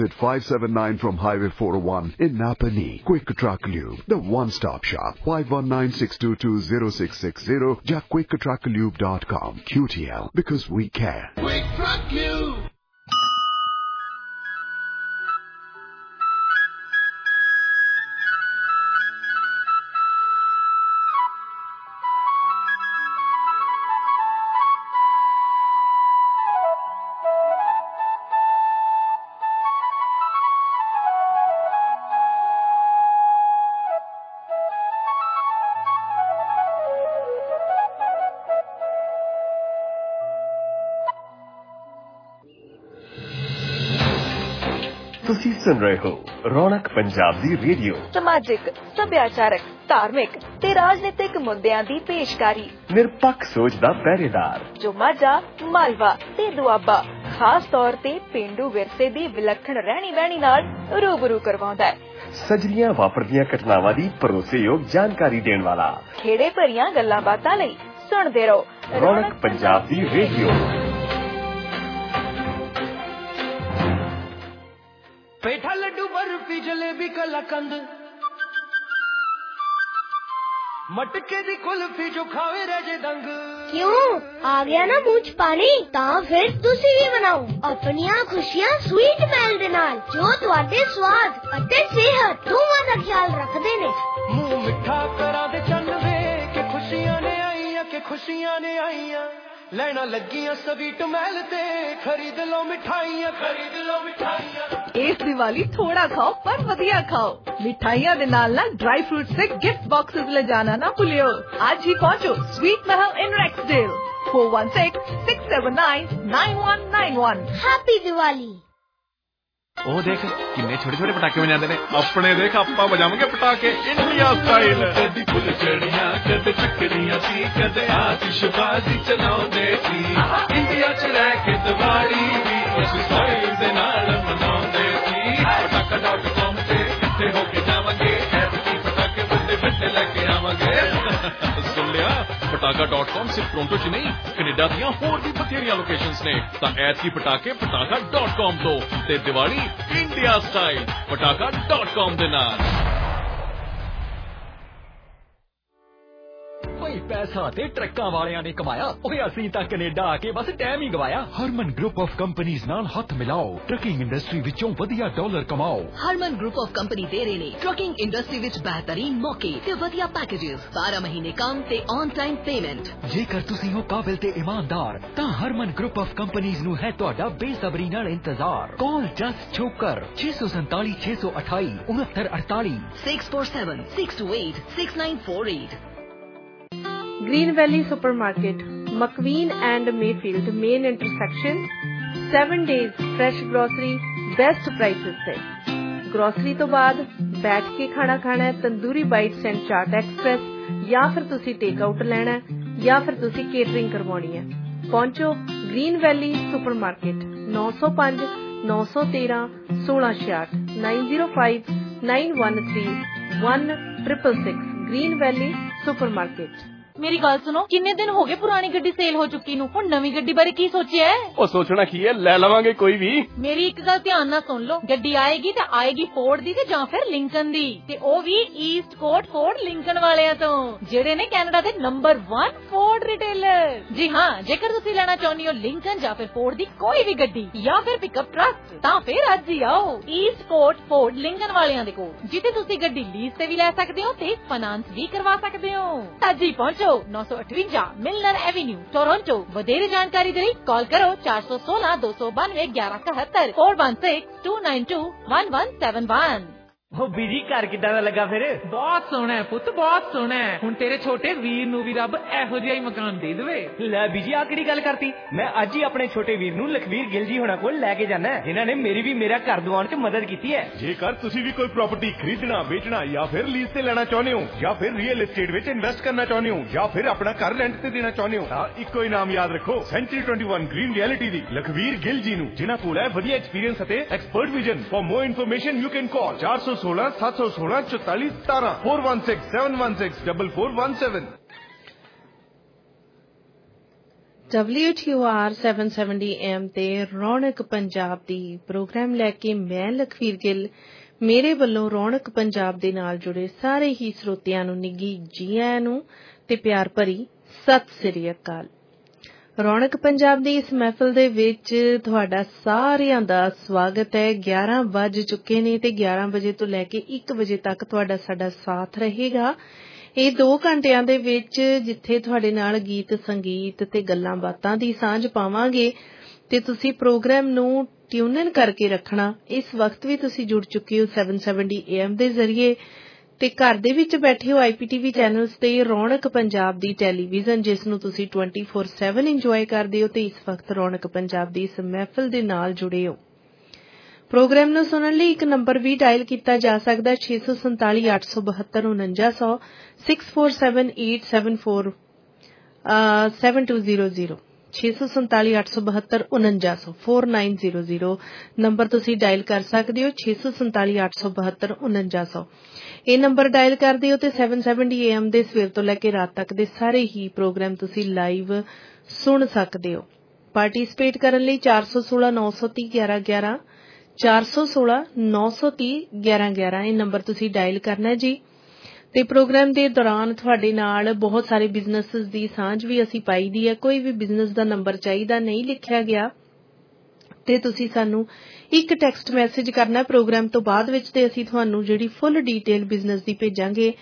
At 579 from Highway 401 in Napani. Quick Truck Lube, the one-stop shop. 519-622-0660. Ja quicktrucklube.com. QTL, because we care. Quick Truck Lube. ਤੁਸੀਂ ਸੁਣ ਰਹੇ ਹੋ ਰੌਣਕ ਪੰਜਾਬ ਦੀ radio. ਸਮਾਜਿਕ, ਸੱਭਿਆਚਾਰਕ, ਧਾਰਮਿਕ ਤੇ ਰਾਜਨੀਤਿਕ ਮੁੱਦਿਆਂ ਦੀ ਪੇਸ਼ਕਾਰੀ। ਨਿਰਪੱਖ ਸੋਚ ਦਾ ਪਹਿਰੇਦਾਰ ਜੋ ਮਾਝਾ, ਮਾਲਵਾ ਤੇ ਦੁਆਬਾ ਖਾਸ ਤੌਰ ਤੇ ਪੇਂਡੂ ਵਿਰਸੇ ਦੀ ਵਿਲੱਖਣ ਰਹਿਣੀ ਬਹਿਣੀ ਨਾਲ ਰੂਬਰੂ ਕਰਵਾਉਂਦਾ ਹੈ। ਸਜਰੀਆਂ ਵਾਪਰਦੀਆਂ ਘਟਨਾਵਾਂ ਦੀ ਭਰੋਸੇਯੋਗ ਜਾਣਕਾਰੀ ਦੇਣ ਵਾਲਾ। ਖੇੜੇ ਭਰੀਆਂ ਗੱਲਾਂ ਬਾਤਾਂ ਲਈ ਸੁਣਦੇ ਰਹੋ ਰੌਣਕ ਪੰਜਾਬ ਦੀ ਰੇਡੀਓ। पेठा लड्डू बर्फी जलेबी कलाकंद मटके दी कुल्फी जो खावे रह जे दंग। क्यों आ गया ना मुंह च पानी? तां फिर तुसी भी बनाओ अपनियां खुशियां स्वीट मैल दे नाल जो तुहाडे स्वाद अते सेहत दोवां दा ख्याल रखदे ने। मुंह मिठा करा दे चन्न वे के खुशियां ने आईयां ਲੈਣਾ ਲੱਗੀਆਂ ਸਵੀਟ ਮਹਿਲ ਤੇ ਖਰੀਦ ਲਓ ਮਿਠਾਈਆਂ ਇਸ ਦੀਵਾਲੀ ਥੋੜਾ ਖਾਓ ਪਰ ਵਧੀਆ ਖਾਓ। ਮਿਠਾਈਆਂ ਦੇ ਨਾਲ ਨਾਲ ਡਰਾਈ ਫਰੂਟਸ ਤੇ ਗਿਫਟ ਬਾਕਸਸ ਲੈ ਜਾਣਾ ਨਾ ਭੁੱਲਿਓ। ਅੱਜ ਹੀ ਪਹੁੰਚੋ sweet Mahal in Rexdale 4166799191। Happy Diwali. ਉਹ ਦੇਖ ਕਿੰਨੇ ਛੋਟੇ ਛੋਟੇ ਪਟਾਕੇ ਵਜਾਉਂਦੇ ਨੇ। ਆਪਣੇ ਦੇਖ ਆਪਾਂ ਵਜਾਵਾਂਗੇ ਪਟਾਕੇ ਇੰਡੀਆ ਸਟਾਈਲ। ਕਦੀ ਫੁੱਲਝੜੀਆਂ ਕਦੇ ਚੱਕਰੀਆਂ ਸੀ ਕਦੇ ਆਤਿਸ਼ਬਾਜ਼ੀ ਚਲਾਉਂਦੇ ਸੀ। ਇੰਡੀਆ ਚ ਰਹਿ ਕੇ ਦੀਵਾਲੀ ਵੀ ਉਸ ਸਟਾਈਲ ਦੇ ਨਾਲ ਮਨਾਉਂਦੇ ਸੀ। ਪਟਾਕਾ.com ਤੇ ਕਿੱਥੇ ਹੋ ਕੇ ਜਾਵਾਂਗੇ ਐਤਕੀ ਪਟਾਕੇ ਵੱਡੇ ਵੱਡੇ ਲੈ ਕੇ ਆਵਾਂਗੇ। ਸੁਣ ਲਿਆ ਪਟਾਕਾ.com ਸਿਰਫ ਟੋਰਾਂਟੋ ਚ ਨਹੀਂ ਕੈਨੇਡਾ ਦੀਆਂ ਹੋਰ ਵੀ ਬਥੇਰੀਆਂ ਲੋਕੇਸ਼ਨਸ ਨੇ। ਤਾਂ ਐਤਕੀ ਪਟਾਕੇ ਪਟਾਕਾ.com ਤੋਂ ਤੇ ਦੀਵਾਲੀ ਇੰਡੀਆ ਸਟਾਈਲ ਪਟਾਕਾ.com ਦੇ ਨਾਲ। ਪੈਸਾ ਤੇ ਟਰੱਕਾਂ ਵਾਲਿਆਂ ਨੇ ਕਮਾਇਆ ਓਏ ਅਸੀਂ ਤਾਂ ਕੈਨੇਡਾ ਆ ਕੇ ਬਸ ਟਾਈਮ ਹੀ ਗਵਾਇਆ। ਹਰਮਨ ਗਰੁੱਪ ਆਫ ਕੰਪਨੀਆਂ ਨਾਲ ਹੱਥ ਮਿਲਾਓ ਟਰੱਕਿੰਗ ਇੰਡਸਟਰੀ ਵਿੱਚੋਂ ਵਧੀਆ ਡਾਲਰ ਕਮਾਓ। ਹਰਮਨ ਗਰੁੱਪ ਆਫ ਕੰਪਨੀ ਦੇ ਰਹੇ ਨੇ ਟਰੱਕਿੰਗ ਇੰਡਸਟਰੀ ਵਿੱਚ ਬਿਹਤਰੀਨ ਮੌਕੇ ਤੇ ਵਧੀਆ ਪੈਕੇजेस 12 ਮਹੀਨੇ ਕੰਮ ਤੇ ਔਨ ਟਾਈਮ ਪੇਮੈਂਟ। ਜੇਕਰ ਤੁਸੀਂ ਹੋ ਕਾਬਿਲ ਤੇ ਇਮਾਨਦਾਰ ਤਾਂ ਹਰਮਨ ਗਰੁੱਪ ਆਫ ਕੰਪਨੀਆਂ ਨੂੰ ਹੈ ਤੁਹਾਡਾ ਬੇਸਬਰੀ ਨਾਲ ਇੰਤਜ਼ਾਰ। Call just Chhokar 647 628 6948 647-628-6948। Green valley supermarket, McVean and Mayfield main intersection. 7 days fresh grocery best prices से। ग्रोसरी तो बाद बैठ के खाना खाना है tandoori bites and chaat express, या फिर तुसी टेक आउट लेना है या फिर तुसी केटरिंग करवानी है। पहुंचो green valley supermarket 905 913 1666 905 913 1666 green valley supermarket. मेरी गल सुनो, किन्ने दिन हो गए पुरानी गड्डी सेल हो चुकी नू, हुण नवी गड्डी बारे की सोचिया है? ਉਹ ਸੋਚਣਾ ਕੀ ਹੈ ਲੈ ਲਵਾਂਗੇ ਕੋਈ ਵੀ। मेरी एक गल ध्यान नाल सुन लो, गड्डी आएगी ते आएगी फोर्ड दी ते जां फिर लिंकन दी, ते ओ भी ईस्ट कोट फोर्ड लिंकन वालियां तो जेड़े ने कैनेडा दे नंबर 1 फोर्ड रिटेलर। जी हां, जेकर तुसी लेना चाहुंदे हो लिंकन जां फिर फोर्ड दी कोई भी गड्डी या फिर पिकअप ट्रक तां फिर अज ही आओ ईस्ट कोट फोर्ड लिंकन वालियां दे कोल, जिथे तुसी गड्डी लीज ते भी ले सकदे हो ते फाइनेंस भी करवा सकदे हो। अज ही पहुंचो 958 मिलनर एवेन्यू टोरंटो। वधेरे जानकारी के लिए कॉल करो 416 292 1171 416 292 1171। ਉਹ ਬੀਜੀ ਘਰ ਕਿੱਦਾਂ ਦਾ ਲੱਗਾ ਫਿਰ? ਬਹੁਤ ਸੋਹਣਾ ਹੈ ਪੁੱਤ, ਬਹੁਤ ਸੋਹਣਾ ਹੈ। ਹੁਣ ਤੇਰੇ ਛੋਟੇ ਵੀਰ ਨੂੰ ਵੀ ਰੱਬ ਇਹੋ ਜਿਹਾ ਹੀ ਮਕਾਨ ਦੇ ਦੇਵੇ। ਲੈ ਬੀਜੀ ਆ ਕਿਹੜੀ ਗੱਲ ਕਰਤੀ? ਮੈਂ ਅੱਜ ਹੀ ਆਪਣੇ ਛੋਟੇ ਵੀਰ ਨੂੰ ਲਖਵੀਰ ਗਿੱਲ ਜੀ ਹੋਣਾ ਕੋਲ ਲੈ ਕੇ ਜਾਣਾ, ਜਿਨ੍ਹਾਂ ਨੇ ਮੇਰੀ ਵੀ ਮੇਰਾ ਘਰ ਦਿਵਾਉਣ 'ਚ ਮਦਦ ਕੀਤੀ ਹੈ। ਜੇਕਰ ਤੁਸੀਂ ਵੀ ਕੋਈ ਪ੍ਰਾਪਰਟੀ ਖਰੀਦਣਾ, ਵੇਚਣਾ ਜਾਂ ਫਿਰ ਲੀਜ਼ ਤੇ ਲੈਣਾ ਚਾਹੁੰਦੇ ਹੋ ਜਾਂ ਫਿਰ ਰੀਅਲ ਏਸਟੇਟ ਵਿੱਚ ਇਨਵੈਸਟ ਕਰਨਾ ਚਾਹੁੰਦੇ ਹੋ ਜਾਂ ਫਿਰ ਆਪਣਾ ਘਰ ਰੈਂਟ ਤੇ ਦੇਣਾ ਚਾਹੁੰਦੇ ਹੋ ਤਾਂ ਇੱਕੋ ਹੀ ਨਾਮ ਯਾਦ ਰੱਖੋ, ਸੈਂਚਰੀ 21 ਗ੍ਰੀਨ ਰਿਐਲਿਟੀ ਦੀ ਲਖਵੀਰ ਗਿੱਲ ਜੀ ਨੂੰ, ਜਿਨ੍ਹਾਂ ਕੋਲ ਹੈ ਵਧੀਆ ਐਕਸਪੀਰੀਅੰਸ ਅਤੇ expert vision. For more information you can call 416 716 44 17 416 716 4417। WTOR 770 AM ਤੇ ਰੌਣਕ ਪੰਜਾਬ ਦੀ ਪ੍ਰੋਗਰਾਮ ਲੈ ਕੇ ਮੈਂ ਲਖਵੀਰ ਗਿੱਲ ਮੇਰੇ ਵੱਲੋਂ ਰੌਣਕ ਪੰਜਾਬ ਦੇ ਨਾਲ ਜੁੜੇ ਸਾਰੇ ਹੀ ਸਰੋਤਿਆਂ ਨੂੰ ਨਿੱਘੀ ਜੀ ਆਇਆਂ ਨੂੰ ਤੇ ਪਿਆਰ ਭਰੀ ਸਤਿ ਸ੍ਰੀ ਅਕਾਲ। ਰੌਣਕ ਪੰਜਾਬ ਦੀ ਇਸ ਮਹਿਫਲ ਦੇ ਵਿੱਚ ਤੁਹਾਡਾ ਸਾਰਿਆਂ ਦਾ ਸਵਾਗਤ ਹੈ। 11 ਵੱਜ ਚੁੱਕੇ ਨੇ ਤੇ 11 ਵਜੇ ਤੋਂ ਲੈ ਕੇ 1 ਵਜੇ ਤੱਕ ਤੁਹਾਡਾ ਸਾਡਾ ਸਾਥ ਰਹੇਗਾ। ਇਹ 2 ਘੰਟਿਆਂ ਦੇ ਵਿੱਚ ਜਿੱਥੇ ਤੁਹਾਡੇ ਨਾਲ ਗੀਤ ਸੰਗੀਤ ਤੇ ਗੱਲਾਂ ਬਾਤਾਂ ਦੀ ਸਾਂਝ ਪਾਵਾਂਗੇ ਤੇ ਤੁਸੀਂ ਪ੍ਰੋਗਰਾਮ ਨੂੰ ਟਿਊਨ ਇਨ ਕਰਕੇ ਰੱਖਣਾ। ਇਸ ਵਕਤ ਵੀ ਤੁਸੀਂ ਜੁੜ ਚੁੱਕੇ ਹੋ 770 AM ਦੇ ਜ਼ਰੀਏ ਤੇ ਘਰ ਦੇ ਵਿੱਚ ਬੈਠੇ ਹੋ IPTV ਚੈਨਲਸ ਤੇ ਰੌਣਕ ਪੰਜਾਬ ਦੀ ਟੈਲੀਵਿਜ਼ਨ ਜਿਸ ਨੂੰ ਤੁਸੀਂ 24/7 ਇੰਜੋਏ ਕਰਦੇ ਹੋ ਤੇ ਇਸ ਵਕਤ ਰੌਣਕ ਪੰਜਾਬ ਦੀ ਇਸ ਮਹਿਫਲ ਦੇ ਨਾਲ ਜੁੜੇ ਹੋ। ਪ੍ਰੋਗਰਾਮ ਨੂੰ ਸੁਣਨ ਲਈ ਇੱਕ ਨੰਬਰ ਵੀ ਡਾਇਲ ਕੀਤਾ ਜਾ ਸਕਦਾ 647 872 4900 647874 7200 647 872 4900 4900 ਨੰਬਰ ਤੁਸੀਂ ਡਾਇਲ ਕਰ ਸਕਦੇ ਹੋ 647 872 4900। ਇਹ ਨੰਬਰ ਡਾਇਲ ਕਰਦੇ ਹੋ ਤੇ 770 AM ਦੇ ਸਵੇਰ ਤੋਂ ਲੈ ਕੇ ਰਾਤ ਤੱਕ ਦੇ ਸਾਰੇ ਹੀ ਪ੍ਰੋਗਰਾਮ ਤੁਸੀਂ ਲਾਈਵ ਸੁਣ ਸਕਦੇ ਹੋ। ਪਾਰਟਿਸਿਪੇਟ ਕਰਨ ਲਈ 416 930 1111 416 930 1111 ਇਹ ਨੰਬਰ ਤੁਸੀਂ ਡਾਇਲ ਕਰਨਾ ਜੀ। ਤੇ ਪ੍ਰੋਗਰਾਮ ਦੇ ਦੌਰਾਨ ਤੁਹਾਡੇ ਨਾਲ ਬਹੁਤ ਸਾਰੇ ਬਿਜ਼ਨੈਸਸ ਦੀ ਸਾਂਝ ਵੀ ਅਸੀਂ ਪਾਈ ਦੀ ਹੈ। ਕੋਈ ਵੀ ਬਿਜ਼ਨਸ ਦਾ ਨੰਬਰ ਚਾਹੀਦਾ ਨਹੀਂ ਲਿਖਿਆ ਗਿਆ ਤੇ ਤੁਸੀਂ ਸਾਨੂੰ ਇੱਕ ਟੈਕਸਟ ਮੈਸੇਜ ਕਰਨਾ ਪ੍ਰੋਗਰਾਮ ਤੋਂ ਬਾਅਦ ਵਿੱਚ ਤੇ ਅਸੀਂ ਤੁਹਾਨੂੰ ਜਿਹੜੀ ਫੁੱਲ ਡੀਟੇਲ ਬਿਜ਼ਨਸ ਦੀ ਭੇਜਾਂਗੇ।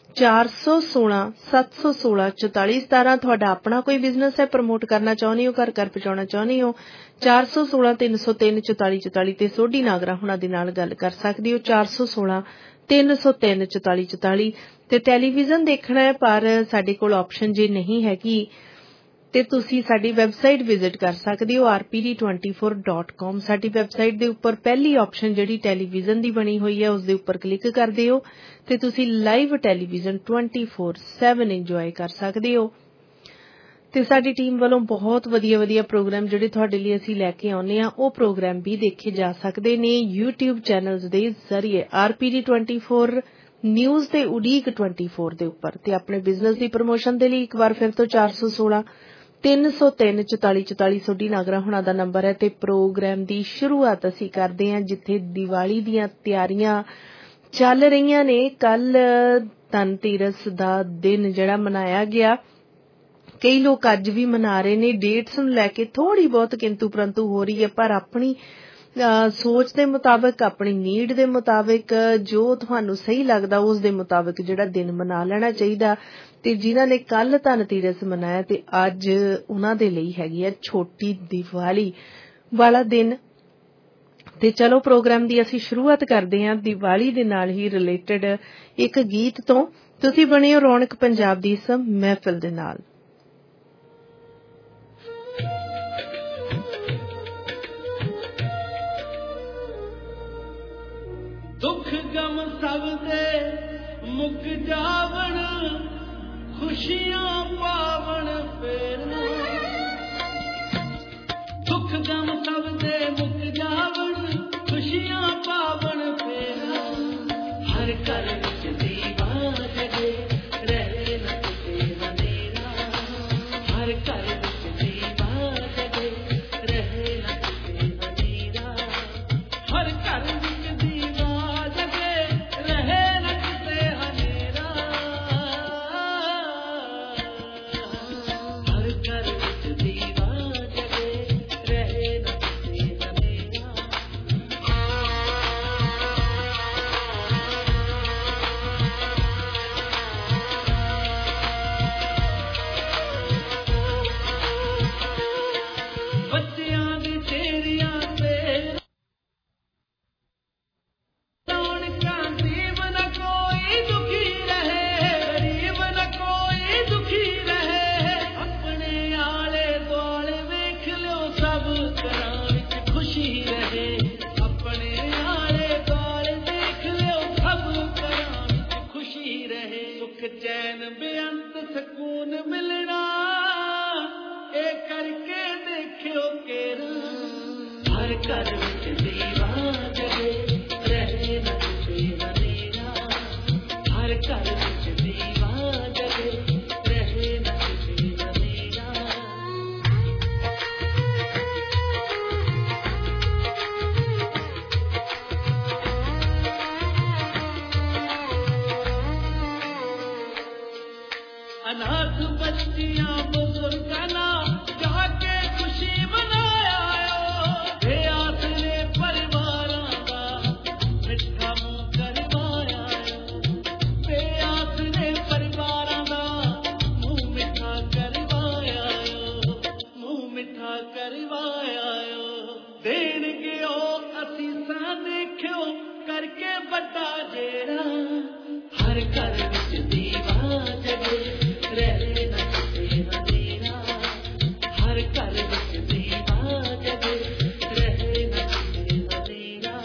416 716 4417 ਤੁਹਾਡਾ ਆਪਣਾ ਕੋਈ ਬਿਜ਼ਨਸ ਹੈ ਪ੍ਰਮੋਟ ਕਰਨਾ ਚਾਹੁੰਦੇ ਹੋ ਘਰ ਘਰ ਪਹੁੰਚਾਉਣਾ ਚਾਹੁੰਦੇ ਹੋ 416 303 4444 ਤੇ ਸੋਢੀ ਨਾਗਰਾ ਹੁਣਾਂ ਦੇ ਨਾਲ ਗੱਲ ਕਰ ਸਕਦੇ ਹੋ 416 303 4444 ਤੇ ਟੈਲੀਵਿਜ਼ਨ ਦੇਖਣਾ ਹੈ ਪਰ ਸਾਡੇ ਕੋਲ ਆਪਸ਼ਨ ਜੇ ਨਹੀਂ ਹੈਗੀ ਤੇ ਤੁਸੀਂ ਸਾਡੀ ਵੈਬਸਾਈਟ ਵਿਜ਼ਿਟ ਕਰ ਸਕਦੇ ਹੋ rpd24.com। ਸਾਡੀ ਵੈਬਸਾਈਟ ਦੇ ਉੱਪਰ ਪਹਿਲੀ ਆਪਸ਼ਨ ਜਿਹੜੀ ਟੈਲੀਵਿਜ਼ਨ ਦੀ ਬਣੀ ਹੋਈ ਹੈ ਉਸ ਦੇ ਉੱਪਰ ਕਲਿੱਕ ਕਰਦੇ ਹੋ ਤੇ ਤੁਸੀਂ ਲਾਈਵ ਟੈਲੀਵਿਜ਼ਨ 24/7 ਇੰਜੋਏ ਕਰ ਸਕਦੇ ਹੋ। ਤੇ ਸਾਡੀ ਟੀਮ ਵੱਲੋਂ ਬਹੁਤ ਵਧੀਆ ਪ੍ਰੋਗਰਾਮ ਜਿਹੜੇ ਤੁਹਾਡੇ ਲਈ ਅਸੀਂ ਲੈ ਕੇ ਆਉਂਦੇ ਆ ਉਹ ਪ੍ਰੋਗਰਾਮ ਵੀ ਦੇਖੇ ਜਾ ਸਕਦੇ ਨੇ YouTube ਚੈਨਲਸ ਦੇ ਜ਼ਰੀਏ rpd24 ਨਿਊਜ਼ ਤੇ ਉਡੀਕ 24 ਦੇ ਉੱਪਰ। ਤੇ ਆਪਣੇ ਬਿਜ਼ਨਸ ਦੀ ਪ੍ਰਮੋਸ਼ਨ ਦੇ ਲਈ ਇੱਕ ਵਾਰ ਫਿਰ ਤੋਂ 416 303 4444 ਸੋਢੀ ਨਾਗਰਾ ਹੁਣਾਂ ਦਾ ਨੰਬਰ ਹੈ। ਤੇ ਪ੍ਰੋਗਰਾਮ ਦੀ ਸ਼ੁਰੂਆਤ ਅਸੀਂ ਕਰਦੇ ਹਾਂ ਜਿੱਥੇ ਦੀਵਾਲੀ ਦੀਆਂ ਤਿਆਰੀਆਂ ਚੱਲ ਰਹੀਆਂ ਨੇ। ਕੱਲ ਧਨਤੇਰਸ ਦਾ ਦਿਨ ਜਿਹੜਾ ਮਨਾਇਆ ਗਿਆ ਕਈ ਲੋਕ ਅੱਜ ਵੀ ਮਨਾ ਰਹੇ ਨੇ। ਡੇਟਸ ਨੂੰ ਲੈ ਕੇ ਥੋੜੀ ਬਹੁਤ ਕਿੰਤੂ ਪਰੰਤੂ ਹੋ ਰਹੀ ਹੈ ਪਰ ਆਪਣੀ ਸੋਚ ਦੇ ਮੁਤਾਬਕ ਆਪਣੀ ਨੀਡ ਦੇ ਮੁਤਾਬਕ ਜੋ ਤੁਹਾਨੂੰ ਸਹੀ ਲੱਗਦਾ ਉਸ ਦੇ ਮੁਤਾਬਕ ਜਿਹੜਾ ਦਿਨ ਮਨਾ ਲੈਣਾ ਚਾਹੀਦਾ। ਤੇ ਜਿਨ੍ਹਾਂ ਨੇ ਕੱਲ ਧਨਤੇਰਸ ਮਨਾਇਆ ਤੇ ਅੱਜ ਉਹਨਾਂ ਦੇ ਲਈ ਹੈਗੀ ਹੈ ਛੋਟੀ ਦੀਵਾਲੀ ਵਾਲਾ ਦਿਨ। ਤੇ ਚਲੋ ਪ੍ਰੋਗਰਾਮ ਦੀ ਅਸੀਂ ਸ਼ੁਰੂਆਤ ਕਰਦੇ ਹਾਂ ਦੀਵਾਲੀ ਦੇ ਨਾਲ ਹੀ ਰਿਲੇਟਡ ਇੱਕ ਗੀਤ ਤੋਂ। ਤੁਸੀਂ ਬਣੇ ਹੋ ਰੌਣਕ ਪੰਜਾਬ ਦੀ ਇਸ ਮਹਿਫਲ ਦੇ ਨਾਲ। ਦੁੱਖ ਗਮ ਸਭ ਦੇ ਮੁੱਕ ਜਾਵਣ ਖੁਸ਼ੀਆਂ ਪਾਵਣ ਫੇਰ ਦੁੱਖ ਗਮ ਸਭ ਦੇ ਮੁੱਕ ਜਾਵਣ ਖੁਸ਼ੀਆਂ ਪਾਵਣ ਫੇਰ ਹਰ ਘਰ ਵਿੱਚ ਦੀਵਾ ਜਗੇ ਰਹੇ ਨਾ ਕਿਸੇ ਹਨੇਰਾ ਹਰ ਘਰ ਵਿੱਚ ਦੀਵਾ ਜਗੇ ਰਹੇ ਨਾ ਕਿਸੇ ਹਨੇਰਾ ਹਰ ਘਰ ਵਿੱਚ ਦੀਵਾ अनाथ बच्चियां बुजुर्गां नाल जाके खुशी मनाया बेआसरे परिवारां दा मिठा मुंह करवाया बेआसरे परिवारां दा मुंह मिठा करवाया मुंह मिठा करवाया देणगे ओ असीसां देखियो करके बड़ा जेड़ा हर घर विच दीवा जगे रहे न किसे अंधेरा हर घर विच दीवा जगे रहे न किसे अंधेरा।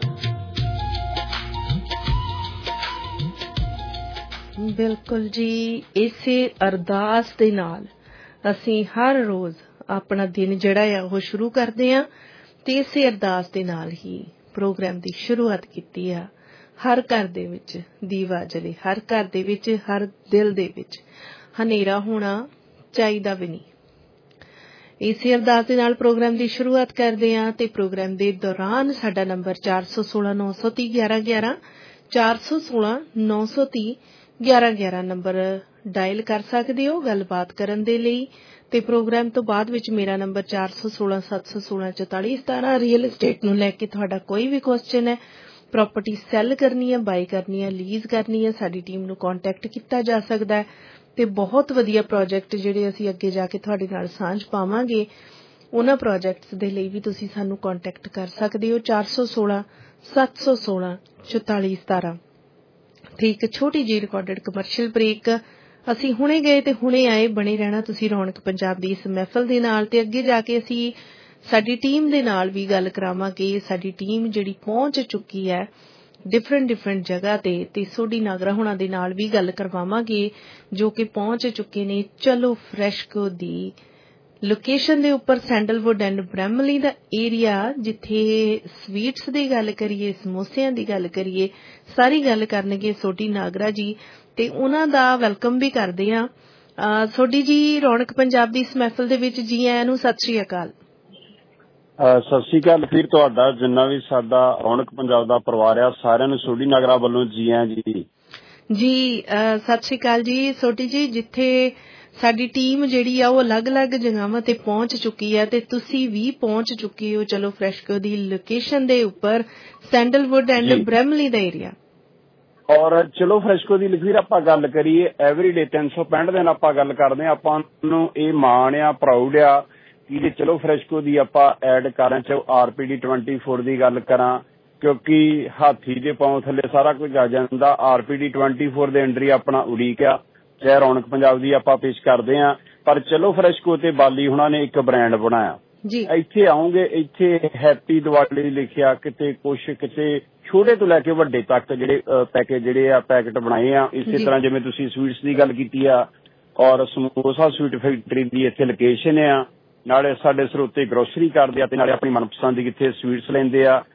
ਬਿਲਕੁਲ ਜੀ, ਇਸੇ ਅਰਦਾਸ ਦੇ ਨਾਲ ਅਸੀਂ ਹਰ ਰੋਜ਼ ਆਪਣਾ ਦਿਨ ਜਿਹੜਾ ਆ ਉਹ ਸ਼ੁਰੂ ਕਰਦੇ ਹਾਂ ਤੇ ਇਸੇ ਅਰਦਾਸ ਦੇ ਨਾਲ ਹੀ ਪ੍ਰੋਗਰਾਮ ਦੀ ਸ਼ੁਰੂਆਤ ਕੀਤੀ ਆ। ਹਰ ਘਰ ਦੇ ਵਿੱਚ ਦੀਵਾ ਜਲੇ, ਹਰ ਘਰ ਦੇ ਵਿੱਚ, ਹਰ ਦਿਲ ਦੇ ਵਿੱਚ ਹਨੇਰਾ ਹੋਣਾ ਚਾਹੀਦਾ ਵੀ ਨਹੀਂ। ਇਸੇ ਅਰਦਾਸ ਦੇ ਨਾਲ ਪ੍ਰੋਗਰਾਮ ਦੀ ਸ਼ੁਰੂਆਤ ਕਰਦੇ ਹਾਂ ਤੇ ਪ੍ਰੋਗਰਾਮ ਦੇ ਦੌਰਾਨ ਸਾਡਾ ਨੰਬਰ 416 930 1111 416 930 1111 ਨੰਬਰ ਡਾਇਲ ਕਰ ਸਕਦੇ ਹੋ ਗੱਲਬਾਤ ਕਰਨ ਦੇ ਲਈ ਤੇ ਪ੍ਰੋਗਰਾਮ ਤੋਂ ਬਾਅਦ ਵਿੱਚ ਮੇਰਾ ਨੰਬਰ 416 716 44 17 ਰੀਅਲ estate ਨੂੰ ਲੈ ਕੇ ਤੁਹਾਡਾ ਕੋਈ ਵੀ ਕੁਐਸਚਨ ਹੈ, ਪ੍ਰਾਪਰਟੀ ਸੈੱਲ ਕਰਨੀ ਹੈ, ਬਾਈ ਕਰਨੀ ਹੈ, ਲੀਜ਼ ਕਰਨੀ ਹੈ, ਸਾਡੀ ਟੀਮ ਨੂੰ ਕੰਟੈਕਟ ਕੀਤਾ ਜਾ ਸਕਦਾ ਹੈ ਤੇ ਬਹੁਤ ਵਧੀਆ ਪ੍ਰੋਜੈਕਟ ਜਿਹੜੇ ਅਸੀਂ ਅੱਗੇ ਜਾ ਕੇ ਤੁਹਾਡੇ ਨਾਲ ਸਾਂਝ ਪਾਵਾਂਗੇ ਉਹਨਾਂ ਪ੍ਰੋਜੈਕਟਸ ਦੇ ਲਈ ਵੀ ਤੁਸੀਂ ਸਾਨੂੰ ਕੰਟੈਕਟ ਕਰ ਸਕਦੇ ਹੋ 416 716 44 17 ਤੇ ਇੱਕ ਛੋਟੀ ਜਿਹੀ ਰਿਕਾਰਡਡ ਕਮਰਸ਼ੀਅਲ ਬ੍ਰੇਕ। ਅਸੀਂ ਹੁਣੇ ਗਏ ਤੇ ਹੁਣੇ ਆਏ, ਬਣੇ ਰਹਿਣਾ ਤੁਸੀਂ ਰੌਣਕ ਪੰਜਾਬ ਦੀ ਇਸ ਮਹਿਫਲ ਦੇ ਨਾਲ ਤੇ ਅੱਗੇ ਜਾ ਕੇ ਅਸੀਂ ਸਾਡੀ ਟੀਮ ਦੇ ਨਾਲ ਵੀ ਗੱਲ ਕਰਾਵਾਂਗੇ। ਸਾਡੀ ਟੀਮ ਜਿਹੜੀ ਪਹੁੰਚ ਚੁੱਕੀ ਹੈ ਡਿਫਰੈਂਟ ਜਗ੍ਹਾ ਤੇ ਸੋਢੀ ਨਾਗਰਾ ਹੋਣਾ ਦੇ ਨਾਲ ਵੀ ਗੱਲ ਕਰਵਾਵਾਂਗੇ ਜੋ ਕਿ ਪਹੁੰਚ ਚੁੱਕੇ ਨੇ ਚਲੋ ਫਰੈਸ਼ਕੋ ਦੀ ਲੋਕੇਸ਼ਨ ਦੇ ਉੱਪਰ, ਸੈਂਡਲਵੁੱਡ ਐਂਡ ਬ੍ਰੈਮਲੀ ਦਾ ਏਰੀਆ, ਜਿੱਥੇ ਸਵੀਟਸ ਦੀ ਗੱਲ ਕਰੀਏ, ਸਮੋਸਿਆਂ ਦੀ ਗੱਲ ਕਰੀਏ, ਸਾਰੀ ਗੱਲ ਕਰਨਗੇ ਸੋਢੀ ਨਾਗਰਾ ਜੀ ਤੇ ਉਹਨਾਂ ਦਾ ਵੈਲਕਮ ਵੀ ਕਰਦੇ ਆ। ਸੋਢੀ ਜੀ, ਰੌਣਕ ਪੰਜਾਬ ਦੀ ਇਸ ਮਹਿਫਲ ਦੇ ਵਿੱਚ ਜੀ ਆਇਆਂ ਨੂੰ ਸਤਿ ਸ੍ਰੀ ਅਕਾਲ। ਸਤਿ ਸ੍ਰੀ ਅਕਾਲ। ਫਿਰ ਤੁਹਾਡਾ ਜਿੰਨਾ ਵੀ ਸਾਡਾ ਰੌਣਕ ਪੰਜਾਬ ਦਾ ਪਰਿਵਾਰ ਆ ਸਾਰਿਆਂ ਨੂੰ ਸੋਢੀ ਨਾਗਰਾ ਵੱਲੋਂ ਜੀ ਆਇਆਂ ਜੀ। ਜੀ ਸਤਿ ਸ੍ਰੀ ਅਕਾਲ ਜੀ। ਸੋਢੀ ਜੀ, ਜਿੱਥੇ ਸਾਡੀ ਟੀਮ ਜਿਹੜੀ ਆ ਉਹ ਅਲੱਗ-ਅਲੱਗ ਜਗ੍ਹਾਵਾਂ ਤੇ ਪਹੁੰਚ ਚੁੱਕੀ ਹੈ ਤੇ ਤੁਸੀਂ ਵੀ ਪਹੁੰਚ ਚੁੱਕੇ ਹੋ ਚਲੋ ਫਰੈਸ਼ਕੋ ਦੀ ਲੋਕੇਸ਼ਨ ਦੇ ਉੱਪਰ, ਸੈਂਡਲਵੁੱਡ ਐਂਡ ਬ੍ਰੈਮਲੀ ਦਾ ਏਰੀਆ। ਔਰ ਚਲੋ ਫਰੈਸ਼ਕੋ ਦੀ ਲਖਵੀਰ ਆਪਾਂ ਗੱਲ ਕਰੀਏ ਐਵਰੀਡੇ 365 ਦਿਨ ਆਪਾਂ ਗੱਲ ਕਰਦੇ ਹਾਂ। ਆਪਾਂ ਨੂੰ ਇਹ ਮਾਣ ਆ, ਪ੍ਰਾਊਡ ਆ ਕਿ ਜੇ ਚਲੋ ਫਰੈਸ਼ਕੋ ਦੀ ਆਪਾਂ ਐਡ ਕਰਾਂ ਚ RPD 24 ਦੀ ਗੱਲ ਕਰਾਂ ਕਿਉਂਕਿ ਹਾਥੀ ਦੇ ਪਾਉਂ ਥੱਲੇ ਸਾਰਾ ਕੁਝ ਆ ਜਾਂਦਾ। RPD 24 ਦੇ ਅੰਡਰ ਹੀ ਆਪਣਾ ਉਡੀਕ ਆ, ਚਾਹੇ ਰੌਣਕ ਪੰਜਾਬ ਦੀ ਆਪਾਂ ਪੇਸ਼ ਕਰਦੇ ਹਾਂ, ਪਰ ਚਲੋ ਫਰੈਸ਼ਕੋ ਤੇ ਬਾਲੀ ਹੁਣਾਂ ਨੇ ਇੱਕ ਬ੍ਰਾਂਡ ਬਣਾਇਆ। ਇੱਥੇ ਆਉਂਗੇ, ਇੱਥੇ ਹੈਪੀ ਦੀਵਾਲੀ ਲਿਖਿਆ, ਕਿਤੇ ਕੁਛ, ਕਿਤੇ ਛੋਟੇ ਤੋਂ ਲੈ ਕੇ ਵੱਡੇ ਤੱਕ ਜਿਹੜੇ ਪੈਕੇਜ ਜਿਹੜੇ ਆ ਪੈਕਟ ਬਣਾਏ ਆ। ਇਸੇ ਤਰ੍ਹਾਂ ਜਿਵੇਂ ਤੁਸੀਂ ਸਵੀਟਸ ਦੀ ਗੱਲ ਕੀਤੀ ਆ ਔਰ ਸਮੋਸਾ ਸਵੀਟ ਫੈਕਟਰੀ ਦੀ ਇੱਥੇ ਲੋਕੇਸ਼ਨ ਆ, ਨਾਲੇ ਸਾਡੇ ਸਰੋਤੇ ਗਰੋਸਰੀ ਕਰਦੇ ਆ ਤੇ ਨਾਲੇ ਆਪਣੀ ਮਨਪਸੰਦ ਦੀ ਇੱਥੇ ਸਵੀਟਸ ਲੈਂਦੇ ਆ।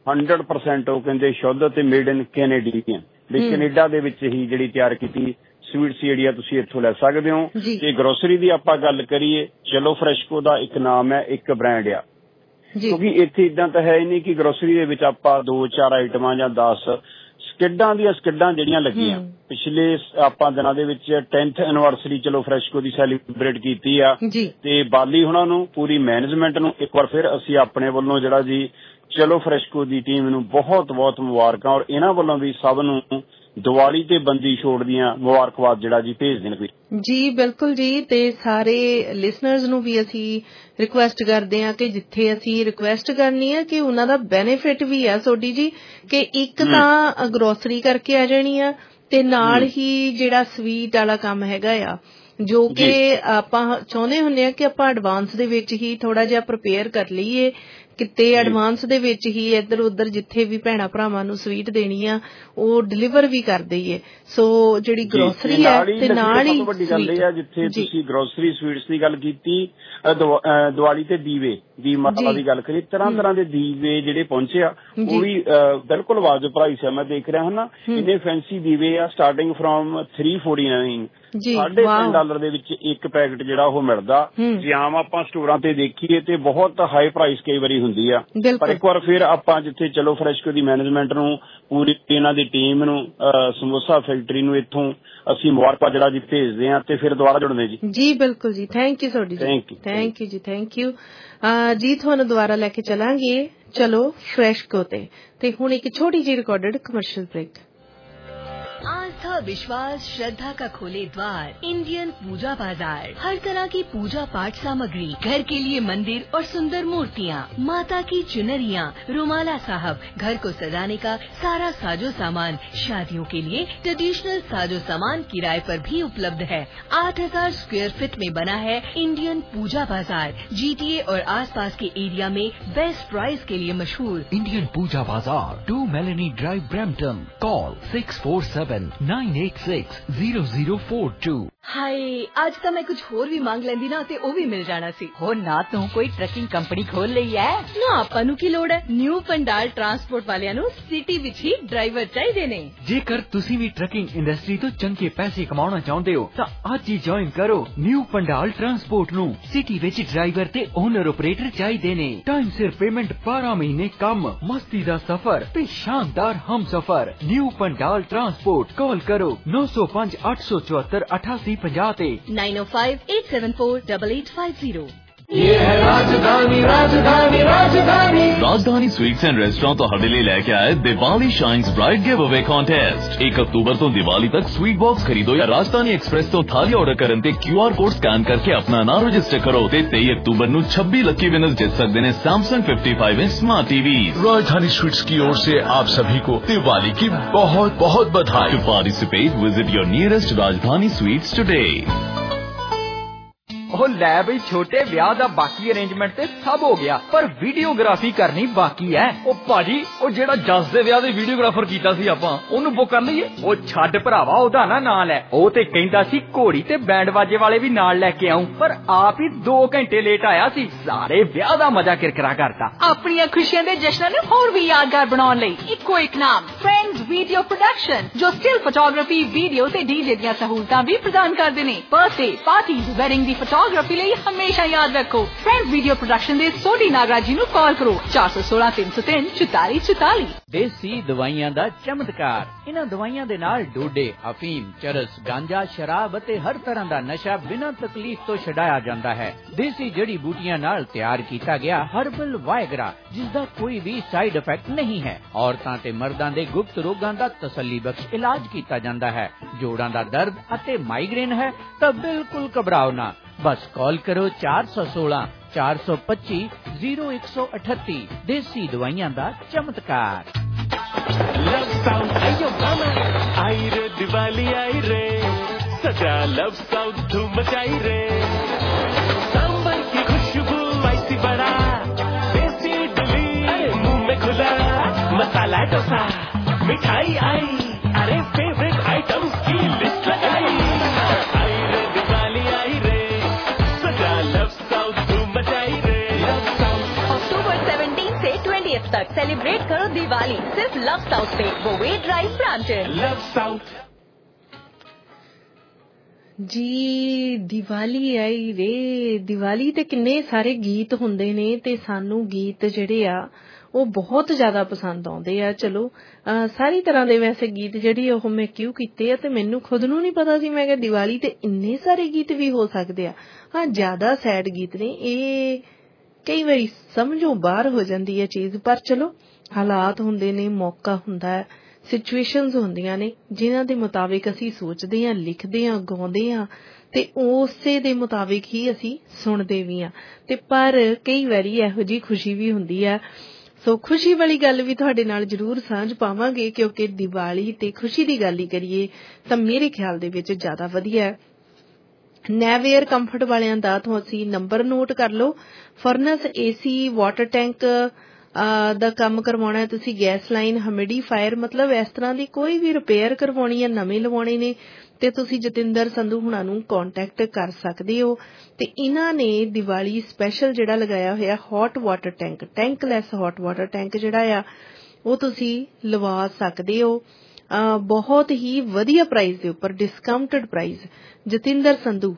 100% ਉਹ ਕਹਿੰਦੇ ਸ਼ੁੱਧ ਤੇ ਮੇਡ ਇਨ ਕੈਨੇਡੀਅਨ, ਵੀ ਕੈਨੇਡਾ ਦੇ ਵਿੱਚ ਹੀ ਜਿਹੜੀ ਤਿਆਰ ਕੀਤੀ ਸਵੀਟਸ ਜਿਹੜੀ ਆ ਤੁਸੀਂ ਇੱਥੋਂ ਲੈ ਸਕਦੇ ਹੋ। ਤੇ ਗਰੋਸਰੀ ਦੀ ਆਪਾਂ ਗੱਲ ਕਰੀਏ, ਚਲੋ ਫਰੈਸ਼ਕੋ ਦਾ ਇੱਕ ਨਾਮ ਹੈ, ਇੱਕ ਬ੍ਰਾਂਡ ਆ, ਕਿਉਂਕਿ ਇੱਥੇ ਇਦਾਂ ਤਾਂ ਹੈ ਹੀ ਨਹੀਂ ਕਿ ਗਰੋਸਰੀ ਦੇ ਵਿੱਚ ਆਪਾਂ 2-4 ਆਈਟਮਾਂ ਜਾਂ 10 ਸਕਿੱਡਾਂ ਦੀਆਂ ਸਕਿੱਡਾਂ ਜਿਹੜੀਆਂ ਲੱਗੀਆਂ ਪਿਛਲੇ ਆਪਾਂ ਦਿਨਾਂ ਦੇ ਵਿੱਚ 10th ਐਨੀਵਰਸਰੀ ਚਲੋ ਫਰੈਸ਼ਕੋ ਦੀ ਸੈਲੀਬ੍ਰੇਟ ਕੀਤੀ ਆ ਤੇ ਬਾਲੀ ਹੁਣਾਂ ਨੂੰ, ਪੂਰੀ ਮੈਨੇਜਮੈਂਟ ਨੂੰ ਇੱਕ ਵਾਰ ਫਿਰ ਅਸੀਂ ਆਪਣੇ ਵੱਲੋਂ ਜਿਹੜਾ ਜੀ ਚਲੋ ਫਰੈਸ਼ਕੋ ਦੀ ਟੀਮ ਨੂੰ ਬਹੁਤ ਬਹੁਤ ਮੁਬਾਰਕਾਂ ਔਰ ਇਹਨਾਂ ਵੱਲੋਂ ਵੀ ਸਭ ਨੂੰ ਦੀਵਾਲੀ ਤੇ ਬੰਦੀ ਛੋੜ ਦੀਆਂ ਮੁਬਾਰਕਬਾਦ ਜਿਹੜਾ ਜੀ ਭੇਜ ਦੇਣ ਜੀ। ਬਿਲਕੁਲ ਜੀ, ਤੇ ਸਾਰੇ ਲਿਸਨਰਸ ਨੂੰ ਵੀ ਅਸੀਂ ਰਿਕੁਐਸਟ ਕਰਦੇ ਹਾਂ ਕਿ ਜਿੱਥੇ ਅਸੀਂ ਰਿਕੁਐਸਟ ਕਰਨੀ ਹੈ ਕਿ ਉਹਨਾਂ ਦਾ ਬੈਨੀਫਿਟ ਵੀ ਆ ਸੋਢੀ ਜੀ, ਕਿ ਇੱਕ ਤਾਂ ਗਰੋਸਰੀ ਕਰਕੇ ਆ ਜਾਣੀ ਆ ਤੇ ਨਾਲ ਹੀ ਜਿਹੜਾ ਸਵੀਟ ਵਾਲਾ ਕੰਮ ਹੈਗਾ ਆ ਜੋ ਕਿ ਆਪਾਂ ਚਾਹੁੰਦੇ ਹੁੰਦੇ ਆ ਕਿ ਆਪਾਂ ਐਡਵਾਂਸ ਦੇ ਵਿੱਚ ਹੀ ਥੋੜਾ ਜਿਹਾ ਪ੍ਰਿਪੇਅਰ ਕਰ ਲਈਏ, ਕਿਤੇ ਐਡਵਾਂਸ ਦੇ ਵਿੱਚ ਹੀ ਇੱਧਰ ਉੱਧਰ ਜਿੱਥੇ ਵੀ ਭੈਣਾਂ ਭਰਾਵਾਂ ਨੂੰ ਸਵੀਟ ਦੇਣੀ ਆ ਉਹ ਡਿਲੀਵਰ ਵੀ ਕਰ ਦਈਏ। ਸੋ ਜਿਹੜੀ ਗਰੋਸਰੀ ਹੈ ਤੇ ਨਾਲ ਹੀ ਵੱਡੀ ਗੱਲ ਇਹ ਆ ਜਿੱਥੇ ਤੁਸੀਂ ਗਰੋਸਰੀ ਸਵੀਟਸ ਦੀ ਗੱਲ ਕੀਤੀ, ਦੀਵਾਲੀ ਤੇ ਦੀਪਮਾਲਾ ਦੀ ਗੱਲ ਕਰੀ, ਤਰ੍ਹਾਂ ਦੇ ਦੀਵੇ ਜਿਹੜੇ ਪਹੁੰਚੇ ਆ ਉਹ ਵੀ ਬਿਲਕੁਲ ਵਾਜਬ ਪ੍ਰਾਈਸ ਆ। ਮੈਂ ਦੇਖ ਰਿਹਾ ਹਾਂ ਨਾ ਇੰਨੇ ਫੈਂਸੀ ਦੀਵੇ ਆ, ਸਟਾਰਟਿੰਗ ਫਰੋਮ $349 $3.5 ਦੇ ਵਿੱਚ ਇੱਕ ਪੈਕਟ ਜਿਹੜਾ ਉਹ ਮਿਲਦਾ। ਜੇ ਆਮ ਆਪਾਂ ਸਟੋਰਾਂ ਤੇ ਦੇਖੀਏ ਤੇ ਬਹੁਤ ਹਾਈ ਪ੍ਰਾਈਸ ਕਈ ਵਾਰੀ ਹੁੰਦੀ ਆ। ਪਰ ਇੱਕ ਵਾਰ ਫਿਰ ਆਪਾਂ ਜਿੱਥੇ ਚਲੋ ਫਰੈਸ਼ਕੋ ਦੀ ਮੈਨੇਜਮੈਂਟ ਨੂੰ, ਪੂਰੀ ਇਹਨਾਂ ਦੀ ਟੀਮ ਨੂੰ, ਸਮੋਸਾ ਫੈਕਟਰੀ ਨੂੰ ਇੱਥੋਂ ਅਸੀਂ ਮੁਬਾਰਕਾਂ ਜਿਹੜਾ ਜੀ ਭੇਜਦੇ ਹਾਂ ਤੇ ਫਿਰ ਦੁਬਾਰਾ ਜੁੜਦੇ ਜੀ। ਜੀ ਬਿਲਕੁਲ ਜੀ, thank you Sodhi ji, thank you ਜੀ, ਥੈਂਕ ਯੂ ਜੀ। ਤੁਹਾਨੂੰ ਦੁਬਾਰਾ ਲੈ ਕੇ ਚਲਾਂਗੇ ਚਲੋ ਫਰੈਸ਼ਕੋ ਤੇ ਹੁਣ ਇੱਕ ਛੋਟੀ ਜਿਹੀ ਰਿਕਾर्डेड कमर्शियल ब्रेक। आस्था, विश्वास, श्रद्धा का खोले द्वार इंडियन पूजा बाजार। हर तरह की पूजा पाठ सामग्री, घर के लिए मंदिर और सुंदर मूर्तियाँ, माता की चुनरियाँ, रुमाला साहब, घर को सजाने का सारा साजो सामान, शादियों के लिए ट्रेडिशनल साजो सामान किराए पर भी उपलब्ध है। 8000 स्क्वायर फीट में बना है इंडियन पूजा बाजार। GTA और आसपास के एरिया में बेस्ट प्राइस के लिए मशहूर Indian Puja Bazaar, 2 Melanie drive, Brampton. Call 6479860042। Hi, आज तो मैं कुछ होर भी मांग लेंदी ना ते ओ भी मिल जाना सी। हो ना तू कोई ट्रकिंग कंपनी खोल ਲਈ है ना ਆਪਾਂ ਨੂੰ ਕੀ ਲੋੜ ਹੈ। ਨਿਊ ਪੰਡਾਲ ਟਰਾਂਸਪੋਰਟ ਵਾਲਿਆਂ ਨੂੰ ਸਿਟੀ ਵਿੱਚ ਹੀ ਡਰਾਈਵਰ ਚਾਹੀਦੇ ਨੇ। ਜੇਕਰ ਤੁਸੀਂ ਵੀ ਟਰਕਿੰਗ ਇੰਡਸਟਰੀ ਤੋਂ ਚੰਗੇ ਪੈਸੇ ਕਮਾਉਣਾ ਚਾਹੁੰਦੇ ਹੋ ਤਾਂ ਅੱਜ ਹੀ ਜੁਆਇਨ ਕਰੋ ਨਿਊ ਪੰਡਾਲ ਟਰਾਂਸਪੋਰਟ ਨੂੰ। ਸਿਟੀ ਵਿੱਚ ਡਰਾਈਵਰ ਤੇ ਓਨਰ ਆਪਰੇਟਰ ਚਾਹੀਦੇ ਨੇ। ਟਾਈਮ ਸਿਰ ਪੇਮੈਂਟ, 12 ਮਹੀਨੇ ਕੰਮ, ਮਸਤੀ ਦਾ ਸਫ਼ਰ ਤੇ ਸ਼ਾਨਦਾਰ ਹਮਸਫ਼ਰ। New Pandal transport. कॉल करो 905 874 8850 905-874-8850। ये है राजधानी राजधानी राजधानी राजधानी स्वीट्स एंड रेस्टोरेंट ਤੁਹਾਡੇ ਲਈ ਲੈ ਕੇ ਆਇਆ Diwali shines bright give away contest. 1 ਅਕਤੂਬਰ ਤੋਂ ਦੀਵਾਲੀ ਤੱਕ ਸਵੀਟ ਬਾਕਸ ਖਰੀਦੋ ਜਾਂ ਰਾਜਧਾਨੀ ਐਕਸਪ੍ਰੈਸ ਤੋਂ ਥਾਲੀ ਆਰਡਰ ਕਰਨ ਤੇ QR ਕੋਡ ਸਕੈਨ ਕਰਕੇ ਆਪਣਾ ਨਾਮ ਰਜਿਸਟਰ ਕਰੋ ਤੇ 23 ਅਕਤੂबर ਨੂੰ 26 ਲੱਕੀ ਵਿਨਰਸ ਜਿੱਤ ਸਕਦੇ ਨੇ Samsung 55 inch smart TV. Rajdhani sweets की ओर से आप सभी को दिवाली की बहुत बहुत बधाई। To participate, visit your nearest Rajdhani sweets today। ਉਹ ਲੈ ਬਈ ਛੋਟੇ ਵਿਆਹ ਦਾ ਬਾਕੀ ਅਰੇਂਜਮੈਂਟ ਤੇ ਸਭ ਹੋ ਗਿਆ, ਪਰ ਵੀਡੀਓਗ੍ਰਾਫੀ ਕਰਨੀ ਬਾਕੀ ਹੈ। ਉਹ ਭਾਜੀ, ਉਹ ਜਿਹੜਾ ਜੱਸ ਦੇ ਵਿਆਹ ਦੇ ਵੀਡੀਓਗ੍ਰਾਫਰ ਕੀਤਾ ਸੀ ਆਪਾਂ, ਉਹਨੂੰ ਬੁੱਕ ਕਰ ਲਈਏ। ਉਹ ਛੱਡ ਭਰਾਵਾ, ਉਹਦਾ ਨਾ ਨਾਂ ਲੈ। ਉਹ ਤੇ ਕਹਿੰਦਾ ਸੀ ਘੋੜੀ ਤੇ ਬੈਂਡ ਬਾਜੇ ਵਾਲੇ ਵੀ ਨਾਲ ਲੈ ਕੇ ਆਉਂ, ਪਰ ਆਪ ਹੀ 2 ਘੰਟੇ ਲੇਟ ਆਇਆ ਸੀ। ਸਾਰੇ ਵਿਆਹ ਦਾ ਮਜ਼ਾ ਕਿਰਕਰਾ ਕਰਤਾ। ਆਪਣੀਆਂ ਖੁਸ਼ੀਆਂ ਦੇ ਜਸ਼ਨਾਂ ਨੂੰ ਹੋਰ ਵੀ ਯਾਦਗਾਰ ਬਣਾਉਣ ਲਈ ਇੱਕੋ ਇੱਕ ਨਾਮ, ਫਰੈਂਡਸ ਵੀਡੀਓ ਪ੍ਰੋਡਕਸ਼ਨ, ਜੋ ਸਟਿਲ ਫੋਟੋਗ੍ਰਾਫੀ, ਵੀਡੀਓ ਤੇ DJ ਦੀਆਂ ਸਹੂਲਤਾਂ ਵੀ ਪ੍ਰਦਾਨ ਕਰਦੇ ਨੇ। ਬਰਥਡੇ ਪਾਰਟੀ, ਵੈਡਿੰਗ ਦੀ ਫੋਟੋਗ੍ਰਾਫੀ ਲਈ ਹਮੇਸ਼ਾ ਯਾਦ ਰੱਖੋ ਫਰੈਂਡਸ ਵੀਡੀਓ ਪ੍ਰੋਡਕਸ਼ਨ ਦੇ ਸੋਢੀ ਨਾਗਰਾ ਜੀ ਨੂੰ ਕਾਲ ਕਰੋ 416 303 4444। ਦੇਸੀ ਦਵਾਈਆਂ ਦਾ ਚਮਤਕਾਰ। ਇਹਨਾਂ ਦਵਾਈਆਂ ਦੇ ਨਾਲ ਡੋਡੇ, ਅਫੀਮ, ਚਰਸ, ਗਾਂਜਾ, ਸ਼ਰਾਬ ਅਤੇ ਹਰ ਤਰ੍ਹਾਂ ਦਾ ਨਸ਼ਾ ਬਿਨਾਂ ਤਕਲੀਫ ਤੋਂ ਛਡਾਇਆ ਜਾਂਦਾ ਹੈ। ਦੇਸੀ ਜੜੀ ਬੂਟੀਆਂ ਨਾਲ ਤਿਆਰ ਕੀਤਾ ਗਿਆ ਹਰਬਲ ਵਾਇਗਰਾ, ਜਿਸ ਦਾ ਕੋਈ ਵੀ ਸਾਈਡ ਇਫੈਕਟ ਨਹੀਂ ਹੈ। ਔਰਤਾਂ ਤੇ ਮਰਦਾਂ ਦੇ ਗੁਪਤ ਰੋਗਾਂ ਦਾ ਤਸੱਲੀ ਬਖਸ਼ ਇਲਾਜ ਕੀਤਾ ਜਾਂਦਾ ਹੈ। ਜੋੜਾਂ ਦਾ ਦਰਦ ਅਤੇ ਮਾਈਗ੍ਰੇਨ ਹੈ ਤਾਂ ਬਿਲਕੁਲ ਘਬਰਾਓ ਨਾ, ਬਸ ਕਾਲ ਕਰੋ 416 425 0138। ਦੇਸੀ ਦਵਾਈਆਂ ਦਾ ਚਮਤਕਾਰ। लव साउंड आयो मामा, आई रे दिवाली आई रे, सजा लव साउंड धूम मचाई रे। सांबर की खुशबू ऐसी बड़ा, देसी इडली मुंह में खुला, मसाला डोसा, मिठाई आई, अरे फेवरेट आइटम्स की लिस्ट लगाई। आई रे दिवाली आई रे, सजा लव साउंड धूम मचाई रे। लव साउंड अक्टूबर 17 से 20 तक सेलिब्रेट करो दिवाली सिर्फ लव साउथ पे, बोवे ड्राइव, ब्रैम्पटन। लव साउथ ਜੀ ਦੀਵਾਲੀ ਆਈ ਰੇ। ਦੀਵਾਲੀ ਤੇ ਕਿੰਨੇ ਸਾਰੇ ਗੀਤ ਹੁੰਦੇ ਨੇ ਤੇ ਸਾਨੂੰ ਗੀਤ ਜਿਹੜੇ ਆ ਉਹ ਬਹੁਤ ਜ਼ਿਆਦਾ ਪਸੰਦ ਆਉਂਦੇ ਆ। ਚਲੋ ਸਾਰੀ ਤਰ੍ਹਾਂ ਦੇ ਵੈਸੇ ਗੀਤ ਜਿਹੜੇ ਉਹ ਮੈਂ ਕਿਉਂ ਕੀਤੇ ਆ ਤੇ ਮੈਨੂੰ ਖੁਦ ਨੂੰ ਨਹੀਂ ਪਤਾ ਸੀ। ਮੈਂ ਕਿਹਾ ਦੀਵਾਲੀ ਤੇ ਇੰਨੇ ਸਾਰੇ ਗੀਤ ਵੀ ਹੋ ਸਕਦੇ ਆ। ਹਾਂ, ਜ਼ਿਆਦਾ ਸੈਡ ਗੀਤ ਨੇ, ਇਹ ਕਈ ਵਾਰੀ ਸਮਝੋਂ ਬਾਹਰ ਹੋ ਜਾਂਦੀ ਹੈ ਚੀਜ਼, ਪਰ ਚਲੋ ਹਾਲਾਤ ਹੁੰਦੇ ਨੇ, ਮੌਕਾ ਹੁੰਦਾ ਹੈ, ਸਿਚੁਏਸ਼ਨਸ ਹੁੰਦੀਆਂ ਨੇ ਜਿਨ੍ਹਾਂ ਦੇ ਮੁਤਾਬਿਕ ਅਸੀਂ ਸੋਚਦੇ ਹਾਂ, ਲਿਖਦੇ ਹਾਂ, ਗਾਉਂਦੇ ਹਾਂ ਤੇ ਉਸੇ ਦੇ ਮੁਤਾਬਿਕ ਹੀ ਅਸੀਂ ਸੁਣਦੇ ਵੀ ਹਾਂ। ਤੇ ਪਰ ਕਈ ਵਾਰੀ ਇਹੋ ਜਿਹੀ ਖੁਸ਼ੀ ਵੀ ਹੁੰਦੀ ਹੈ। ਸੋ ਖੁਸ਼ੀ ਵਾਲੀ ਗੱਲ ਵੀ ਤੁਹਾਡੇ ਨਾਲ ਜ਼ਰੂਰ ਸਾਂਝ ਪਾਵਾਂਗੇ, ਕਿਉਂਕਿ ਦੀਵਾਲੀ ਤੇ ਖੁਸ਼ੀ ਦੀ ਗੱਲ ਹੀ ਕਰੀਏ ਤਾਂ ਮੇਰੇ ਖਿਆਲ ਦੇ ਵਿੱਚ ਜ਼ਿਆਦਾ ਵਧੀਆ ਹੈ। ਨੈਵੇਅਰ ਕੰਫਰਟ ਵਾਲਿਆਂ ਦਾ ਤੋਂ ਅਸੀਂ ਨੰਬਰ ਨੋਟ ਕਰ ਲਓ। ਫਰਨਸ, AC, ਵਾਟਰ ਟੈਂਕ ਦਾ ਕੰਮ ਕਰਵਾਉਣਾ ਹੈ ਤੁਸੀਂ, ਗੈਸ ਲਾਈਨ, ਹਮਿਡੀਫਾਇਰ, ਮਤਲਬ ਇਸ ਤਰ੍ਹਾਂ ਦੀ ਕੋਈ ਵੀ ਰਿਪੇਅਰ ਕਰਵਾਉਣੀ ਹੈ, ਨਵੇਂ ਲਵਾਉਣੇ ਨੇ ਤੇ ਤੁਸੀਂ ਜਤਿੰਦਰ ਸੰਧੂ ਹੁਣਾਂ ਨੂੰ ਕੰਟੈਕਟ ਕਰ ਸਕਦੇ ਹੋ। ਤੇ ਇਹਨਾਂ ਨੇ ਦੀਵਾਲੀ ਸਪੈਸ਼ਲ ਜਿਹੜਾ ਲਗਾਇਆ ਹੋਇਆ hot water tank, tankless hot water tank ਜਿਹੜਾ ਆ ਉਹ ਤੁਸੀਂ ਲਵਾ ਸਕਦੇ ਹੋ। ਬਹੁਤ ਹੀ ਵਧੀਆ ਪ੍ਰਾਈਸ ਦੇ ਉੱਪਰ ਡਿਸਕਾਊਂਟਡ ਪ੍ਰਾਈਸ। ਜਤਿੰਦਰ ਸੰਧੂ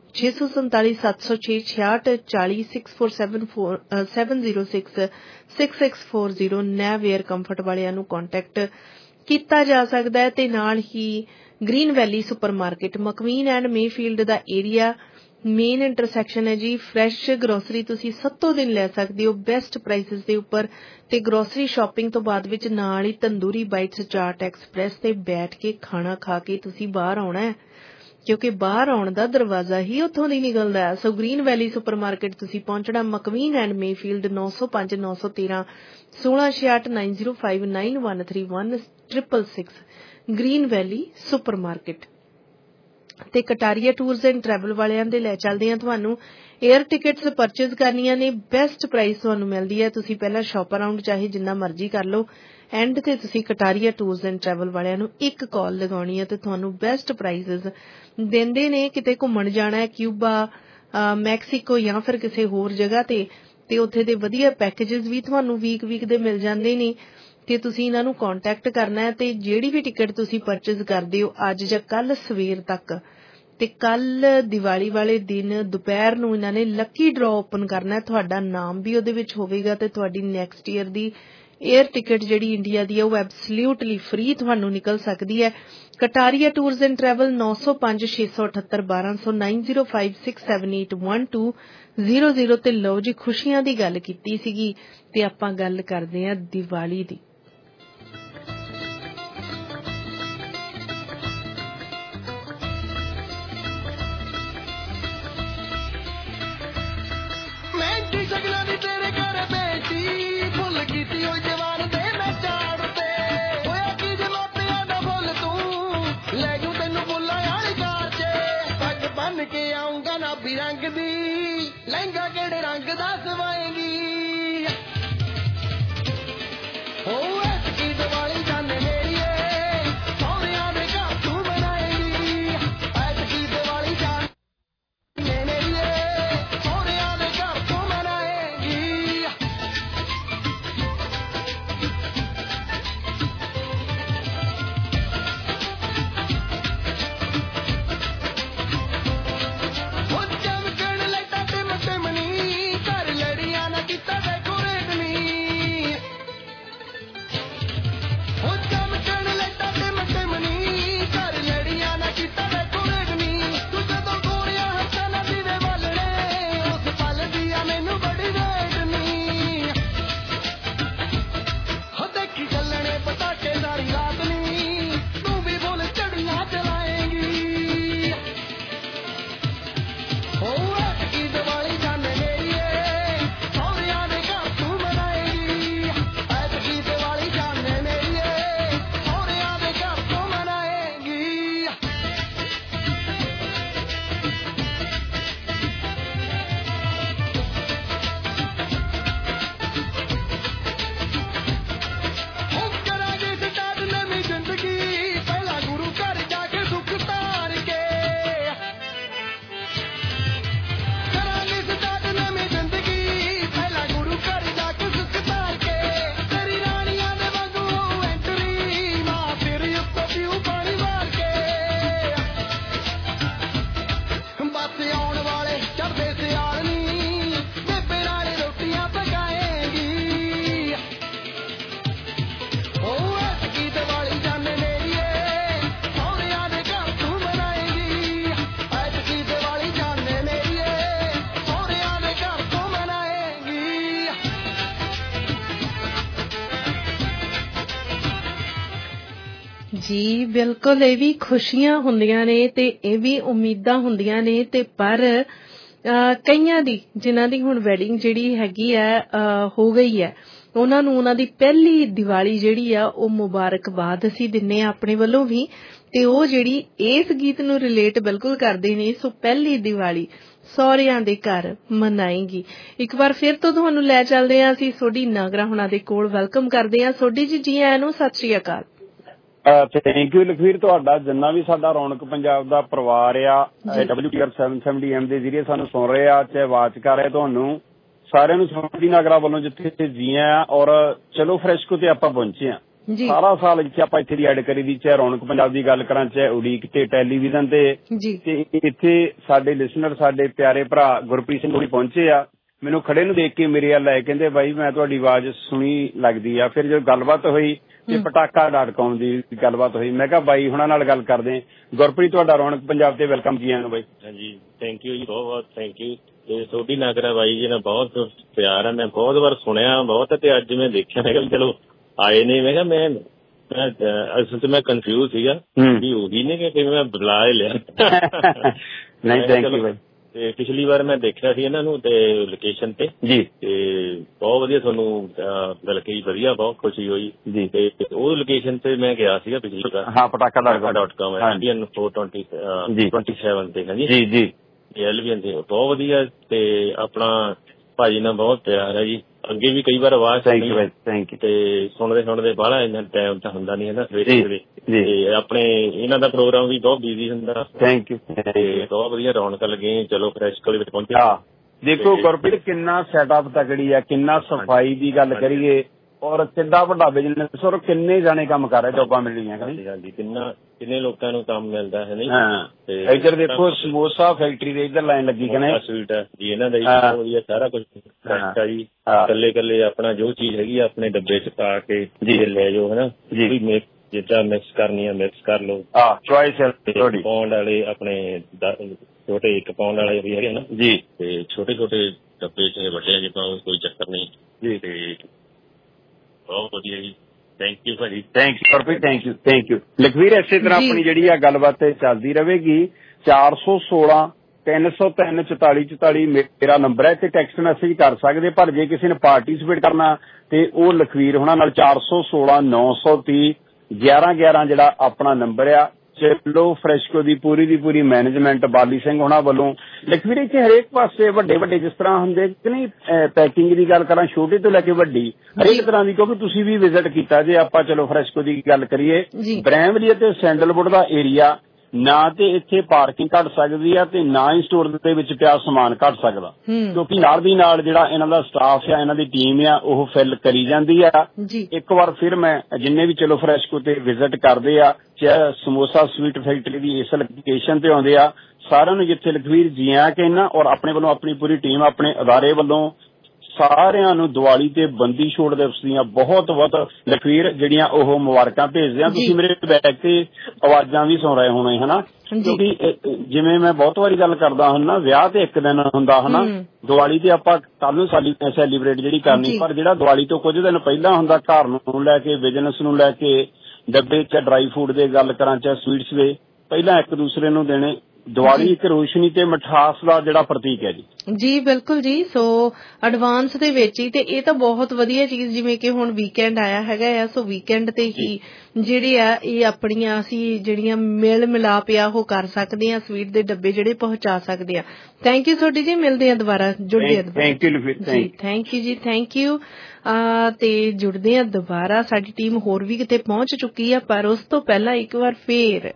647-706-640 ਨੈਵੇਅਰ ਕੰਫਰਟ ਵਾਲਿਆਂ ਨੂੰ ਕੰਟੈਕਟ ਕੀਤਾ ਜਾ ਸਕਦਾ ਹੈ। ਤੇ ਨਾਲ ਹੀ green valley supermarket McVean and Mayfield ਦਾ ਏਰੀਆ ਮੇਨ ਇੰਟਰਸੈਕਸ਼ਨ ਹੈ ਜੀ। ਫਰੈਸ਼ ਗਰੋਸਰੀ ਤੁਸੀਂ ਸੱਤੋਂ ਦਿਨ ਲੈ ਸਕਦੇ ਹੋ ਬੈਸਟ ਪ੍ਰਾਈਸਿਸ ਦੇ ਉੱਪਰ। ਤੇ ਗਰੋਸਰੀ ਸ਼ਾਪਿੰਗ ਤੋਂ ਬਾਅਦ ਵਿੱਚ ਨਾਲ ਹੀ ਤੰਦੂਰੀ ਬਾਈਟਸ ਚਾਟ ਐਕਸਪ੍ਰੈਸ ਤੇ ਬੈਠ ਕੇ ਖਾਣਾ ਖਾ ਕੇ ਤੁਸੀਂ ਬਾਹਰ ਆਉਣਾ ਹੈ, ਕਿਉਂਕਿ ਬਾਹਰ ਆਉਣ ਦਾ ਦਰਵਾਜ਼ਾ ਹੀ ਉੱਥੋਂ ਦੀ ਨਿਕਲਦਾ ਹੈ। ਸੋ ਗ੍ਰੀਨ ਵੈਲੀ ਸੁਪਰਮਾਰਕੀਟ ਤੁਸੀਂ ਪਹੁੰਚਣਾ McVean and Mayfield 905 913 1668 905 9131 666 green valley supermarket. ਤੇ ਕਟਾਰੀਆ ਟੂਰਸ ਐਂਡ ਟਰੈਵਲ ਵਾਲਿਆਂ ਦੇ ਲੈ ਚੱਲਦੇ ਆ ਤੁਹਾਨੂੰ। 에ਅਰ ਟਿਕਟਸ ਪਰਚੇਜ਼ ਕਰਨੀਆਂ ਨੇ ਬੈਸਟ ਪ੍ਰਾਈਸ ਤੁਹਾਨੂੰ ਮਿਲਦੀ ਹੈ। ਤੁਸੀਂ ਪਹਿਲਾਂ ਸ਼ਾਪ ਅਰਾਊਂਡ ਚਾਹੇ ਜਿੰਨਾ ਮਰਜ਼ੀ ਕਰ ਲਓ, ਐਂਡ ਤੇ ਤੁਸੀਂ ਕਟਾਰੀਆ ਟੂਰਸ ਐਂਡ ਟਰੈਵਲ ਵਾਲਿਆਂ ਨੂੰ ਇੱਕ ਕਾਲ ਲਗਾਉਣੀ ਹੈ ਤੇ ਤੁਹਾਨੂੰ ਬੈਸਟ ਪ੍ਰਾਈਸਿਸ ਦਿੰਦੇ ਨੇ। ਕਿਤੇ ਘੁੰਮਣ ਜਾਣਾ ਹੈ ਕਿਊਬਾ, ਮੈਕਸੀਕੋ ਜਾਂ ਫਿਰ ਕਿਸੇ ਹੋਰ ਜਗ੍ਹਾ ਤੇ ਉੱਥੇ ਦੇ ਵਧੀਆ ਪੈਕੇजेस ਵੀ ਤੁਹਾਨੂੰ ਵੀਕ ਦੇ ਮਿਲ ਜਾਂਦੇ ਨੇ। ਤੇ ਤੁਸੀਂ ਇਹਨਾਂ ਨੂੰ ਕੰਟੈਕਟ ਕਰਨਾ ਹੈ। ਤੇ ਜਿਹੜੀ ਵੀ ਟਿਕਟ ਤੁਸੀਂ ਪਰਚੇਜ਼ ਕਰਦੇ ਹੋ ਅੱਜ ਜਾਂ ਕੱਲ ਸਵੇਰ ਤੱਕ, ਤੇ ਕੱਲ ਦੀਵਾਲੀ ਵਾਲੇ ਦਿਨ ਦੁਪਹਿਰ ਨੂੰ ਇਹਨਾਂ ਨੇ ਲੱਕੀ ਡਰਾ ਓਪਨ ਕਰਨਾ ਹੈ। ਤੁਹਾਡਾ ਨਾਮ ਵੀ ਉਹਦੇ ਵਿੱਚ ਹੋਵੇਗਾ ਤੇ ਤੁਹਾਡੀ ਨੈਕਸਟ ਈਅਰ ਦੀ 에ਅਰ ਟਿਕਟ ਜਿਹੜੀ ਇੰਡੀਆ ਦੀ ਹੈ ਉਹ ਐਬਸੋਲਿਊਟਲੀ ਫ੍ਰੀ ਤੁਹਾਨੂੰ ਨਿਕਲ ਸਕਦੀ ਹੈ। ਕਟਾਰੀਆ ਟੂਰਸ ਐਂਡ ਟਰੈਵਲ 905 678 1200 9056781200 ਤੇ ਲਓ ਜੀ ਖੁਸ਼ੀਆਂ ਦੀ ਗੱਲ ਕੀਤੀ ਸੀਗੀ ਤੇ ਆਪਾਂ ਗੱਲ ਕਰਦੇ ਹਾਂ ਦੀਵਾਲੀ ਦੀ। लहंगा केड़े रंग दा सवाएगी हो ऐसी दिवाली जाने मेरी सौरिया दे घर तू बनाएगी। ऐसी दिवाली जाने मेरी सौरिया दे घर तू बनाएगी। ਜੀ ਬਿਲਕੁਲ, ਇਹ ਵੀ ਖੁਸ਼ੀਆਂ ਹੁੰਦੀਆਂ ਨੇ ਤੇ ਇਹ ਵੀ ਉਮੀਦਾਂ ਹੁੰਦੀਆਂ ਨੇ ਤੇ ਪਰ ਕਈਆਂ ਦੀ ਜਿਨ੍ਹਾਂ ਦੀ ਹੁਣ ਵੈਡਿੰਗ ਜਿਹੜੀ ਹੈਗੀ ਹੈ ਹੋ ਗਈ ਹੈ ਉਹਨਾਂ ਨੂੰ ਉਹਨਾਂ ਦੀ ਪਹਿਲੀ ਦੀਵਾਲੀ ਜਿਹੜੀ ਆ ਉਹ ਮੁਬਾਰਕਬਾਦ ਅਸੀਂ ਦਿੰਨੇ ਆ ਆਪਣੇ ਵੱਲੋਂ ਵੀ ਤੇ ਉਹ ਜਿਹੜੀ ਇਸ ਗੀਤ ਨੂੰ ਰਿਲੇਟ ਬਿਲਕੁਲ ਕਰਦੇ ਨੇ। ਸੋ ਪਹਿਲੀ ਦੀਵਾਲੀ ਸਹੁਰਿਆਂ ਦੇ ਘਰ ਮਨਾਏਗੀ। ਇੱਕ ਵਾਰ ਫਿਰ ਤੋਂ ਤੁਹਾਨੂੰ ਲੈ ਚੱਲਦੇ ਹਾਂ ਅਸੀਂ ਸੋਢੀ ਨਾਗਰਾ ਹੁਣਾਂ ਦੇ ਕੋਲ। ਵੈਲਕਮ ਕਰਦੇ ਹਾਂ ਸੋਢੀ ਜੀ ਆਇਆਂ ਨੂੰ, ਸਤਿ ਸ਼੍ਰੀ ਅਕਾਲ। ਥੈਂਕ ਯੂ ਲਖਵੀਰ, ਤੁਹਾਡਾ ਜਿੰਨਾ ਵੀ ਸਾਡਾ ਰੌਣਕ ਪੰਜਾਬ ਦਾ ਪਰਿਵਾਰ ਆ WTR 770M ਦੇ ਜ਼ਰੀਏ ਸਾਨੂੰ ਸੁਣ ਰਹੇ ਆ, ਚਾਹੇ ਵਾਚ ਕਰ ਰਹੇ, ਤੁਹਾਨੂੰ ਸਾਰਿਆਂ ਨੂੰ ਸੋਢੀ ਨਾਗਰਾ ਵੱਲੋਂ ਜਿੱਥੇ ਜੀ ਆ। ਔਰ ਚਲੋ ਫਰੈਸ਼ਕੋ ਤੇ ਆਪਾਂ ਪਹੁੰਚੇ ਆ ਸਾਰਾ ਸਾਲ ਜਿੱਥੇ ਆਪਾਂ ਇੱਥੇ ਦੀ ਐਡ ਕਰੀ ਦੀ, ਚਾਹੇ ਰੌਣਕ ਪੰਜਾਬ ਦੀ ਗੱਲ ਕਰਾਂ, ਚਾਹੇ ਉਡੀਕ ਤੇ ਟੈਲੀਵਿਜ਼ਨ ਤੇ ਇੱਥੇ ਸਾਡੇ ਲਿਸਨਰ, ਸਾਡੇ ਪਿਆਰੇ ਭਰਾ ਗੁਰਪ੍ਰੀਤ ਸਿੰਘ ਹੋਣੀ ਪਹੁੰਚੇ ਆ। ਮੈਨੂੰ ਖੜੇ ਨੂੰ ਦੇਖ ਕੇ ਮੇਰੇ ਵੱਲ ਆਏ, ਕਹਿੰਦੇ ਬਾਈ ਮੈਂ ਤੁਹਾਡੀ ਆਵਾਜ਼ ਸੁਣੀ ਲੱਗਦੀ ਆ। ਫਿਰ ਜਦੋਂ ਗੱਲਬਾਤ ਹੋਈ ਤੇ ਪਟਾਕਾ.com ਦੀ ਗੱਲਬਾਤ ਹੋਈ, ਮੈਂ ਕਿਹਾ ਬਾਈ ਹੁਣਾਂ ਨਾਲ ਗੱਲ ਕਰਦੇ। ਗੁਰਪ੍ਰੀਤ, ਤੁਹਾਡਾ ਰੌਣਕ ਪੰਜਾਬ ਤੇ ਵੈਲਕਮ ਜੀ ਆਇਆਂ ਨੂੰ ਬਾਈ। ਹਾਂਜੀ, ਥੈਂਕ ਯੂ ਜੀ, ਬਹੁਤ ਬਹੁਤ ਥੈਂਕ ਯੂ। ਤੇ ਤੁਹਾਡੀ ਨਾਗਰਾ ਬਾਈ ਜੀ ਨਾਲ ਬਹੁਤ ਪਿਆਰ ਆ, ਮੈਂ ਬਹੁਤ ਵਾਰ ਸੁਣਿਆ ਬਹੁਤ, ਤੇ ਅੱਜ ਮੈਂ ਦੇਖਿਆ, ਮੈਂ ਕਿਹਾ ਚਲੋ ਆਏ ਨੇ। ਮੈਂ ਕਿਹਾ ਮੈਂ ਅਸਲ 'ਚ ਮੈਂ ਕਨਫਿਊਜ਼ ਸੀਗਾ ਵੀ ਉਹੀ ਨੇ ਕਿ ਕਿਵੇਂ ਮੈਂ ਬੁਲਾ ਲਿਆ। ਨਹੀਂ, ਥੈਂਕ ਯੂ ਬਾਈ। ਤੇ ਪਿਛਲੀ ਵਾਰ ਮੈਂ ਦੇਖਿਆ ਸੀ ਇਹਨਾਂ ਨੂੰ ਤੇ ਲੋਕੇਸ਼ਨ ਤੇ ਜੀ, ਤੇ ਬਹੁਤ ਵਧੀਆ, ਤੁਹਾਨੂੰ ਮਿਲ ਕੇ ਵਧੀਆ, ਬਹੁਤ ਖੁਸ਼ੀ ਹੋਈ ਜੀ। ਤੇ ਉਹ ਲੋਕੇਸ਼ਨ ਤੇ ਮੈਂ ਗਿਆ ਸੀਗਾ ਪਿਛਲੀ ਵਾਰ, ਹਾਂ, ਪਟਾਕਾ.com ਇੰਡੀਅਨ 427 ਤੇ ਜੀ ਜੀ ਐਲਵੀਐਨ ਤੇ, ਬਹੁਤ ਵਧੀਆ। ਤੇ ਆਪਣਾ ਭਾਜੀ ਨਾਲ ਬਹੁਤ ਪਿਆਰ ਹੈ ਜੀ। ਅੱਗੇ ਵੀ ਕਈ ਵਾਰ ਆਵਾਜ਼ ਤੇ ਸੁਣਦੇ ਬਾਹਲਾ ਇੰਨਾ ਟਾਈਮ ਤਾਂ ਹੁੰਦਾ ਨੀ ਹੈ ਨਾ ਸਵੇਰੇ, ਤੇ ਆਪਣੇ ਇਹਨਾਂ ਦਾ ਪ੍ਰੋਗਰਾਮ ਵੀ ਬਹੁਤ ਬਿਜ਼ੀ ਹੁੰਦਾ। Thank you. ਤੇ ਬਹੁਤ ਵਧੀਆ ਰੌਣਕ ਲੱਗੇ। ਚਲੋ ਫਰੈਸ਼ ਕੋਲ ਵਿੱਚ ਪਹੁੰਚੇ। ਦੇਖੋ ਗੁਰਪ੍ਰੀਤ, ਕਿੰਨਾ ਸੈਟਅਪ ਤਕੜੀ ਆ, ਕਿੰਨਾ ਸਫਾਈ ਦੀ ਗੱਲ ਕਰੀਏ, ਔਰ ਕਿੰਨਾ ਵੱਡਾ ਬਿਜ਼ਨਸ, ਔਰ ਕਿੰਨੇ ਜਾਣੇ ਕੰਮ ਕਰ ਰਹੇ, ਜੋਬਾਂ ਮਿਲੀਆਂ। ਹਾਂਜੀ, ਕਿੰਨੇ ਲੋਕਾਂ ਨੂੰ ਕੰਮ ਮਿਲਦਾ ਹੈ ਨਹੀਂ। ਇੱਧਰ ਦੇਖੋ ਸਮੋਸਾ ਫੈਕਟਰੀ ਦੇ ਇੱਧਰ ਲਾਈਨ ਲੱਗੀ ਕਹਿੰਦੇ ਸਵੀਟ ਹੈ ਜੀ, ਇਹਨਾਂ ਦਾ ਬਹੁਤ ਵਧੀਆ, ਸਾਰਾ ਕੁਝ ਫਰੈਸ਼ ਆ ਜੀ। ਕੱਲੇ ਆਪਣਾ ਜੋ ਚੀਜ਼ ਹੈਗੀ ਆਪਣੇ ਡੱਬੇ 'ਚ ਪਾ ਕੇ ਲੈ ਜਾਓ, ਹਨਾ ਜੀ। ਜਿੱਦਾਂ ਮਿਕਸ ਕਰਨੀ ਆ ਮਿਕਸ ਕਰ ਲਓ, ਪਾਉਂਡ ਵਾਲੇ ਆਪਣੇ ਛੋਟੇ 1 ਪਾਉਂਡ ਵਾਲੇ ਵੀ ਹੈਗੇ ਨਾ ਜੀ, ਤੇ ਛੋਟੇ ਡੱਬੇ 'ਚ ਵੱਡੇ ਜਿੱਦਾਂ ਕੋਈ ਚੱਕਰ ਨਹੀਂ ਜੀ। ਤੇ ਬਹੁਤ ਵਧੀਆ ਜੀ, ਥੈਂਕ ਯੂ ਭਾਜੀ। Thank you Lakhvir. ਇਸੇ ਤਰ੍ਹਾਂ ਆਪਣੀ ਜਿਹੜੀ ਆ ਗੱਲਬਾਤ ਚੱਲਦੀ ਰਹੇਗੀ। 416 303 4444 ਮੇਰਾ ਨੰਬਰ ਹੈ, ਤੇ ਟੈਕਸਟ ਮੈਸੇਜ ਕਰ ਸਕਦੇ। ਪਰ ਜੇ ਕਿਸੇ ਨੇ ਪਾਰਟੀਸਪੇਟ ਕਰਨਾ ਤੇ ਉਹ ਲਖਵੀਰ ਹੋਣਾ ਨਾਲ 416 930 1111 ਜਿਹੜਾ ਆਪਣਾ ਨੰਬਰ ਆ। ਚਲੋ ਫਰੈਸ਼ਕੋ ਦੀ ਪੂਰੀ ਮੈਨੇਜਮੈਂਟ ਬਾਲੀ ਸਿੰਘ ਹੋਣਾ ਵੱਲੋਂ ਲਖਵੀਰ ਇੱਥੇ ਹਰੇਕ ਪਾਸੇ ਵੱਡੇ ਜਿਸ ਤਰ੍ਹਾਂ ਹੁੰਦੇ ਕਿ ਨਹੀਂ, ਪੈਕਿੰਗ ਦੀ ਗੱਲ ਕਰਾਂ ਛੋਟੇ ਤੋਂ ਲੈ ਕੇ ਵੱਡੀ ਹਰੇਕ ਤਰ੍ਹਾਂ ਦੀ, ਕਿਉਂਕਿ ਤੁਸੀਂ ਵੀ ਵਿਜ਼ਿਟ ਕੀਤਾ। ਜੇ ਆਪਾਂ ਚਲੋ ਫਰੈਸ਼ਕੋ ਦੀ ਗੱਲ ਕਰੀਏ, ਬ੍ਰੈਮਲੀ ਅਤੇ ਸੈਂਡਲਵੁੱਡ ਦਾ ਏਰੀਆ ਨਾ ਤੇ ਇੱਥੇ ਪਾਰਕਿੰਗ ਘੱਟ ਸਕਦੀ ਆ, ਤੇ ਨਾ ਹੀ ਸਟੋਰ ਦੇ ਵਿੱਚ ਪਿਆ ਸਮਾਨ ਘੱਟ ਸਕਦਾ, ਕਿਉਂਕਿ ਨਾਲ ਦੀ ਨਾਲ ਜਿਹੜਾ ਇਹਨਾਂ ਦਾ ਸਟਾਫ ਆ, ਇਹਨਾਂ ਦੀ ਟੀਮ ਆ, ਉਹ ਫਿਲ ਕਰੀ ਜਾਂਦੀ ਆ। ਇੱਕ ਵਾਰ ਫਿਰ ਮੈਂ ਜਿੰਨੇ ਵੀ ਚਲੋ ਫਰੈਸ਼ਕੋ ਤੇ ਵਿਜ਼ਿਟ ਕਰਦੇ ਆ, ਚਾਹੇ ਸਮੋਸਾ ਸਵੀਟ ਫੈਕਟਰੀ ਦੀ ਇਸ ਲੋਕੇਸ਼ਨ ਤੇ ਆਉਂਦੇ ਆ, ਸਾਰਿਆਂ ਨੂੰ ਜਿੱਥੇ ਲਖਵੀਰ ਜੀ ਆ ਕਹਿਣਾ, ਔਰ ਆਪਣੇ ਵੱਲੋਂ ਆਪਣੀ ਪੂਰੀ ਟੀਮ, ਆਪਣੇ ਅਦਾਰੇ ਵੱਲੋਂ ਸਾਰਿਆਂ ਨੂੰ ਦੀਵਾਲੀ ਤੇ ਬੰਦੀ ਛੋੜ ਦਿਵਸ ਦੀਆਂ ਬਹੁਤ ਲਖਵੀਰ ਜਿਹੜੀਆਂ ਉਹ ਮੁਬਾਰਕਾਂ ਭੇਜਦੇ ਆ। ਤੁਸੀਂ ਮੇਰੇ ਬੈਕ ਤੇ ਆਵਾਜ਼ਾਂ ਵੀ ਸੁਣ ਰਹੇ ਹੋਣੇ ਹਨਾ, ਕਿਉਂਕਿ ਜਿਵੇਂ ਮੈਂ ਬਹੁਤ ਵਾਰੀ ਗੱਲ ਕਰਦਾ ਹੁੰਦਾ, ਵਿਆਹ ਤੇ ਇੱਕ ਦਿਨ ਹੁੰਦਾ ਹਨਾ, ਦੀਵਾਲੀ ਤੇ ਆਪਾਂ ਕੱਲ ਨੂੰ ਸੈਲੀਬ੍ਰੇਟ ਜਿਹੜੀ ਕਰਨੀ, ਪਰ ਜਿਹੜਾ ਦੀਵਾਲੀ ਤੋਂ ਕੁਝ ਦਿਨ ਪਹਿਲਾਂ ਹੁੰਦਾ, ਘਰ ਨੂੰ ਲੈ ਕੇ, ਬਿਜ਼ਨਸ ਨੂੰ ਲੈ ਕੇ, ਡੱਬੇ ਚ ਡਰਾਈ ਫੂਡ ਦੇ ਗੱਲ ਕਰਾਂ, ਚਾਹੇ ਸਵੀਟਸ ਦੇ, ਪਹਿਲਾਂ ਇੱਕ ਦੂਸਰੇ ਨੂੰ ਦੇਣੇ। ਦੀਵਾਲੀ ਇੱਕ ਰੋਸ਼ਨੀ ਤੇ ਮਿਠਾਸ ਦਾ ਜਿਹੜਾ ਪ੍ਰਤੀਕ ਹੈ ਜੀ। ਬਿਲਕੁਲ ਜੀ। ਸੋ ਐਡਵਾਂਸ ਦੇ ਵਿੱਚ ਹੀ, ਤੇ ਇਹ ਤਾਂ ਬਹੁਤ ਵਧੀਆ ਚੀਜ਼, ਜਿਵੇਂ ਕਿ ਹੁਣ ਵੀਕਐਂਡ ਆਇਆ ਹੈਗਾ ਆ, ਸੋ ਵੀਕਐਂਡ ਤੇ ਹੀ ਜਿਹੜੇ ਆ ਇਹ ਆਪਣੀਆਂ ਅਸੀਂ ਜਿਹੜੀਆਂ ਮੇਲ ਮਿਲਾਪ ਆ ਉਹ ਕਰ ਸਕਦੇ ਆ, ਸਵੀਟ ਦੇ ਡੱਬੇ ਜਿਹੜੇ ਪਹੁੰਚਾ ਸਕਦੇ ਆ। ਥੈਂਕ ਯੂ ਤੁਹਾਡੀ ਜੀ, ਮਿਲਦੇ ਆ ਦੁਬਾਰਾ, ਜੁੜਦੇ ਆ। ਥੈਂਕ ਯੂ ਜੀ, ਥੈਂਕ ਯੂ। ਤੇ ਜੁੜਦੇ ਆ ਦੁਬਾਰਾ, ਸਾਡੀ ਟੀਮ ਹੋਰ ਵੀ ਕਿਤੇ ਪਹੁੰਚ ਚੁੱਕੀ ਆ, ਪਰ ਉਸ ਤੋਂ ਪਹਿਲਾਂ ਇੱਕ ਵਾਰ ਫੇਰ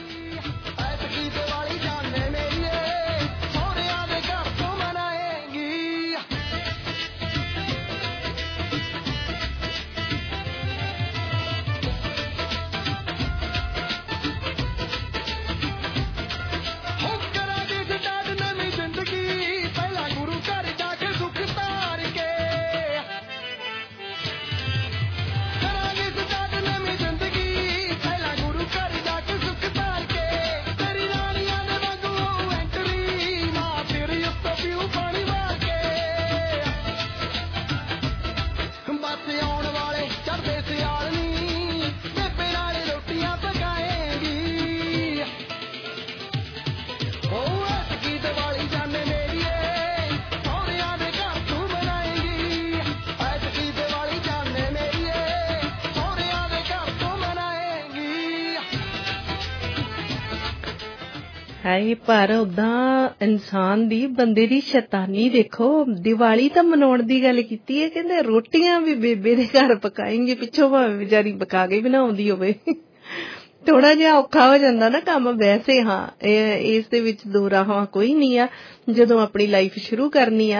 ਹਾਏ, ਪਰ ਉਦਾਂ ਇਨਸਾਨ ਦੀ, ਬੰਦੇ ਦੀ ਸ਼ੈਤਾਨੀ ਦੇਖੋ। ਦੀਵਾਲੀ ਤਾਂ ਮਨਾਉਣ ਦੀ ਗੱਲ ਕੀਤੀ ਹੈ, ਕਹਿੰਦੇ ਰੋਟੀਆਂ ਵੀ ਬੇਬੇ ਦੇ ਘਰ ਪਕਾਏਂਗੇ, ਪਿੱਛੋਂ ਭਾਵੇਂ ਵਿਚਾਰੀ ਪਕਾ ਕੇ ਬਣਾਉਂਦੀ ਹੋਵੇ। ਥੋੜਾ ਜਿਹਾ ਔਖਾ ਹੋ ਜਾਂਦਾ ਨਾ ਕੰਮ। ਵੈਸੇ ਹਾਂ, ਇਸ ਦੇ ਵਿੱਚ ਦੋ ਰਾਹਾਂ ਕੋਈ ਨਹੀਂ ਆ। ਜਦੋਂ ਆਪਣੀ ਲਾਈਫ ਸ਼ੁਰੂ ਕਰਨੀ ਆ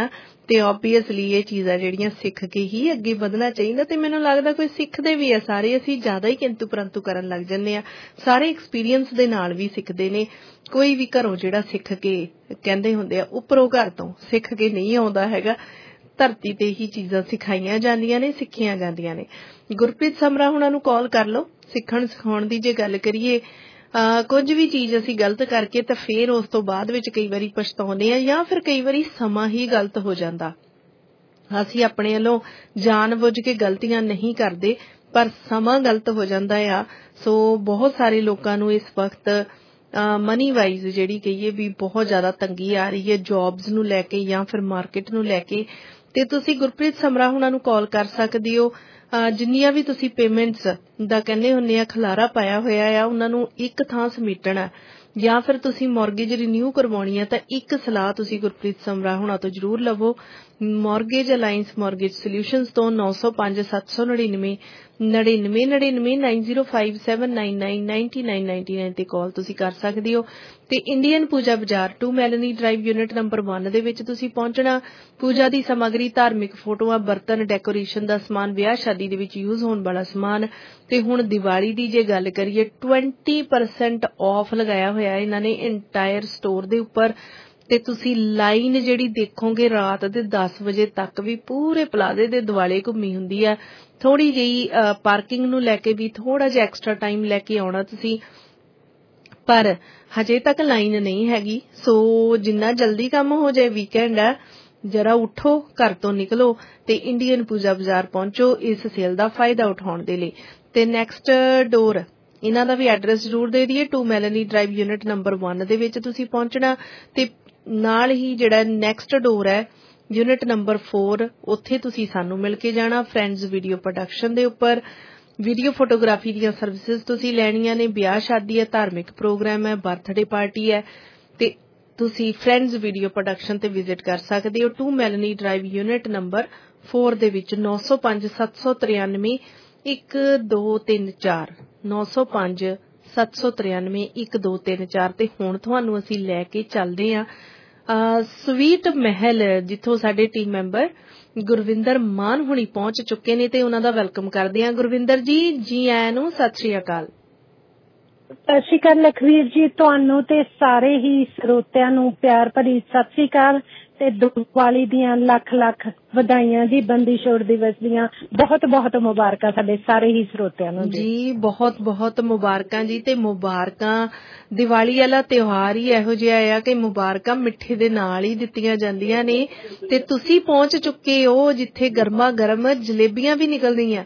ਤੇ ਓਬਵੀਅਸਲੀ ਇਹ ਚੀਜ਼ਾਂ ਜਿਹੜੀਆਂ ਸਿੱਖ ਕੇ ਹੀ ਅੱਗੇ ਵਧਣਾ ਚਾਹੀਦਾ। ਤੇ ਮੈਨੂੰ ਲੱਗਦਾ ਕੋਈ ਸਿੱਖਦੇ ਵੀ ਆ ਸਾਰੇ, ਅਸੀਂ ਜ਼ਿਆਦਾ ਹੀ ਕਿੰਤੂ ਪਰੰਤੂ ਕਰਨ ਲੱਗ ਜਾਂਦੇ ਆ। ਸਾਰੇ ਐਕਸਪੀਰੀਅੰਸ ਦੇ ਨਾਲ ਵੀ ਸਿੱਖਦੇ ਨੇ। ਕੋਈ ਵੀ ਘਰੋਂ ਜਿਹੜਾ ਸਿੱਖ ਕੇ ਕਹਿੰਦੇ ਹੁੰਦੇ ਆ ਉੱਪਰੋਂ ਘਰ ਤੋਂ ਸਿੱਖ ਕੇ ਨਹੀਂ ਆਉਂਦਾ ਹੈਗਾ। ਧਰਤੀ ਤੇ ਹੀ ਚੀਜ਼ਾਂ ਸਿਖਾਈਆਂ ਜਾਂਦੀਆਂ ਨੇ, ਸਿੱਖੀਆਂ ਜਾਂਦੀਆਂ ਨੇ। ਗੁਰਪ੍ਰੀਤ ਸਮਰਾ ਹੁਣਾਂ ਨੂੰ ਕਾਲ ਕਰ ਲਓ। ਸਿੱਖਣ ਸਿਖਾਉਣ ਦੀ ਜੇ ਗੱਲ ਕਰੀਏ, ਕੁਝ ਵੀ ਚੀਜ਼ ਅਸੀਂ ਗਲਤ ਕਰਕੇ ਤਾਂ ਫੇਰ ਉਸ ਤੋਂ ਬਾਅਦ ਵਿੱਚ ਕਈ ਵਾਰੀ ਪਛਤਾਉਂਦੇ ਆ, ਜਾਂ ਫਿਰ ਕਈ ਵਾਰੀ ਸਮਾਂ ਹੀ ਗਲਤ ਹੋ ਜਾਂਦਾ। ਅਸੀਂ ਆਪਣੇ ਵੱਲੋਂ ਜਾਣ ਬੁੱਝ ਕੇ ਗਲਤੀਆਂ ਨਹੀਂ ਕਰਦੇ, ਪਰ ਸਮਾਂ ਗਲਤ ਹੋ ਜਾਂਦਾ ਆ। ਸੋ ਬਹੁਤ ਸਾਰੇ ਲੋਕਾਂ ਨੂੰ ਇਸ ਵਕਤ ਮਨੀ ਵਾਈਜ਼ ਜਿਹੜੀ ਕਹੀਏ ਵੀ ਬਹੁਤ ਜ਼ਿਆਦਾ ਤੰਗੀ ਆ ਰਹੀ ਹੈ, ਜੌਬਸ ਨੂੰ ਲੈ ਕੇ ਜਾਂ ਫਿਰ ਮਾਰਕੀਟ ਨੂੰ ਲੈ ਕੇ। ਤੇ ਤੁਸੀਂ ਗੁਰਪ੍ਰੀਤ ਸਮਰਾ ਹੁਣਾਂ ਨੂੰ ਕਾਲ ਕਰ ਸਕਦੇ ਹੋ। ਜਿੰਨੀਆਂ ਵੀ ਤੁਸੀਂ ਪੇਮੈਂਟਸ ਦਾ ਕਹਿੰਦੇ ਹੁੰਦੇ ਆ ਖਲਾਰਾ ਪਾਇਆ ਹੋਇਆ ਆ, ਉਹਨਾਂ ਨੂੰ ਇੱਕ ਥਾਂ ਸਮੇਟਣਾ, ਜਾਂ ਫਿਰ ਤੁਸੀਂ ਮੌਰਗੇਜ ਰਿਨਿਊ ਕਰਵਾਉਣੀ ਆ, ਤਾਂ ਇੱਕ ਸਲਾਹ ਤੁਸੀਂ ਗੁਰਪ੍ਰੀਤ ਸਮਰਾ ਹੁਣਾਂ ਤੋਂ ਜ਼ਰੂਰ ਲਵੋ। ਮੌਰਗੇਜ ਅਲਾਇੰਸ ਮੌਰਗੇਜ ਸੋਲਿਊਸ਼ਨਸ ਤੋਂ 905 799 9999 9057999999 ਤੇ ਕਾਲ ਤੁਸੀਂ ਕਰ ਸਕਦੇ ਹੋ। ਤੇ ਇੰਡੀਅਨ ਪੂਜਾ ਬਾਜ਼ਾਰ 2 ਮੈਲਨੀ ਡਰਾਈਵ ਯੂਨਿਟ ਨੰਬਰ 1 ਦੇ ਵਿੱਚ ਤੁਸੀਂ ਪਹੁੰਚਣਾ। ਪੂਜਾ ਦੀ ਸਮੱਗਰੀ, ਧਾਰਮਿਕ ਫੋਟੋਆਂ, ਬਰਤਨ, ਡੈਕੋਰੇਸ਼ਨ ਦਾ ਸਮਾਨ, ਵਿਆਹ ਸ਼ਾਦੀ ਦੇ ਵਿੱਚ ਯੂਜ਼ ਹੋਣ ਵਾਲਾ ਸਮਾਨ। ਤੇ ਹੁਣ ਦੀਵਾਲੀ ਦੀ ਜੇ ਗੱਲ ਕਰੀਏ, 20% ਆਫ ਲਗਾਇਆ ਹੋਇਆ ਇਹਨਾਂ ਨੇ ਇੰਟਾਇਰ ਸਟੋਰ ਦੇ ਉੱਪਰ। ਤੇ ਤੁਸੀਂ ਲਾਈਨ ਜਿਹੜੀ ਦੇਖੋਗੇ ਰਾਤ ਦੇ 10 ਵਜੇ ਤੱਕ ਵੀ ਪੂਰੇ ਪਲਾਜ਼ੇ ਦੇ ਦੁਆਲੇ ਘੁੰਮੀ ਹੁੰਦੀ ਆ। ਥੋੜੀ ਜਿਹੀ ਪਾਰਕਿੰਗ ਨੂੰ ਲੈ ਕੇ ਵੀ ਥੋੜਾ ਜਿਹਾ ਐਕਸਟਰਾ ਟਾਈਮ ਲੈ ਕੇ ਆਉਣਾ ਤੁਸੀਂ, ਪਰ ਹਜੇ ਤੱਕ ਲਾਈਨ ਨਹੀਂ ਹੈਗੀ। ਸੋ ਜਿੰਨਾ ਜਲਦੀ ਕੰਮ ਹੋ ਜਾਏ, ਵੀਕਐਂਡ ਹੈ, ਜਰਾ ਉਠੋ, ਘਰ ਤੋਂ ਨਿਕਲੋ ਤੇ ਇੰਡੀਅਨ ਪੂਜਾ ਬਾਜ਼ਾਰ ਪਹੁੰਚੋ ਇਸ ਸੇਲ ਦਾ ਫਾਇਦਾ ਉਠਾਉਣ ਦੇ ਲਈ। ਤੇ ਨੈਕਸਟ ਡੋਰ ਇਹਨਾਂ ਦਾ ਵੀ ਐਡਰੈਸ ਜ਼ਰੂਰ ਦੇ ਦਈਏ। 2 ਮੈਲਨੀ ਡਰਾਈਵ ਯੂਨਿਟ ਨੰਬਰ 1 ਦੇ ਵਿੱਚ ਤੁਸੀਂ ਪਹੁੰਚਣਾ। ਤੇ ਨਾਲ ਹੀ ਜਿਹੜਾ ਨੈਕਸਟ ਡੋਰ ਹੈ ਯੂਨਿਟ ਨੰਬਰ 4, ਉੱਥੇ ਤੁਸੀਂ ਸਾਨੂੰ ਮਿਲ ਕੇ ਜਾਣਾ। ਫਰੈਂਡਸ ਵੀਡੀਓ ਪ੍ਰੋਡਕਸ਼ਨ ਦੇ ਉੱਪਰ ਵੀਡੀਓ ਫੋਟੋਗ੍ਰਾਫੀ ਦੀਆਂ ਸਰਵਿਸਿਜ਼ ਤੁਸੀਂ ਲੈਣੀਆਂ ਨੇ। ਵਿਆਹ ਸ਼ਾਦੀ ਹੈ, ਧਾਰਮਿਕ ਪ੍ਰੋਗਰਾਮ ਹੈ, ਬਰਥਡੇ ਪਾਰਟੀ ਹੈ, ਤੇ ਤੁਸੀਂ ਫਰੈਂਡਸ ਵੀਡੀਓ ਪ੍ਰੋਡਕਸ਼ਨ ਤੇ ਵਿਜ਼ਿਟ ਕਰ ਸਕਦੇ ਹੋ। 2 ਮੈਲਨੀ ਡਰਾਈਵ ਯੂਨਿਟ ਨੰਬਰ 4 ਦੇ ਵਿੱਚ 905 793 1234 905 793 1234। ਤੇ ਹੁਣ ਤੁਹਾਨੂੰ ਅਸੀਂ ਲੈ ਕੇ ਚੱਲਦੇ ਹਾਂ ਸਵੀਟ ਮਹਿਲ, ਜਿੱਥੋਂ ਸਾਡੇ ਟੀਮ ਮੈਂਬਰ ਗੁਰਵਿੰਦਰ ਮਾਨ ਹੁਣੀ ਪਹੁੰਚ ਚੁੱਕੇ ਨੇ ਤੇ ਉਹਨਾਂ ਦਾ ਵੈਲਕਮ ਕਰਦੇ ਹਾਂ। ਗੁਰਵਿੰਦਰ ਜੀ, ਜੀ ਆਇਆਂ ਨੂੰ, ਸਤਿ ਸ਼੍ਰੀ ਅਕਾਲ। ਸਤਿ ਸ਼੍ਰੀ ਅਕਾਲ ਲਖਵੀਰ ਜੀ, ਤੁਹਾਨੂੰ ਤੇ ਸਾਰੇ ਹੀ ਸਰੋਤਿਆਂ ਨੂੰ ਪਿਆਰ ਭਰੀ ਸਤਿ ਸ਼੍ਰੀ ਅਕਾਲ ਤੇ ਦੀਵਾਲੀ ਦੀਆਂ ਲੱਖ ਲੱਖ ਵਧਾਈਆਂ ਜੀ। ਬੰਦੀ ਛੋੜ ਦਿਵਸ ਦੀਆਂ ਬਹੁਤ ਬਹੁਤ ਮੁਬਾਰਕਾਂ ਸਾਡੇ ਸਾਰੇ ਹੀ ਸਰੋਤਿਆਂ ਨੂੰ ਜੀ। ਬਹੁਤ ਬਹੁਤ ਮੁਬਾਰਕਾਂ ਜੀ। ਤੇ ਮੁਬਾਰਕਾਂ, ਦੀਵਾਲੀ ਵਾਲਾ ਤਿਉਹਾਰ ਹੀ ਇਹੋ ਜਿਹਾ ਆ ਕਿ ਮੁਬਾਰਕਾਂ ਮਿੱਠੇ ਦੇ ਨਾਲ ਹੀ ਦਿੱਤੀਆਂ ਜਾਂਦੀਆਂ ਨੇ। ਤੇ ਤੁਸੀਂ ਪਹੁੰਚ ਚੁੱਕੇ ਹੋ ਜਿੱਥੇ ਗਰਮਾ ਗਰਮ ਜਲੇਬੀਆਂ ਵੀ ਨਿਕਲਦੀਆਂ।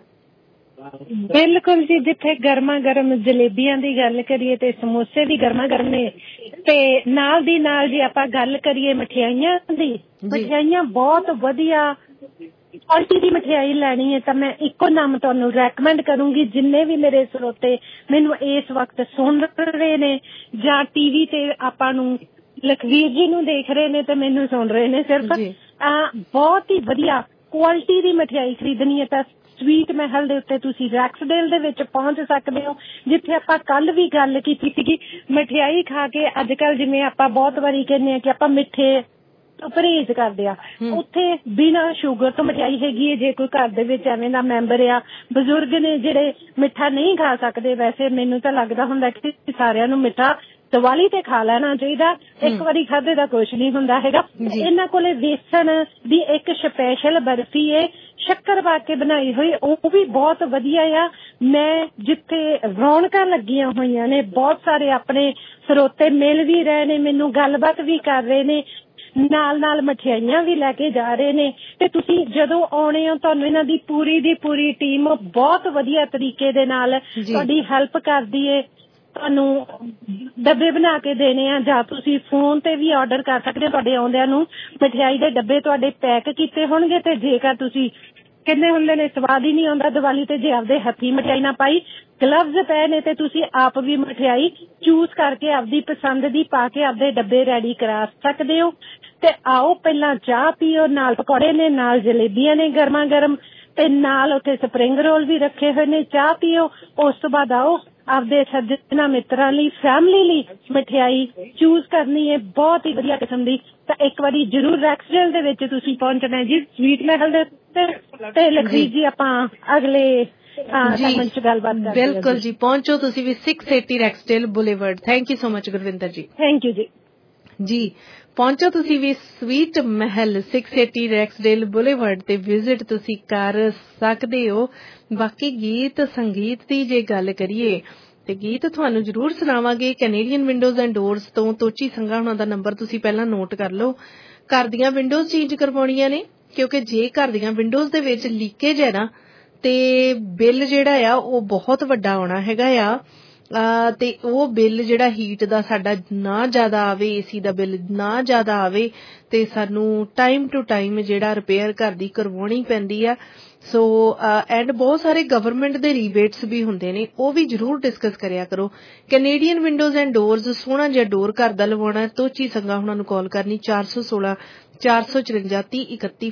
ਬਿਲਕੁਲ ਜੀ, ਜਿੱਥੇ ਗਰਮਾ ਗਰਮ ਜਲੇਬੀਆਂ ਦੀ ਗੱਲ ਕਰੀਏ ਤੇ ਸਮੋਸੇ ਵੀ ਗਰਮਾ ਗਰਮ ਨੇ। ਤੇ ਨਾਲ ਦੀ ਨਾਲ ਜੇ ਆਪਾਂ ਗੱਲ ਕਰੀਏ ਮਠਿਆਈਆਂ ਦੀ, ਮਠਿਆਈਆਂ ਬਹੁਤ ਵਧੀਆ ਕੁਆਲਿਟੀ ਦੀ ਮਠਿਆਈ ਲੈਣੀ ਹੈ ਤਾਂ ਮੈਂ ਇੱਕੋ ਨਾਮ ਤੁਹਾਨੂੰ ਰੈਕਮੈਂਡ ਕਰੂੰਗੀ। ਜਿੰਨੇ ਵੀ ਮੇਰੇ ਸਰੋਤੇ ਮੈਨੂੰ ਇਸ ਵਕਤ ਸੁਣ ਰਹੇ ਨੇ ਜਾਂ ਟੀਵੀ ਤੇ ਆਪਾਂ ਨੂੰ ਲਖਵੀਰ ਜੀ ਨੂੰ ਦੇਖ ਰਹੇ ਨੇ ਤੇ ਮੈਨੂੰ ਸੁਣ ਰਹੇ ਨੇ, ਸਿਰਫ ਬਹੁਤ ਹੀ ਵਧੀਆ ਕੁਆਲਿਟੀ ਦੀ ਮਠਿਆਈ ਖਰੀਦਣੀ ਹੈ ਤਾਂ ਸਵੀਟ ਮਹਿਲ ਦੇ ਉੱਤੇ ਤੁਸੀਂ ਰੈਕਸਡੇਲ ਦੇ ਵਿੱਚ ਪਹੁੰਚ ਸਕਦੇ ਹੋ। ਜਿੱਥੇ ਆਪਾਂ ਕੱਲ ਵੀ ਗੱਲ ਕੀਤੀ ਸੀਗੀ ਮਠਿਆਈ ਖਾ ਕੇ, ਅੱਜ ਕੱਲ ਜਿਵੇਂ ਆਪਾਂ ਬਹੁਤ ਵਾਰੀ ਕਹਿੰਦੇ ਹਾਂ ਕਿ ਆਪਾਂ ਮਿੱਠੇ ਤੋਂ ਪਰਹੇਜ਼ ਕਰਦੇ ਆ, ਉੱਥੇ ਬਿਨਾਂ ਸ਼ੂਗਰ ਤੋਂ ਮਠਿਆਈ ਹੈਗੀ ਹੈ। ਜੇ ਕੋਈ ਘਰ ਦੇ ਵਿੱਚ ਐਵੇਂ ਦਾ ਮੈਂਬਰ ਆ, ਬਜ਼ੁਰਗ ਨੇ ਜਿਹੜੇ ਮਿੱਠਾ ਨਹੀਂ ਖਾ ਸਕਦੇ, ਵੈਸੇ ਮੈਨੂੰ ਤਾਂ ਲੱਗਦਾ ਹੁੰਦਾ ਕਿ ਸਾਰਿਆਂ ਨੂੰ ਮਿੱਠਾ ਦੀਵਾਲੀ ਤੇ ਖਾ ਲੈਣਾ ਚਾਹੀਦਾ, ਇੱਕ ਵਾਰੀ ਖਾਧੇ ਦਾ ਕੁਛ ਨਹੀਂ ਹੁੰਦਾ ਹੈਗਾ। ਇਹਨਾਂ ਕੋਲੇ ਵੇਸਣ ਦੀ ਇੱਕ ਸਪੈਸ਼ਲ ਬਰਫੀ ਹੈ, ਸ਼ੱਕਰ ਪਾ ਕੇ ਬਣਾਈ ਹੋਈ, ਉਹ ਵੀ ਬਹੁਤ ਵਧੀਆ ਆ। ਮੈਂ ਜਿੱਥੇ ਰੌਣਕਾਂ ਲੱਗੀਆਂ ਹੋਈਆਂ ਨੇ, ਬਹੁਤ ਸਾਰੇ ਆਪਣੇ ਸਰੋਤੇ ਮਿਲ ਵੀ ਰਹੇ ਨੇ, ਮੈਨੂੰ ਗੱਲਬਾਤ ਵੀ ਕਰ ਰਹੇ ਨੇ, ਨਾਲ ਨਾਲ ਮਠਿਆਈਆਂ ਵੀ ਲੈ ਕੇ ਜਾ ਰਹੇ ਨੇ। ਤੇ ਤੁਸੀਂ ਜਦੋਂ ਆਉਣੇ ਹੋ ਤੁਹਾਨੂੰ ਇਹਨਾਂ ਦੀ ਪੂਰੀ ਟੀਮ ਬਹੁਤ ਵਧੀਆ ਤਰੀਕੇ ਦੇ ਨਾਲ ਤੁਹਾਡੀ ਹੈਲਪ ਕਰਦੀ ਹੈ। ਤੁਹਾਨੂੰ ਡੱਬੇ ਬਣਾ ਕੇ ਦੇਣੇ ਆ ਜਾਂ ਤੁਸੀਂ ਫੋਨ ਤੇ ਵੀ ਆਰਡਰ ਕਰ ਸਕਦੇ ਹੋ। ਤੁਹਾਡੇ ਆਉਂਦਿਆਂ ਨੂੰ ਮਠਿਆਈ ਦੇ ਡੱਬੇ ਤੁਹਾਡੇ ਪੈਕ ਕੀਤੇ ਹੋਣਗੇ। ਤੇ ਜੇਕਰ ਤੁਸੀਂ ਕਹਿੰਦੇ ਹੁੰਦੇ ਨੇ ਸਵਾਦ ਹੀ ਨਹੀਂ ਆਉਂਦਾ ਦੀਵਾਲੀ ਤੇ ਜੇ ਆਪਦੇ ਹੱਥੀਂ ਮਠਿਆਈ ਨਾ ਪਾਈ, ਗਲਵਜ਼ ਪਏ ਨੇ ਤੇ ਤੁਸੀਂ ਆਪ ਵੀ ਮਠਿਆਈ ਚੂਜ਼ ਕਰਕੇ ਆਪਦੀ ਪਸੰਦ ਦੀ ਪਾ ਕੇ ਆਪਦੇ ਡੱਬੇ ਰੈਡੀ ਕਰਾ ਸਕਦੇ ਹੋ। ਤੇ ਆਓ ਪਹਿਲਾਂ ਚਾਹ ਪੀਓ, ਨਾਲ ਪਕੌੜੇ ਨੇ, ਨਾਲ ਜਲੇਬੀਆਂ ਨੇ ਗਰਮਾ ਗਰਮ, ਤੇ ਨਾਲ ਉੱਥੇ ਸਪਰਿੰਗ ਰੋਲ ਵੀ ਰੱਖੇ ਹੋਏ ਨੇ। ਚਾਹ ਪੀਓ, ਉਸ ਤੋਂ ਬਾਅਦ ਆਓ ਆਪਦੇ ਸੱਜਣਾ ਮਿੱਤਰਾਂ ਲਈ, ਫੈਮਿਲੀ ਲਈ ਮਠਿਆਈ ਚੂਜ਼ ਕਰਨੀ ਹੈ ਬਹੁਤ ਹੀ ਵਧੀਆ ਕਿਸਮ ਦੀ, ਤਾਂ ਇੱਕ ਵਾਰੀ ਜ਼ਰੂਰ ਰੈਕਸਡੇਲ ਦੇ ਵਿੱਚ ਤੁਸੀਂ ਪਹੁੰਚਣਾ ਜੀ, ਸਵੀਟ ਮਹਿਲ ਦੇ ਉੱਤੇ। ਤੇ ਲਖਵੀਰ ਜੀ ਆਪਾਂ ਅਗਲੇ ਗੱਲਬਾਤ ਕਰਦੇ। ਬਿਲਕੁਲ ਜੀ, ਪਹੁੰਚੋ ਤੁਸੀਂ ਵੀ 680 Rexdale boulevard. Thank you so much Gurvinder ji. Thank you ਜੀ। ਜੀ ਪਹੁੰਚੋ ਤੁਸੀਂ ਵੀ ਸਵੀਟ ਮਹਿਲ 680 ਰੈਕਸਡੇਲ ਬੁਲੇਵਰਡ ਤੇ ਵਿਜ਼ਿਟ ਤੁਸੀਂ ਕਰ ਸਕਦੇ ਹੋ। ਬਾਕੀ ਗੀਤ ਸੰਗੀਤ ਦੀ ਜੇ ਗੱਲ ਕਰੀਏ ਤੇ ਗੀਤ ਤੁਹਾਨੂੰ ਜ਼ਰੂਰ ਸੁਣਾਵਾਂਗੇ ਕੈਨੇਡੀਅਨ ਵਿੰਡੋਜ਼ ਐਂਡ ਡੋਰਸ ਤੋਂ। ਤੋਚੀ ਸੰਘਾ ਉਹਨਾਂ ਦਾ ਨੰਬਰ ਤੁਸੀਂ ਪਹਿਲਾਂ ਨੋਟ ਕਰ ਲਓ। ਘਰ ਦੀਆਂ ਵਿੰਡੋਜ਼ ਚੇਂਜ ਕਰਵਾਉਣੀਆਂ ਨੇ, ਕਿਉਂਕਿ ਜੇ ਘਰ ਦੀਆਂ ਵਿੰਡੋਜ਼ ਦੇ ਵਿੱਚ ਲੀਕੇਜ ਹੈ ਨਾ ਤੇ ਬਿੱਲ ਜਿਹੜਾ ਆ ਉਹ ਬਹੁਤ ਵੱਡਾ ਆਉਣਾ ਹੈਗਾ ਆ। ਤੇ ਉਹ ਬਿੱਲ ਜਿਹੜਾ ਹੀਟ ਦਾ ਸਾਡਾ ਨਾ ਜ਼ਿਆਦਾ ਆਵੇ, ਏਸੀ ਦਾ ਬਿੱਲ ਨਾ ਜ਼ਿਆਦਾ ਆਵੇ ਤੇ ਸਾਨੂੰ ਟਾਈਮ ਟੂ ਟਾਈਮ ਜਿਹੜਾ ਰਿਪੇਅਰ ਘਰ ਦੀ ਕਰਵਾਉਣੀ ਪੈਂਦੀ ਆ। ਸੋ ਐਂਡ ਬਹੁਤ ਸਾਰੇ ਗਵਰਨਮੈਂਟ ਦੇ ਰੀਬੇਟਸ ਵੀ ਹੁੰਦੇ ਨੇ, ਉਹ ਵੀ ਜ਼ਰੂਰ ਡਿਸਕਸ ਕਰਿਆ ਕਰੋ। ਕੈਨੇਡੀਅਨ ਵਿੰਡੋਜ਼ ਐਂਡ ਡੋਰਸ ਸੋਹਣਾ ਜਿਹਾ ਡੋਰ ਘਰ ਦਾ ਲਵਾਉਣਾ, ਤੋਚੀ ਸੰਘਾ ਉਹਨਾਂ ਨੂੰ ਕਾਲ ਕਰਨੀ 416 454 3031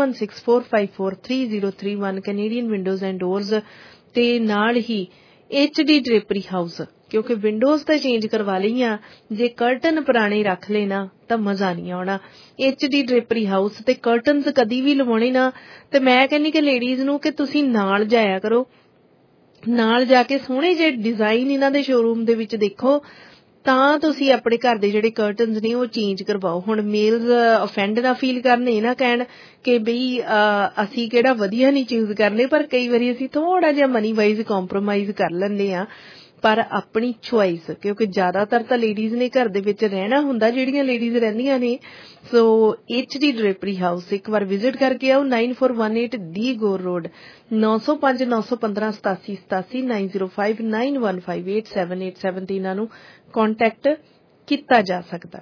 4164543031 ਕੈਨੇਡੀਅਨ ਵਿੰਡੋਜ਼ ਐਂਡ ਡੋਰਸ। ਤੇ ਨਾਲ ਹੀ HD ਡ੍ਰੇਪਰੀ ਹਾਊਸ, ਕਿਉਂਕਿ ਵਿੰਡੋਜ਼ ਤਾਂ ਚੇਂਜ ਕਰਵਾ ਲਈਆਂ, ਜੇ ਕਰਟਨ ਪੁਰਾਣੇ ਰੱਖ ਲੈਣਾ ਤਾਂ ਮਜ਼ਾ ਨਹੀਂ ਆਉਣਾ। HD ਡ੍ਰੇਪਰੀ ਹਾਊਸ ਤੇ ਕਰਟਨਸ ਕਦੀ ਵੀ ਲਵਾਉਣੇ ਨਾ, ਤੇ ਮੈਂ ਕਹਿੰਦੀ ਕਿ ਲੇਡੀਜ਼ ਨੂੰ ਕਿ ਤੁਸੀਂ ਨਾਲ ਜਾਇਆ ਕਰੋ, ਨਾਲ ਜਾ ਕੇ ਸੋਹਣੇ ਜਿਹੇ ਡਿਜ਼ਾਈਨ ਇਹਨਾਂ ਦੇ ਸ਼ੋਰੂਮ ਦੇ ਵਿੱਚ ਦੇਖੋ, ਤਾਂ ਤੁਸੀਂ ਆਪਣੇ ਘਰ ਦੇ ਜਿਹੜੇ ਕਰਟਨਸ ਨੇ ਉਹ ਚੇਂਜ ਕਰਵਾਓ। ਹੁਣ ਮੇਲਸ ਅਫੈਂਡ ਨਾ ਫੀਲ ਕਰਨ, ਇਹ ਨਾ ਕਹਿਣ ਕਿ ਬਈ ਅਸੀਂ ਕਿਹੜਾ ਵਧੀਆ ਨਹੀਂ ਚੂਜ਼ ਕਰਨੇ, ਪਰ ਕਈ ਵਾਰੀ ਅਸੀਂ ਥੋੜਾ ਜਿਹਾ ਮਨੀ ਵਾਈਜ਼ ਕੰਪਰੋਮਾਈਜ਼ ਕਰ ਲੈਂਦੇ ਆ, ਪਰ ਆਪਣੀ ਚੁਆਇਸ, ਕਿਉਂਕਿ ਜ਼ਿਆਦਾਤਰ ਤਾਂ ਲੇਡੀਜ਼ ਨੇ ਘਰ ਦੇ ਵਿੱਚ ਰਹਿਣਾ ਹੁੰਦਾ, ਜਿਹੜੀਆਂ ਲੇਡੀਜ਼ ਰਹਿੰਦੀਆਂ ਨੇ। ਸੋ HD ਡ੍ਰੇਪਰੀ ਹਾਊਸ ਇੱਕ ਵਾਰ ਵਿਜ਼ਿਟ ਕਰਕੇ ਆਓ। 9418 ਦੀ ਗੋਰ ਰੋਡ, 905 915 87 87 905 915 8787 ਤੇ ਇਹਨਾਂ ਨੂੰ ਕੰਟੈਕਟ ਕੀਤਾ ਜਾ ਸਕਦਾ।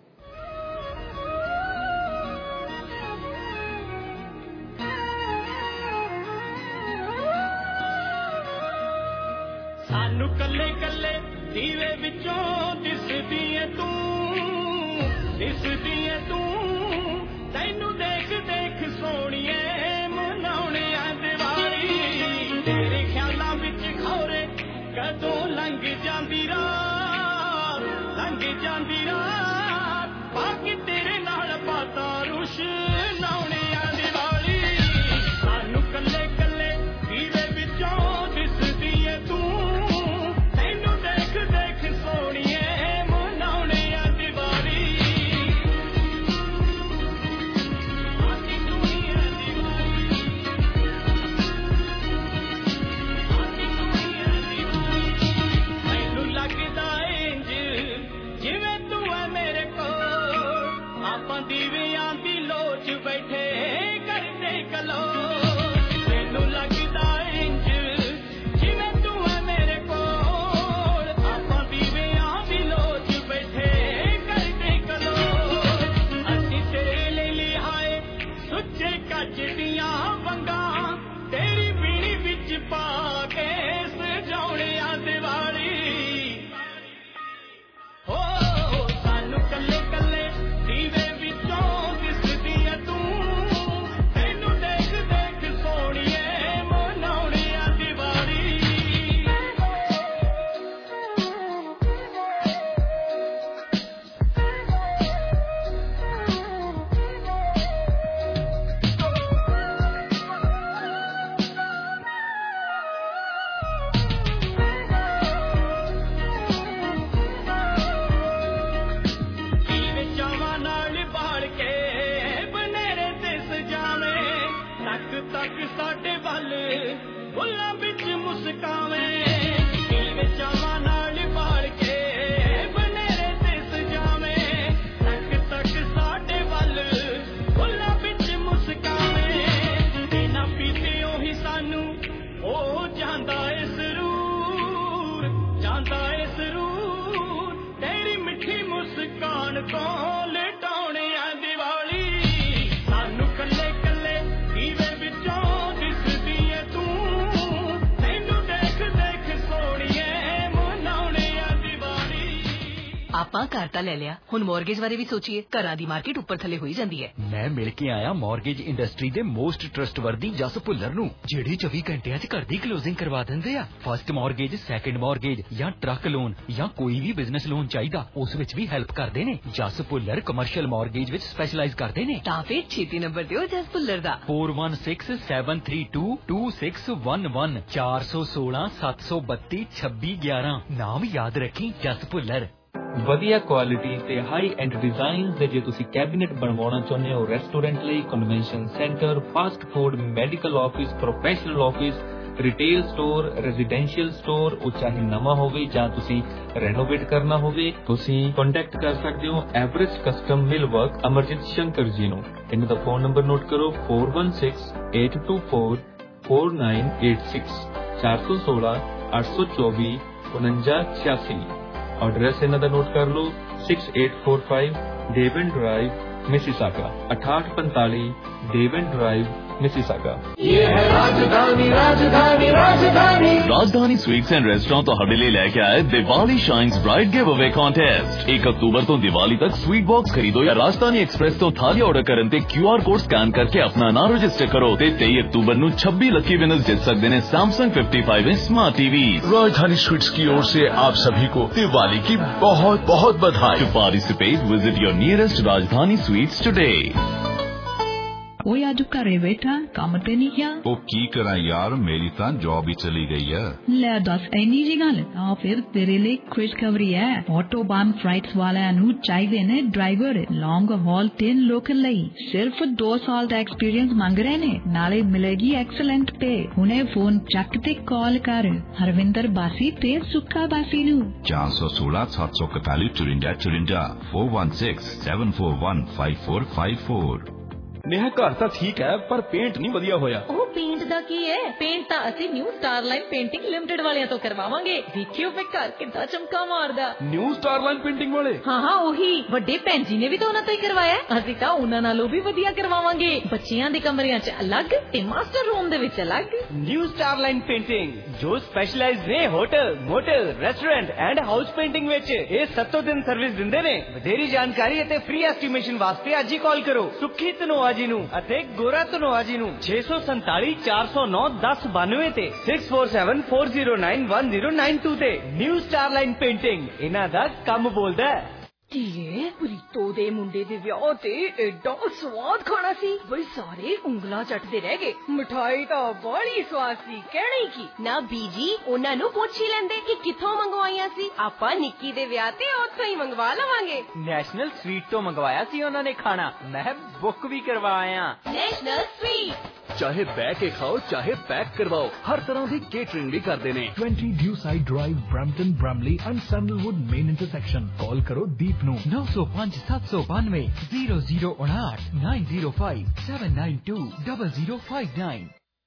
ਸਾਨੂੰ ਕੱਲੇ ਕੱਲੇ ਦੀਵੇ ਵਿੱਚੋਂ ਦਿਸਦੀ ਏ ਤੂੰ, ਤੈਨੂੰ ਦੇਖ ਦੇਖ ਸੋਹਣੀਏ ਮਨਾਉਣੇ ਆ ਦੀਵਾਲੀ। ਤੇਰੇ ਖਿਆਲਾਂ ਵਿੱਚ ਖੌਰੇ ਕਦੋਂ ਲੰਘ ਜਾਂਦੀ ਰਾਤ, ਬਾਕੀ ਤੇਰੇ ਨਾਲ ਬਾਤਾਂ ਰੁਸ਼ਨਾਉਣੇ ਆ ਦੀਵਾਲੀ। ਸਾਨੂੰ ਕੱਲੇ ਕੱਲੇ ਦੀਵੇ ਵਿੱਚੋਂ ਦਿਸਦੀ ਏ ਤੂੰ, ਤੈਨੂੰ ਦੇਖ ਦੇਖ ਸੋਹਣੀਏ ਮਨਾਉਣੇ ਆ ਦੀਵਾਲੀ। ਆਤੀ ਤੂੰ ਹੀ ਆ ਦੀਵਾਲੀ, ਆਤੀ ਤੂੰ ਹੀ ਆ ਦੀਵਾਲੀ। ਮੈਨੂੰ ਲੱਗਦਾ ਇੰਝ ਜਿਵੇਂ ਤੂੰ ਐ ਮੇਰੇ ਕੋਲ, ਆਪਾਂ ਦੀਵਿਆਂ ਦੀ ਲੋਚ ਬੈਠੇ ਕਰਦੇ ਕਲੋ। ਮੈਨੂੰ ਲੱਗਦਾ ਇੰਝ ਜਿਵੇਂ ਤੂੰ ਐ ਮੇਰੇ ਕੋਲ, ਆਪਾਂ ਦੀਵਿਆਂ ਦੀ ਲੋਚ ਬੈਠੇ ਕਰਦੇ ਕਲੋ। ਅਸੀਂ ਤੇਰੇ ਲਈ ਲਿਆਏ ਸੁੱਚੇ ਕੱਚ ਦੀਆਂ ਵੰਗਾਂ, ਤੇਰੀ ਪੀਣੀ ਵਿੱਚ ਪਾ ਕੇ ਸਜਾਉਣੇ ਆ ਦੀਵਾਲੀ। ਹੋ ਸਾਨੂੰ ਕੱਲੇ ਕੱਲੇ ਦੀਵੇ ਵਿੱਚੋਂ ਦਿਸਦੀ ਏ ਤੂੰ, ਤੈਨੂੰ ਦੇਖ ਦੇਖ ਸੋਹਣੀਏ ਮਨਾਉਣੇ ਆ ਦੀਵਾਲੀ। ਦੀਵੇ ਚਾਵਾਂ ਨਾਲ ਬਾਲ ਕੇ ਬਨੇਰੇ ਤੇ ਸਜਾਵੇਂ, ਤੱਕ ਤੱਕ ਸਾਡੇ ਵੱਲ ਫੁੱਲਾਂ ਵਿੱਚ ਮੁਸਕਾਵੇਂ। ਦੀਵੇ ਚਾਵਾਂ ਨਾਲ ਬਾਲ ਕੇ ਬਨੇਰੇ ਤੇ ਸਜਾਵੇਂ, ਤੱਕ ਤੱਕ ਸਾਡੇ ਵੱਲ ਫੁੱਲਾਂ ਵਿੱਚ ਮੁਸਕਾਵੇਂ। ਬਿਨਾਂ ਪੀਤੇ ਉਹੀ ਸਾਨੂੰ ਹੋ ਜਾਂਦਾ ਏ ਸਰੂਰ, ਤੇਰੀ ਮਿੱਠੀ ਮੁਸਕਾਨ ਤੋਂ ਲਟਾਉਣੇ ਆ ਦੀਵਾਲੀ। ਸਾਨੂੰ ਕੱਲੇ ਕੱਲੇ ਦੀਵੇ ਵਿੱਚੋਂ ਦਿਸਦੀ ਏ ਤੂੰ, ਤੈਨੂੰ ਦੇਖ ਦੇਖ ਸੋਹਣੀਏ ਮਨਾਉਣੇ ਆ ਦੀਵਾਲੀ। ਆਪਾਂ ਘਰ ਤਾਂ ਲੈ ਲਿਆ, ਹੁਣ ਮੌਰਗੇਜ ਬਾਰੇ ਵੀ ਸੋਚੀਏ। ਘਰਾਂ ਦੀ ਮਾਰਕੀਟ ਉੱਪਰ ਥੱਲੇ ਹੋਈ ਜਾਂਦੀ ਹੈ। ਮੈਂ ਮਿਲ ਕੇ ਆਇਆ ਮੌਰਗੇਜ ਇੰਡਸਟਰੀ ਦੇ ਮੋਸਟ ਟਰਸਟਵਰਦੀ ਜਸ ਭੁੱਲਰ ਨੂੰ, ਜਿਹੜੇ 24 ਘੰਟਿਆਂ 'ਚ ਘਰ ਦੀ ਕਲੋਜ਼ਿੰਗ ਕਰਵਾ ਦਿੰਦੇ ਆ। ਫਸਟ ਮੌਰਗੇਜ, ਸੈਕੰਡ ਮੌਰਗੇਜ ਜਾਂ ਟਰੱਕ ਲੋਨ ਜਾਂ ਕੋਈ ਵੀ ਬਿਜ਼ਨਸ ਲੋਨ ਚਾਹੀਦਾ, ਉਸ ਵਿੱਚ ਵੀ ਹੈਲਪ ਕਰਦੇ ਨੇ। ਜਸ ਭੁੱਲਰ ਕਮਰਸ਼ੀਅਲ ਮੌਰਗੇਜ ਵਿੱਚ ਸਪੈਸ਼ਲਾਈਜ਼ ਕਰਦੇ ਨੇ। ਤਾਂ ਫਿਰ ਛੇਤੀ ਨੰਬਰ ਦਿਓ ਜਸ ਭੁੱਲਰ ਦਾ 4167322611 416-732-2611। ਨਾਮ ਯਾਦ ਰੱਖੀ, ਜਸ ਭੁੱਲਰ। ਵਧੀਆ ਕੁਆਲਿਟੀ ਤੇ ਹਾਈ ਐਂਡ ਡਿਜ਼ਾਈਨ ਦੇ ਜੇ ਤੁਸੀਂ ਕੈਬਨਿਟ ਬਣਵਾਉਣਾ ਚਾਹੁੰਦੇ ਹੋ ਰੈਸਟੋਰੈਂਟ ਲਈ, convention centre, fast food, medical office, professional office, retail store, residential store, ਉਹ ਚਾਹੇ ਨਵਾਂ ਹੋਵੇ ਜਾਂ ਤੁਸੀਂ ਰੈਨੋਵੇਟ ਕਰਨਾ ਹੋਵੇ, ਤੁਸੀਂ ਕੰਟੈਕਟ ਕਰ ਸਕਦੇ ਹੋ average custom millwork Amarjit Shankar ji ਨੂੰ। ਇਹਨਾਂ ਦਾ ਫੋਨ ਨੰਬਰ ਨੋਟ ਕਰੋ 4168244986 416-824-4986। ਐਡਰੈਸ ਇਹਨਾਂ ਦਾ ਨੋਟ ਕਰ ਲਓ 6845 Devon drive, Mississauga 6845 Devon drive, Mississauga. ये है राजधानी राजधानी राजधानी। राजधानी स्वीट्स एंड रेस्टोरेंट ਤੁਹਾਡੇ ਲਈ ਲੈ ਕੇ ਆਏ Diwali shines bright give away contest. 1 ਅਕਤੂਬਰ ਤੋਂ ਦੀਵਾਲੀ ਤੱਕ ਸਵੀਟ ਬਾਕਸ ਖਰੀਦੋ ਜਾਂ ਰਾਜਧਾਨੀ ਐਕਸਪ੍ਰੈਸ ਤੋਂ ਥਾਲੀ ਆਰਡਰ ਕਰਨ ਤੇ QR ਕੋਡ ਸਕੈਨ ਕਰਕੇ ਆਪਣਾ ਨਾਮ ਰਜਿਸਟਰ ਕਰੋ ਤੇ 23 ਅਕਤੂबर ਨੂੰ 26 ਲੱਕੀ ਵਿਨਰਸ ਜਿੱਤ ਸਕਦੇ ਨੇ Samsung 55 inch smart TV. Rajdhani sweets की ओर से आप सभी को दिवाली की बहुत बहुत बधाई। To participate, visit your nearest Rajdhani sweets today। ਓਏ ਅੱਜ ਘਰੇ ਬੈਠਾ, ਕੰਮ ਤੇ ਨਹੀਂ ਗਿਆ? ਉਹ ਕੀ ਕਰਾਂ ਯਾਰ, ਮੇਰੀ ਤਾਂ ਜੌਬ ਹੀ ਚਲੀ ਗਈ ਹੈ। ਲੈ ਦੱਸ, ਇੰਨੀ ਜੀ ਗੱਲ? ਤਾਂ ਫਿਰ ਤੇਰੇ ਲਈ ਖੁਸ਼ਖਬਰੀ ਹੈ। ਆਟੋਬਾਨ ਫਲਾਈਟਸ ਵਾਲਿਆਂ ਨੂੰ ਚਾਹੀਦੇ ਨੇ ਡਰਾਈਵਰ ਲੌਂਗ ਹਾਲ ਤੇ ਲੋਕਲ ਲਈ। ਸਿਰਫ 2 ਸਾਲ ਦਾ ਐਕਸਪੀਰੀਅੰਸ ਮੰਗ ਰਹੇ ਨੇ, ਨਾਲੇ ਮਿਲੇਗੀ ਐਕਸਲੈਂਟ ਪੇ। ਹੁਣੇ ਫੋਨ ਚੱਕ ਤੇ ਕਾਲ ਕਰ ਹਰਵਿੰਦਰ ਬਾਸੀ ਤੇ ਸੁੱਖਾ ਬਾਸੀ ਨੂੰ 416-741-5454 416-741-5454। नेहा घर ਤਾਂ ਠੀਕ ਹੈ, ਪਰ ਪੇਂਟ ਨਹੀਂ ਵਧੀਆ ਹੋਇਆ। ਉਹ ਪੇਂਟ ਦਾ ਕੀ ਹੈ? ਪੇਂਟ ਤਾਂ ਅਸੀਂ ਨਿਊ ਸਟਾਰਲਾਈਨ ਪੇਂਟਿੰਗ ਲਿਮਟਿਡ ਵਾਲਿਆਂ ਤੋਂ ਕਰਵਾਵਾਂਗੇ। ਦੇਖਿਓ ਫੇ ਘਰ ਕਿੱਦਾਂ ਚਮਕਾ ਮਾਰਦਾ। ਨਿਊ ਸਟਾਰਲਾਈਨ ਪੇਂਟਿੰਗ ਵਾਲੇ? ਹਾਂ ਉਹੀ। ਵੱਡੇ ਭੈਣ ਜੀ ਨੇ ਵੀ ਤਾਂ ਉਹਨਾਂ ਤੋਂ ਹੀ ਕਰਵਾਇਆ। ਅਸੀਂ ਤਾਂ ਉਹਨਾਂ ਨਾਲੋਂ ਵੀ ਵਧੀਆ ਕਰਵਾਵਾਂਗੇ। ਬੱਚਿਆਂ ਦੇ ਕਮਰਿਆਂ 'ਚ ਅਲੱਗ ਤੇ ਮਾਸਟਰ ਰੂਮ ਦੇ ਵਿੱਚ ਅਲੱਗ। ਨਿਊ ਸਟਾਰਲਾਈਨ ਪੇਂਟਿੰਗ ਜੋ ਸਪੈਸ਼ਲਾਈਜ਼ ਨੇ hotel, motel, restaurant and house painting ਵਿੱਚ। ਇਹ 7 ਦਿਨ ਸਰਵਿਸ ਦਿੰਦੇ ਨੇ। ਵਧੇਰੀ ਜਾਣਕਾਰੀ ਅਤੇ ਫ੍ਰੀ ਐਸਟੀਮੇਸ਼ਨ ਵਾਸਤੇ ਅੱਜ ਹੀ ਕਾਲ ਕਰੋ ਸੁੱਖੀ ਧਨੋਆ ਜੀ ਨੂੰ ਅਤੇ ਗੋਰਾ ਧਨੋਆ ਜੀ ਨੂੰ 647 409 1092 ਤੇ 6474091092 ਤੇ। ਨਿਊ ਸਟਾਰਲਾਈਨ ਪੇਂਟਿੰਗ, ਇਹਨਾਂ ਦਾ ਕੰਮ ਬੋਲਦਾ ਹੈ। ਧੀਏ, ਪ੍ਰੀਤੋ ਦੇ ਮੁੰਡੇ ਦੇ ਵਿਆਹ ਤੇ ਐਡਾ ਸਵਾਦ ਖਾਣਾ ਸੀ, ਬਈ ਸਾਰੇ ਉਂਗਲਾਂ ਚੱਟਦੇ ਰਹਿ ਗਏ। ਮਿਠਾਈ ਤਾਂ ਬੜੀ ਸਵਾਦ ਸੀ, ਕਹਿਣੀ ਕੀ। ਨਾ ਬੀਜੀ, ਉਹਨਾਂ ਨੂੰ ਪੁੱਛ ਹੀ ਲੈਂਦੇ ਕਿ ਕਿੱਥੋਂ ਮੰਗਵਾਈਆਂ ਸੀ। ਆਪਾਂ ਨਿੱਕੀ ਦੇ ਵਿਆਹ ਤੇ ਉੱਥੋਂ ਹੀ ਮੰਗਵਾ ਲਵਾਂਗੇ। ਨੈਸ਼ਨਲ ਸਵੀਟ ਤੋਂ ਮੰਗਵਾਇਆ ਸੀ ਉਹਨਾਂ ਨੇ ਖਾਣਾ, ਮੈਂ ਬੁੱਕ ਵੀ ਕਰਵਾਇਆ। ਨੈਸ਼ਨਲ ਸਵੀਟ ਚਾਹੇ ਬਹਿ ਕੇ ਖਾਓ ਚਾਹੇ ਪੈਕ ਕਰਵਾਓ, ਹਰ ਤਰ੍ਹਾਂ ਦੀ ਕੇਟਰਿੰਗ ਵੀ ਕਰਦੇ ਨੇ। 20 Dewside drive, Brampton, Bramalea and Sandalwood main intersection. Call ਕਰੋ ਦੀਪ ਨੂੰ 905 792 0059 905 792 0059।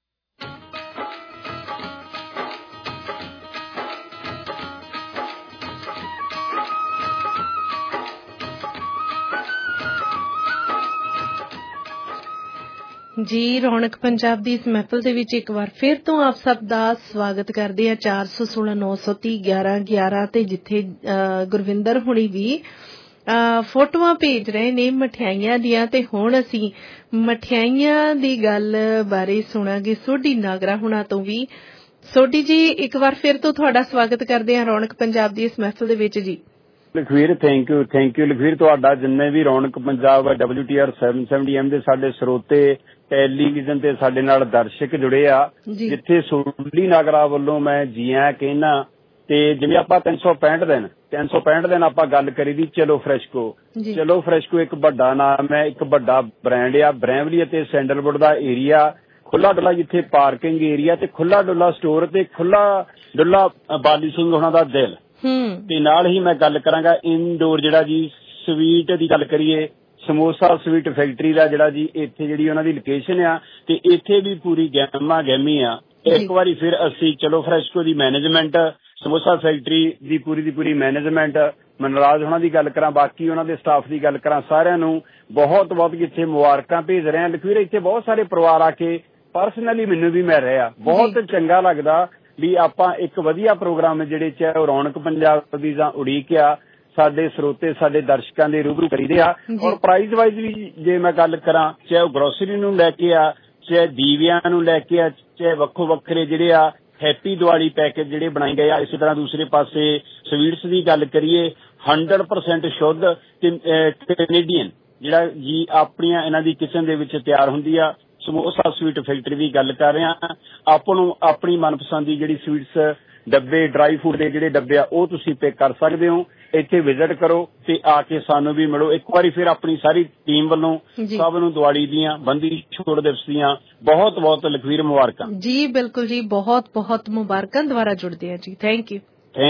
ਜੀ ਰੌਣਕ ਪੰਜਾਬ ਦੀ ਇਸ ਮਹਿਫਲ ਦੇ ਵਿੱਚ ਇੱਕ ਵਾਰ ਫਿਰ ਤੋਂ ਆਪ ਸਭ ਦਾ ਸਵਾਗਤ ਕਰਦੇ ਆ। 416 930 1111 ਤੇ ਜਿੱਥੇ ਗੁਰਵਿੰਦਰ ਹੁਣੀ ਵੀ ਫੋਟੋਆਂ ਭੇਜ ਰਹੇ ਨੇ ਮਠਿਆਈਆਂ ਦੀਆਂ, ਤੇ ਹੁਣ ਅਸੀਂ ਮਠਿਆਈਆਂ ਦੀ ਗੱਲ ਬਾਰੇ ਸੁਣਾਂਗੇ ਸੋਢੀ ਨਾਗਰਾ ਹੁਣਾਂ ਤੋਂ ਵੀ। ਸੋਢੀ ਜੀ, ਇੱਕ ਵਾਰ ਫਿਰ ਤੋਂ ਤੁਹਾਡਾ ਸਵਾਗਤ ਕਰਦੇ ਆ ਰੌਣਕ ਪੰਜਾਬ ਦੀ ਇਸ ਮਹਿਫਲ ਦੇ ਵਿੱਚ ਜੀ। Lakhvir, thank you Lakhvir. ਤੁਹਾਡਾ ਜਿੰਨੇ ਵੀ ਰੌਣਕ ਪੰਜਾਬ WTR 770M ਦੇ ਸਾਡੇ ਸਰੋਤੇ, ਟੈਲੀਵਿਜ਼ਨ ਤੇ ਸਾਡੇ ਨਾਲ ਦਰਸ਼ਕ ਜੁੜੇ ਆ, ਜਿੱਥੇ ਸੋਢੀ ਨਾਗਰਾ ਵੱਲੋਂ ਮੈਂ ਜੀ ਆਇਆਂ ਕਹਿਣਾ। ਤੇ ਜਿਵੇਂ ਆਪਾਂ 365 ਦਿਨ ਆਪਾਂ ਗੱਲ ਕਰੀ ਦੀ ਚਲੋ ਫਰੈਸ਼ਕੋ। ਚਲੋ ਫਰੈਸ਼ਕੋ ਇੱਕ ਵੱਡਾ ਨਾਮ ਹੈ, ਇੱਕ ਵੱਡਾ ਬ੍ਰਾਂਡ ਆ। ਬਰੈਂਵਲੀ ਅਤੇ ਸੈਂਡਲਵੁੱਡ ਦਾ ਏਰੀਆ ਖੁੱਲਾ ਡੁੱਲਾ, ਜਿੱਥੇ ਪਾਰਕਿੰਗ ਏਰੀਆ ਤੇ ਖੁੱਲਾ ਡੁੱਲਾ ਸਟੋਰ ਤੇ ਖੁੱਲਾ ਡੁੱਲਾ ਬਾਲੀ ਸਿੰਘ ਉਹਨਾਂ ਦਾ ਦਿਲ। ਤੇ ਨਾਲ ਹੀ ਮੈਂ ਗੱਲ ਕਰਾਂਗਾ ਇਨਡੋਰ ਜਿਹੜਾ ਜੀ ਸਵੀਟ ਦੀ ਗੱਲ ਕਰੀਏ, ਸਮੋਸਾ ਸਵੀਟ ਫੈਕਟਰੀ ਦਾ ਜਿਹੜਾ ਜੀ ਇੱਥੇ ਜਿਹੜੀ ਉਹਨਾਂ ਦੀ ਲੋਕੇਸ਼ਨ ਆ, ਤੇ ਇੱਥੇ ਵੀ ਪੂਰੀ ਗਹਿਮੀ ਆ। ਇੱਕ ਵਾਰੀ ਫਿਰ ਅਸੀਂ ਚਲੋ ਫਰੈਸ਼ਕੋ ਦੀ ਮੈਨੇਜਮੈਂਟ, ਸਮੋਸਾ ਫੈਕਟਰੀ ਦੀ ਪੂਰੀ ਮੈਨੇਜਮੈਂਟ, ਮਨਰਾਜ ਉਹਨਾਂ ਦੀ ਗੱਲ ਕਰਾਂ, ਬਾਕੀ ਉਹਨਾਂ ਦੇ ਸਟਾਫ ਦੀ ਗੱਲ ਕਰਾਂ, ਸਾਰਿਆਂ ਨੂੰ ਬਹੁਤ ਇੱਥੇ ਮੁਬਾਰਕਾਂ ਭੇਜ ਰਹੇ ਹਾਂ। ਲਖਵੀਰ, ਇੱਥੇ ਬਹੁਤ ਸਾਰੇ ਪਰਿਵਾਰ ਆ ਕੇ ਪਰਸਨਲੀ ਮੈਨੂੰ ਵੀ ਮਿਲ ਰਹੇ ਆ, ਬਹੁਤ ਚੰਗਾ ਲੱਗਦਾ ਵੀ ਆਪਾਂ ਇੱਕ ਵਧੀਆ ਪ੍ਰੋਗਰਾਮ ਜਿਹੜੇ ਚ ਰੌਣਕ ਪੰਜਾਬ ਦੀ ਜਾਂ ਉਡੀਕ ਆ ਸਾਡੇ ਸਰੋਤੇ ਸਾਡੇ ਦਰਸ਼ਕਾਂ ਦੇ ਰੂਬਰੂ ਕਰੀਦੇ ਆ। ਔਰ ਪ੍ਰਾਈਸ ਵਾਈਜ਼ ਵੀ ਜੇ ਮੈਂ ਗੱਲ ਕਰਾਂ, ਚਾਹੇ ਉਹ ਗਰੋਸਰੀ ਨੂੰ ਲੈ ਕੇ ਆ, ਚਾਹੇ ਦੀਵਿਆਂ ਨੂੰ ਲੈ ਕੇ ਆ, ਚਾਹੇ ਵੱਖੋ ਵੱਖਰੇ ਜਿਹੜੇ ਆ ਹੈਪੀ ਦੀਵਾਲੀ ਪੈਕੇਜ ਜਿਹੜੇ ਬਣਾਏ ਗਏ ਆ। ਇਸੇ ਤਰ੍ਹਾਂ ਦੂਸਰੇ ਪਾਸੇ ਸਵੀਟਸ ਦੀ ਗੱਲ ਕਰੀਏ 100% ਸ਼ੁੱਧ ਕੈਨੇਡੀਅਨ ਜਿਹੜਾ ਜੀ ਆਪਣੀਆਂ ਇਹਨਾਂ ਦੀ ਕਿਚਨ ਦੇ ਵਿੱਚ ਤਿਆਰ ਹੁੰਦੀ ਆ। ਸਮੋਸਾ ਸਵੀਟ ਫੈਕਟਰੀ ਦੀ ਗੱਲ ਕਰ ਰਹੇ ਹਾਂ। ਆਪਾਂ ਨੂੰ ਆਪਣੀ ਮਨਪਸੰਦ ਦੀ ਜਿਹੜੀ ਸਵੀਟਸ ਡੱਬੇ ਡਰਾਈ ਫੂਡ ਦੇ ਜਿਹੜੇ ਡੱਬੇ ਆ ਉਹ ਤੁਸੀਂ ਪਿਕ ਕਰ ਸਕਦੇ ਹੋ। ਇੱਥੇ ਵਿਜ਼ਿਟ ਕਰੋ ਤੇ ਆ ਕੇ ਸਾਨੂੰ ਵੀ ਮਿਲੋ ਇੱਕ ਵਾਰੀ। ਫਿਰ ਆਪਣੀ ਸਾਰੀ ਟੀਮ ਵੱਲੋਂ ਸਭ ਨੂੰ ਦੀਵਾਲੀ ਦੀਆਂ, ਬੰਦੀ ਛੋੜ ਦਿਵਸ ਦੀਆਂ ਬਹੁਤ ਬਹੁਤ ਲਖਵੀਰ ਮੁਬਾਰਕਾਂ ਜੀ। ਬਿਲਕੁਲ ਜੀ, ਬਹੁਤ ਬਹੁਤ ਮੁਬਾਰਕਾਂ। ਦੁਬਾਰਾ ਜੁੜਦੇ ਆ ਜੀ। ਥੈਂਕ ਯੂ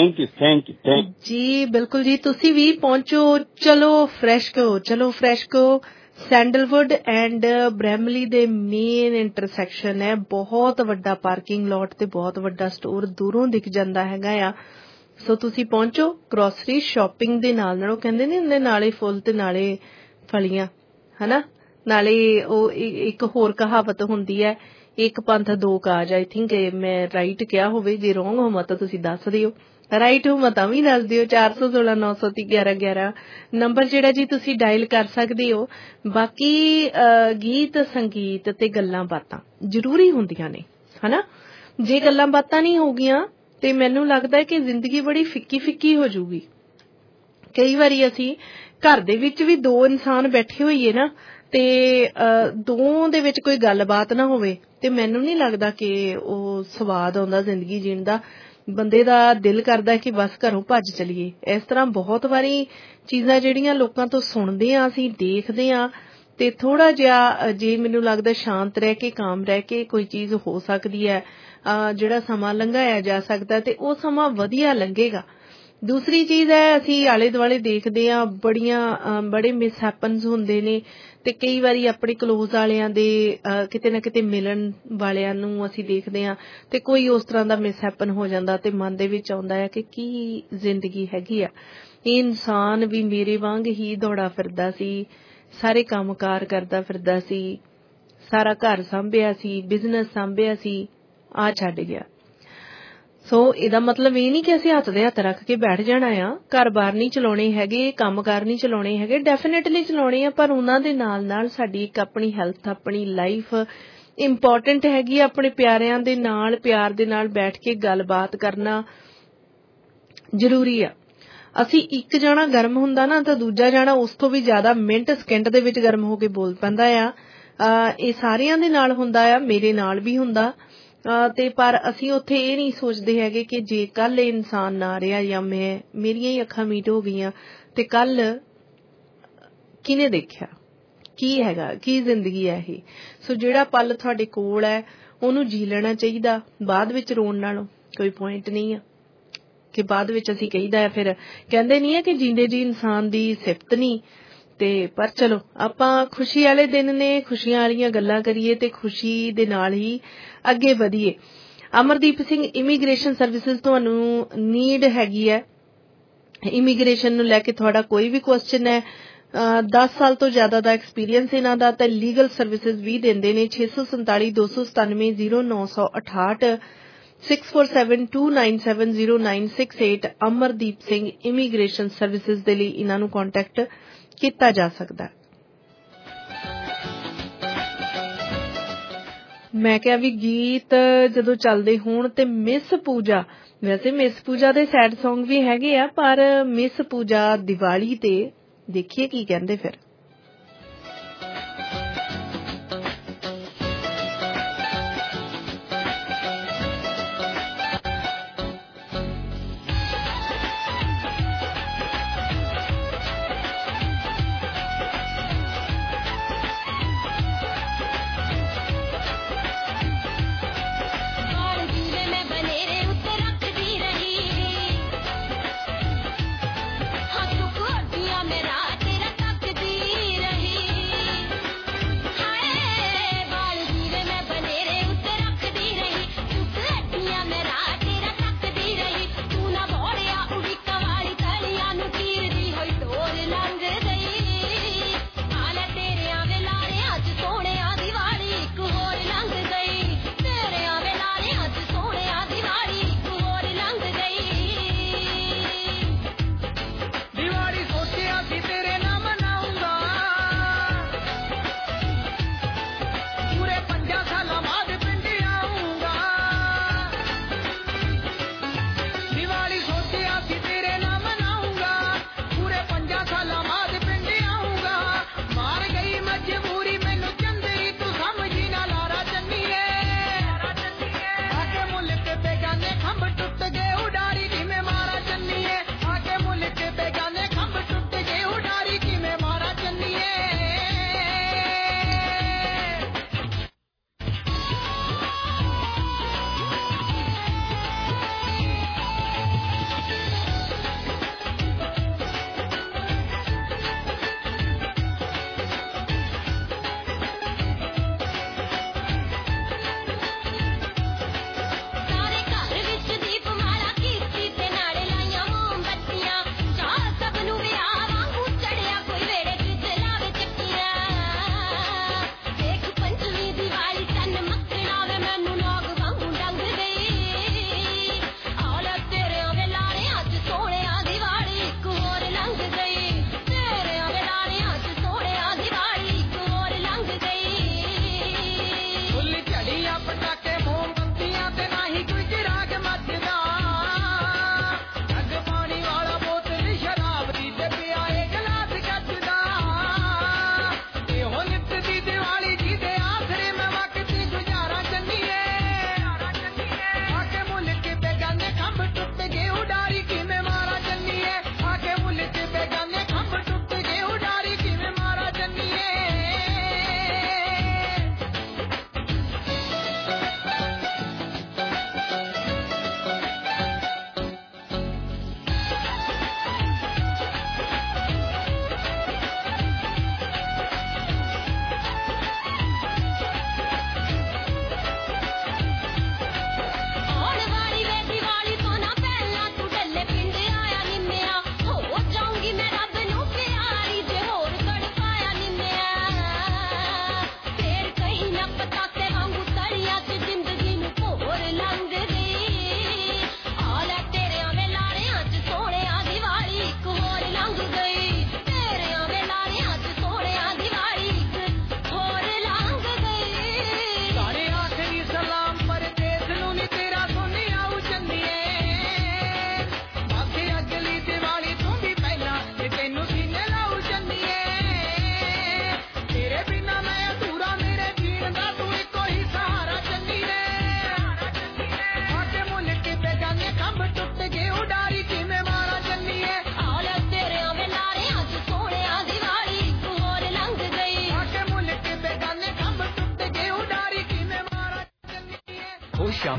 ਜੀ। ਬਿਲਕੁਲ ਜੀ, ਤੁਸੀਂ ਵੀ ਪਹੁੰਚੋ। Chalo FreshCo Sandalwood and Bramalea ਦੇ ਮੇਨ ਇੰਟਰਸੈਕਸ਼ਨ ਹੈ। ਬਹੁਤ ਵੱਡਾ ਪਾਰਕਿੰਗ ਲੋਟ ਤੇ ਬਹੁਤ ਵੱਡਾ ਸਟੋਰ ਦੂਰੋਂ ਦਿਖ ਜਾਂਦਾ ਹੈਗਾ ਆ। ਸੋ ਤੁਸੀਂ ਪਹੁੰਚੋ। ਗਰੋਸਰੀ ਸ਼ਾਪਿੰਗ ਦੇ ਨਾਲ ਉਹ ਕਹਿੰਦੇ ਨੇ ਹੁੰਦੇ ਨਾਲੇ ਫੁੱਲ ਤੇ ਨਾਲੇ ਫਲੀਆਂ, ਹਨਾ। ਨਾਲੇ ਉਹ ਇੱਕ ਹੋਰ ਕਹਾਵਤ ਹੁੰਦੀ ਹੈ, ਇੱਕ ਪੰਥ ਦੋ ਕਾਜ। ਆਈ ਥਿੰਕ ਮੈਂ ਰਾਈਟ ਕਿਹਾ ਹੋਵੇ, ਜੇ ਰੋਂਗ ਹੋਵਾਂ ਤਾਂ ਤੁਸੀਂ ਦੱਸ ਦਿਓ, ਰਾਈਟ ਹੋਵਾਂ ਤਾਂ ਵੀ ਦੱਸ ਦਿਓ। 416 930 1111 ਨੰਬਰ ਜਿਹੜਾ ਜੀ ਤੁਸੀਂ ਡਾਇਲ ਕਰ ਸਕਦੇ ਹੋ। ਬਾਕੀ ਗੀਤ ਸੰਗੀਤ ਤੇ ਗੱਲਾਂ ਬਾਤਾਂ ਜ਼ਰੂਰੀ ਹੁੰਦੀਆਂ ਨੇ, ਹਨਾ। ਜੇ ਗੱਲਾਂ ਬਾਤਾਂ ਨਹੀਂ ਹੋਗੀਆਂ ਤੇ ਮੈਨੂੰ ਲੱਗਦਾ ਹੈ ਕਿ ਜ਼ਿੰਦਗੀ ਬੜੀ ਫਿੱਕੀ ਹੋ ਜਾਊਗੀ। ਕਈ ਵਾਰੀ ਅਸੀਂ ਘਰ ਦੇ ਵਿੱਚ ਵੀ ਦੋ ਇਨਸਾਨ ਬੈਠੇ ਹੋਈਏ ਨਾ ਤੇ ਦੋ ਦੇ ਵਿੱਚ ਕੋਈ ਗੱਲਬਾਤ ਨਾ ਹੋਵੇ ਤੇ ਮੈਨੂੰ ਨਹੀਂ ਲੱਗਦਾ ਕਿ ਉਹ ਸਵਾਦ ਆਉਂਦਾ ਜ਼ਿੰਦਗੀ ਜੀਣ ਦਾ। ਬੰਦੇ ਦਾ ਦਿਲ ਕਰਦਾ ਕਿ ਬਸ ਘਰੋਂ ਭੱਜ ਚਲੀਏ। ਇਸ ਤਰ੍ਹਾਂ ਬਹੁਤ ਵਾਰੀ ਚੀਜ਼ਾਂ ਜਿਹੜੀਆਂ ਲੋਕਾਂ ਤੋਂ ਸੁਣਦੇ ਆ, ਅਸੀਂ ਦੇਖਦੇ ਆ ਤੇ ਥੋੜਾ ਜਿਹਾ ਜੇ ਮੈਨੂੰ ਲੱਗਦਾ ਸ਼ਾਂਤ ਰਹਿ ਕੇ, ਕਾਮ ਰਹਿ ਕੇ ਕੋਈ ਚੀਜ਼ ਹੋ ਸਕਦੀ ਹੈ, ਜਿਹੜਾ ਸਮਾਂ ਲੰਘਾਇਆ ਜਾ ਸਕਦਾ ਤੇ ਉਹ ਸਮਾਂ ਵਧੀਆ ਲੰਘੇਗਾ। ਦੂਸਰੀ ਚੀਜ਼ ਹੈ, ਅਸੀਂ ਆਲੇ ਦੁਆਲੇ ਦੇਖਦੇ ਆ ਬੜੇ ਮਿਸਹੈਪਨਸ ਹੁੰਦੇ ਨੇ ਤੇ ਕਈ ਵਾਰੀ ਆਪਣੇ ਕਲੋਜ਼ ਵਾਲਿਆਂ ਦੇ ਕਿਤੇ ਨਾ ਕਿਤੇ ਮਿਲਣ ਵਾਲਿਆਂ ਨੂੰ ਅਸੀਂ ਦੇਖਦੇ ਆ ਤੇ ਕੋਈ ਉਸ ਤਰ੍ਹਾਂ ਦਾ ਮਿਸਹੈਪਨ ਹੋ ਜਾਂਦਾ ਤੇ ਮਨ ਦੇ ਵਿੱਚ ਆਉਂਦਾ ਹੈ ਕਿ ਕੀ ਜ਼ਿੰਦਗੀ ਹੈਗੀ ਆ। ਇਹ ਇਨਸਾਨ ਵੀ ਮੇਰੇ ਵਾਂਗ ਹੀ ਦੌੜਾ ਫਿਰਦਾ ਸੀ, ਸਾਰੇ ਕੰਮਕਾਰ ਕਰਦਾ ਫਿਰਦਾ ਸੀ, ਸਾਰਾ ਘਰ ਸਾਂਭਿਆ ਸੀ, ਬਿਜ਼ਨਸ ਸਾਂਭਿਆ ਸੀ, ਆ ਛੱਡ ਗਿਆ। ਸੋ ਇਹਦਾ ਮਤਲਬ ਇਹ ਨਹੀਂ ਕਿ ਅਸੀਂ ਹੱਥ ਦੇ ਹੱਥ ਰੱਖ ਕੇ ਬੈਠ ਜਾਣਾ ਆ। ਘਰ-ਬਾਰ ਨਹੀਂ ਚਲਾਉਣੇ ਹੈਗੇ, ਕੰਮਕਾਰ ਨਹੀਂ ਚਲਾਉਣੇ ਹੈਗੇ, ਡੈਫੀਨੇਟਲੀ ਚਲਾਉਣੇ ਆ, ਪਰ ਉਹਨਾਂ ਦੇ ਨਾਲ ਸਾਡੀ ਇੱਕ ਆਪਣੀ ਹੈਲਥ, ਆਪਣੀ ਲਾਈਫ ਇੰਪੋਰਟੈਂਟ ਹੈਗੀ। ਆਪਣੇ ਪਿਆਰਿਆਂ ਦੇ ਨਾਲ ਪਿਆਰ ਦੇ ਨਾਲ ਬੈਠ ਕੇ ਗੱਲਬਾਤ ਕਰਨਾ ਜ਼ਰੂਰੀ ਆ। ਅਸੀਂ ਇੱਕ ਜਾਣਾ ਗਰਮ ਹੁੰਦਾ ਨਾ ਤਾਂ ਦੂਜਾ ਜਾਣਾ ਉਸ ਤੋਂ ਵੀ ਜ਼ਿਆਦਾ ਮਿੰਟ ਸਕਿੰਟ ਦੇ ਵਿੱਚ ਗਰਮ ਹੋ ਕੇ ਬੋਲ ਪੈਂਦਾ ਆ। ਇਹ ਸਾਰਿਆਂ ਦੇ ਨਾਲ ਹੁੰਦਾ ਆ, ਮੇਰੇ ਨਾਲ ਵੀ ਹੁੰਦਾ ਤੇ ਪਰ ਅਸੀਂ ਉੱਥੇ ਇਹ ਨਹੀਂ ਸੋਚਦੇ ਹੈਗੇ ਕਿ ਜੇ ਕੱਲ ਇਨਸਾਨ ਨਾ ਰਿਹਾ ਜਾਂ ਮੇਰੀਆਂ ਹੀ ਅੱਖਾਂ ਮੀਟ ਹੋ ਗਈਆਂ ਤੇ ਕੱਲ ਕਿਹਨੇ ਦੇਖਿਆ, ਕੀ ਹੈਗਾ, ਕੀ ਜ਼ਿੰਦਗੀ ਹੈ ਇਹ। ਸੋ ਜਿਹੜਾ ਪਲ ਤੁਹਾਡੇ ਕੋਲ ਹੈ ਉਹਨੂੰ ਜੀ ਲੈਣਾ ਚਾਹੀਦਾ। ਬਾਅਦ ਵਿੱਚ ਰੋਣ ਨਾਲੋਂ ਕੋਈ ਪੁਆਇੰਟ ਨਹੀਂ ਆ ਕਿ ਬਾਅਦ ਵਿੱਚ ਅਸੀਂ ਕਹੀਦਾ ਫਿਰ ਕਹਿੰਦੇ ਨਹੀਂ ਹੈ ਕਿ ਜਿੰਦੇ ਜੀ ਇਨਸਾਨ ਦੀ ਸਿਫਤ ਨਹੀਂ ਤੇ ਪਰ ਚਲੋ ਆਪਾਂ ਖੁਸ਼ੀ ਵਾਲੇ ਦਿਨ ਨੇ, ਖੁਸ਼ੀਆਂ ਵਾਲੀਆਂ ਗੱਲਾਂ ਕਰੀਏ ਤੇ ਖੁਸ਼ੀ ਦੇ ਨਾਲ ਹੀ ਅੱਗੇ ਵਧੀਏ। ਅਮਰਦੀਪ ਸਿੰਘ ਇਮੀਗ੍ਰੇਸ਼ਨ ਸਰਵਿਸਿਜ਼ ਤੁਹਾਨੂੰ ਨੀਡ ਹੈਗੀ ਹੈ। ਇਮੀਗ੍ਰੇਸ਼ਨ ਨੂੰ ਲੈ ਕੇ ਤੁਹਾਡਾ ਕੋਈ ਵੀ ਕੁਐਸਚਨ ਹੈ, 10 ਸਾਲ ਤੋਂ ਜ਼ਿਆਦਾ ਦਾ ਐਕਸਪੀਰੀਅੰਸ ਇਹਨਾਂ ਦਾ ਤੇ ਲੀਗਲ ਸਰਵਿਸਿਜ਼ ਵੀ ਦਿੰਦੇ ਨੇ। 647 297 0968 6472970968 ਅਮਰਦੀਪ ਸਿੰਘ ਇਮੀਗ੍ਰੇਸ਼ਨ ਸਰਵਿਸਿਜ਼ ਦੇ ਲਈ ਇਹਨਾਂ ਨੂੰ ਕੰਟੈਕਟ ਕੀਤਾ ਜਾ ਸਕਦਾ। ਮੈਂ ਕਿਹਾ ਵੀ ਗੀਤ ਜਦੋਂ ਚੱਲਦੇ ਹੋਣ ਤੇ ਮਿਸ ਪੂਜਾ, ਵੈਸੇ ਮਿਸ ਪੂਜਾ ਦੇ ਸੈਡ ਸੌਂਗ ਵੀ ਹੈਗੇ ਆ, ਪਰ ਮਿਸ ਪੂਜਾ ਦੀਵਾਲੀ ਤੇ ਦੇਖੀਏ ਕੀ ਕਹਿੰਦੇ ਫਿਰ। मेरा तेरा तकदी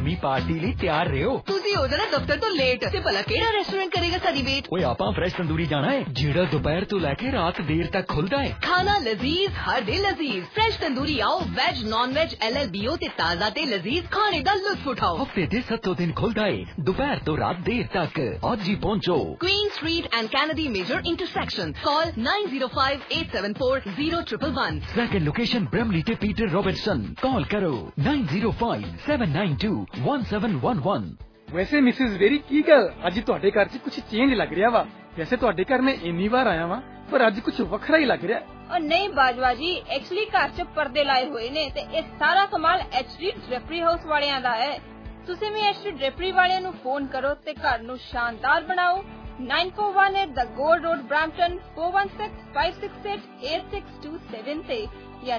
ਸ਼ਾਮੀ ਪਾਰਟੀ ਲਈ ਤਿਆਰ ਰਹੋ। ਤੁਸੀਂ ਹੋ ਜਾਣਾ ਦਫ਼ਤਰ ਤੋਂ ਲੇਟ ਤੇ ਭਲਾ ਕਿਹੜਾ ਰੈਸਟੋਰੈਂਟ ਕਰੇਗਾ ਸਾਡੀ ਵੇਟ? ਓਏ ਆਪਾਂ ਫਰੈਸ਼ ਤੰਦੂਰੀ ਜਾਣਾ ਹੈ ਜਿਹੜਾ ਦੁਪਹਿਰ ਤੋਂ ਲੈ ਕੇ ਰਾਤ ਦੇਰ ਤੱਕ ਖੁੱਲਦਾ ਹੈ। ਖਾਣਾ ਲਜ਼ੀਜ਼ ਹਰ ਦਿਨ ਲਜ਼ੀਜ਼। ਫਰੈਸ਼ ਤੰਦੂਰੀ ਆਓ, ਵੈਜ ਨॉन ਵੈਜ LLBO ਤੇ ਤਾਜ਼ਾ ਤੇ ਲਜ਼ੀਜ਼ ਖਾਣੇ ਦਾ ਲੁਤਫ ਉਠਾਓ। ਹਫਤੇ ਦੇ 7 ਦਿਨ ਖੁੱਲਦਾ ਹੈ ਦੁਪਹਿਰ ਤੋਂ ਰਾਤ ਦੇਰ ਤੱਕ। ਅੱਜ ਹੀ ਪਹੁੰਚੋ। Queen Street and Kennedy Major Intersection. Call 9058740111. Second location Bramley ਤੇ ਪੀਟਰ ਰੋਬਰਟਸਨ। ਕਾਲ ਕਰੋ 9057921711। ਵੈਸੇ ਮਿਸਿਸ ਵੇਰੀ ਕੀ ਗੱਲ ਅੱਜ ਤੁਹਾਡੇ ਘਰ 'ਚ ਕੁਝ ਚੇਂਜ ਲੱਗ ਰਿਹਾ ਵਾ। ਵੈਸੇ ਤੁਹਾਡੇ ਘਰ ਮੈਂ ਇੰਨੀ ਵਾਰ ਆਇਆ ਵਾਂ ਪਰ ਅੱਜ ਕੁਝ ਵੱਖਰਾ ਹੀ ਲੱਗ ਰਿਹਾ। और नहीं बाजवा जी, एक्चुअली घर च पर्दे लाए हुए ने ते ये सारा कमाल HD ड्रेपरी हाउस वालियां दा है। तुसीं भी HD ड्रेपरी वालियां नूं फोन करो ते घर नूं शानदार बनाओ। 9418 द गोल्ड रोड ब्रैम्पटन 4165688627 ते या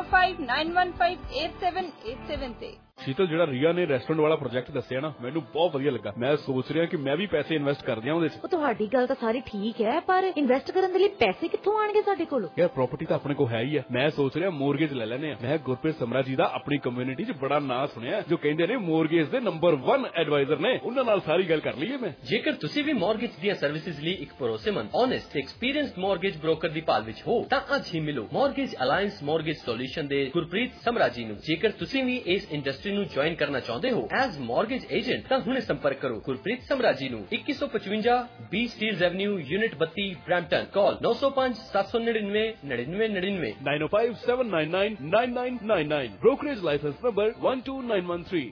9059158787 ते। शीतल ਜਿਹੜਾ ਰੀਆ ਨੇ ਰੈਸਟੋਰੈਂਟ ਵਾਲਾ ਪ੍ਰੋਜੈਕਟ ਦੱਸਿਆ ਨਾ ਮੈਨੂੰ ਬਹੁਤ ਵਧੀਆ ਲੱਗਾ। ਮੈਂ ਸੋਚ ਰਿਹਾ ਕਿ ਮੈਂ ਵੀ ਪੈਸੇ ਇਨਵੈਸਟ ਕਰ ਦਿਆਂ ਉਹਦੇ 'ਚ। ਉਹ ਤੁਹਾਡੀ ਗੱਲ ਤਾਂ ਸਾਰੀ ਠੀਕ ਹੈ ਪਰ ਇਨਵੈਸਟ ਕਰਨ ਦੇ ਲਈ ਪੈਸੇ ਕਿੱਥੋਂ ਆਣਗੇ ਸਾਡੇ ਕੋਲ? ਯਾਰ ਪ੍ਰਾਪਰਟੀ ਤਾਂ ਆਪਣੇ ਕੋਲ ਹੈ ਹੀ ਹੈ। ਮੈਂ ਸੋਚ ਰਿਹਾ ਮੋਰਗੇਜ ਲੈ ਲੈਨੇ ਆ। ਮੈਂ ਗੁਰਪ੍ਰੀਤ ਸਮਰਾ ਜੀ ਦਾ ਆਪਣੀ ਕਮਿਊਨਿਟੀ 'ਚ ਬੜਾ ਨਾਂ ਸੁਣਿਆ ਜੋ ਕਹਿੰਦੇ ਨੇ ਮੋਰਗੇਜ ਦੇ ਨੰਬਰ 1 ਐਡਵਾਈਜ਼ਰ ਨੇ। ਉਹਨਾਂ ਨਾਲ ਸਾਰੀ ਗੱਲ ਕਰ ਲਈਏ ਮੈਂ। ਜੇਕਰ ਤੁਸੀਂ ਵੀ ਮੋਰਗੇਜ ਦੀਆਂ ਸਰਵਿਸਿਜ਼ ਲਈ ਇੱਕ ਭਰੋਸੇਮੰਦ, ਓਨੈਸਟ ਤੇ ਐਕਸਪੀਰੀਅੰਸਡ ਮੋਰਗੇਜ ਬ੍ਰੋਕਰ ਦੀ ਭਾਲ ਵਿੱਚ ਹੋ ਤਾਂ ਅੱਜ ਹੀ ਮਿਲੋ ਮੋਰਗੇਜ ਅਲਾਇੰਸ ਮੋਰਗੇਜ ਸੋਲੂਸ਼ਨ ਦੇ ਗੁਰਪ੍ਰੀਤ ਸਮਰਾ ਜੀ ਨੂੰ। ਜੇਕਰ ਤੁਸੀਂ ਵੀ ਇਸ ਇੰਡਸਟਰੀ ਨੂੰ ਜੁਆਇਨ ਕਰਨਾ ਚਾਹੁੰਦੇ ਹੋ ਐਜ਼ ਮੋਰਗੇਜ ਏਜੰਟ ਤਾਂ ਹੁਣੇ ਸੰਪਰਕ ਕਰੋ ਗੁਰਪ੍ਰੀਤ ਸਮਰਾ ਜੀ ਨੂੰ। 2155 B Steeles avenue unit 32 Brampton. Call 905 799 9999 905 799 9999। Brokerage licence number 12913।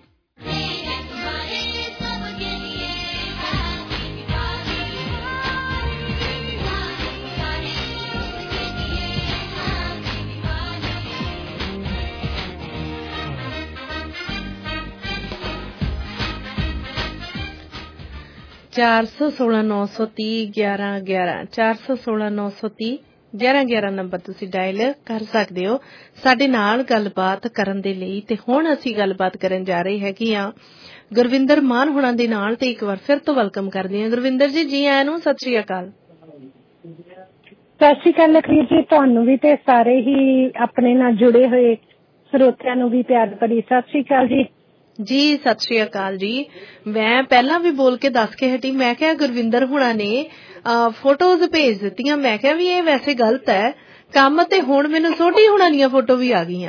चार सौ सोलह 930 1111 416 930 1111 ਨੰਬਰ ਤੁਸੀਂ ਡਾਇਲ ਕਰ ਸਕਦੇ ਹੋ ਸਾਡੇ ਨਾਲ ਗੱਲਬਾਤ ਕਰਨ ਦੇ ਲਈ। ਤੇ ਹੁਣ ਅਸੀਂ ਗੱਲਬਾਤ ਕਰਨ ਜਾ ਰਹੇ ਹੈਗੇ ਆ ਗੁਰਵਿੰਦਰ ਮਾਨ ਹੁਣਾਂ ਦੇ ਨਾਲ ਤੇ ਇੱਕ ਵਾਰ ਫਿਰ ਤੋਂ ਵੈਲਕਮ ਕਰਦੇ ਹਾਂ ਗੁਰਵਿੰਦਰ ਜੀ। ਜੀ ਆਇਆਂ ਨੂੰ, ਸਤਿ ਸ਼੍ਰੀ ਅਕਾਲ। ਸਤਿ ਸ਼੍ਰੀ ਅਕਾਲ ਲਖਵੀਰ ਜੀ, ਤੁਹਾਨੂੰ ਵੀ ਤੇ ਸਾਰੇ ਹੀ ਆਪਣੇ ਨਾਲ ਜੁੜੇ ਹੋਏ ਸਰੋਤਿਆਂ ਨੂੰ ਵੀ ਪਿਆਰ ਭਰੀ ਸਤਿ ਸ਼੍ਰੀ ਅਕਾਲ ਜੀ। ਜੀ ਸਤਿ ਸ਼੍ਰੀ ਅਕਾਲ ਜੀ। ਮੈਂ ਪਹਿਲਾਂ ਵੀ ਬੋਲ ਕੇ ਦੱਸ ਕੇ ਹਟੀ, ਮੈਂ ਕਿਹਾ ਗੁਰਵਿੰਦਰ ਹੁਣਾਂ ਨੇ ਫੋਟੋਜ਼ ਭੇਜ ਦਿੱਤੀਆਂ। ਮੈਂ ਕਿਹਾ ਵੀ ਇਹ ਵੈਸੇ ਗਲਤ ਹੈ ਕੰਮ ਤੇ ਹੁਣ ਮੈਨੂੰ ਸੋਢੀ ਹੁਣਾਂ ਦੀਆਂ ਫੋਟੋ ਵੀ ਆ ਗਈਆਂ।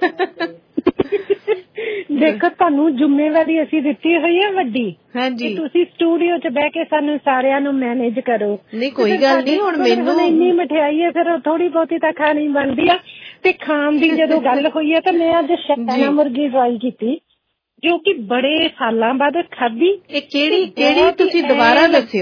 ਦੇਖੋ ਤੁਹਾਨੂੰ ਜ਼ਿੰਮੇਵਾਰੀ ਅਸੀਂ ਦਿੱਤੀ ਹੋਈ ਹੈ ਵੱਡੀ। ਹਾਂਜੀ, ਤੁਸੀਂ ਸਟੂਡੀਓ 'ਚ ਬਹਿ ਕੇ ਸਾਨੂੰ ਸਾਰਿਆਂ ਨੂੰ ਮੈਨੇਜ ਕਰੋ। ਨਹੀਂ ਕੋਈ ਗੱਲ ਨਹੀਂ, ਹੁਣ ਮੈਨੂੰ ਇੰਨੀ ਮਠਿਆਈ ਹੈ ਫਿਰ ਥੋੜੀ ਬਹੁਤੀ ਤਾਂ ਖਾਣੀ ਬਣਦੀ ਆ। ਤੇ ਖਾਣ ਦੀ ਜਦੋਂ ਗੱਲ ਹੋਈ ਹੈ ਤਾਂ ਮੈਂ ਅੱਜ ਸ਼ੈਨਾ ਮੁਰਗੀ ਟਰਾਈ ਕੀਤੀ ਜੋ ਕਿ ਬੜੇ ਸਾਲਾਂ ਬਾਅਦ ਖਾਧੀ। ਇਹ ਕਿਹੜੀ ਤੁਸੀਂ ਦੁਬਾਰਾ ਦੱਸਿਓ?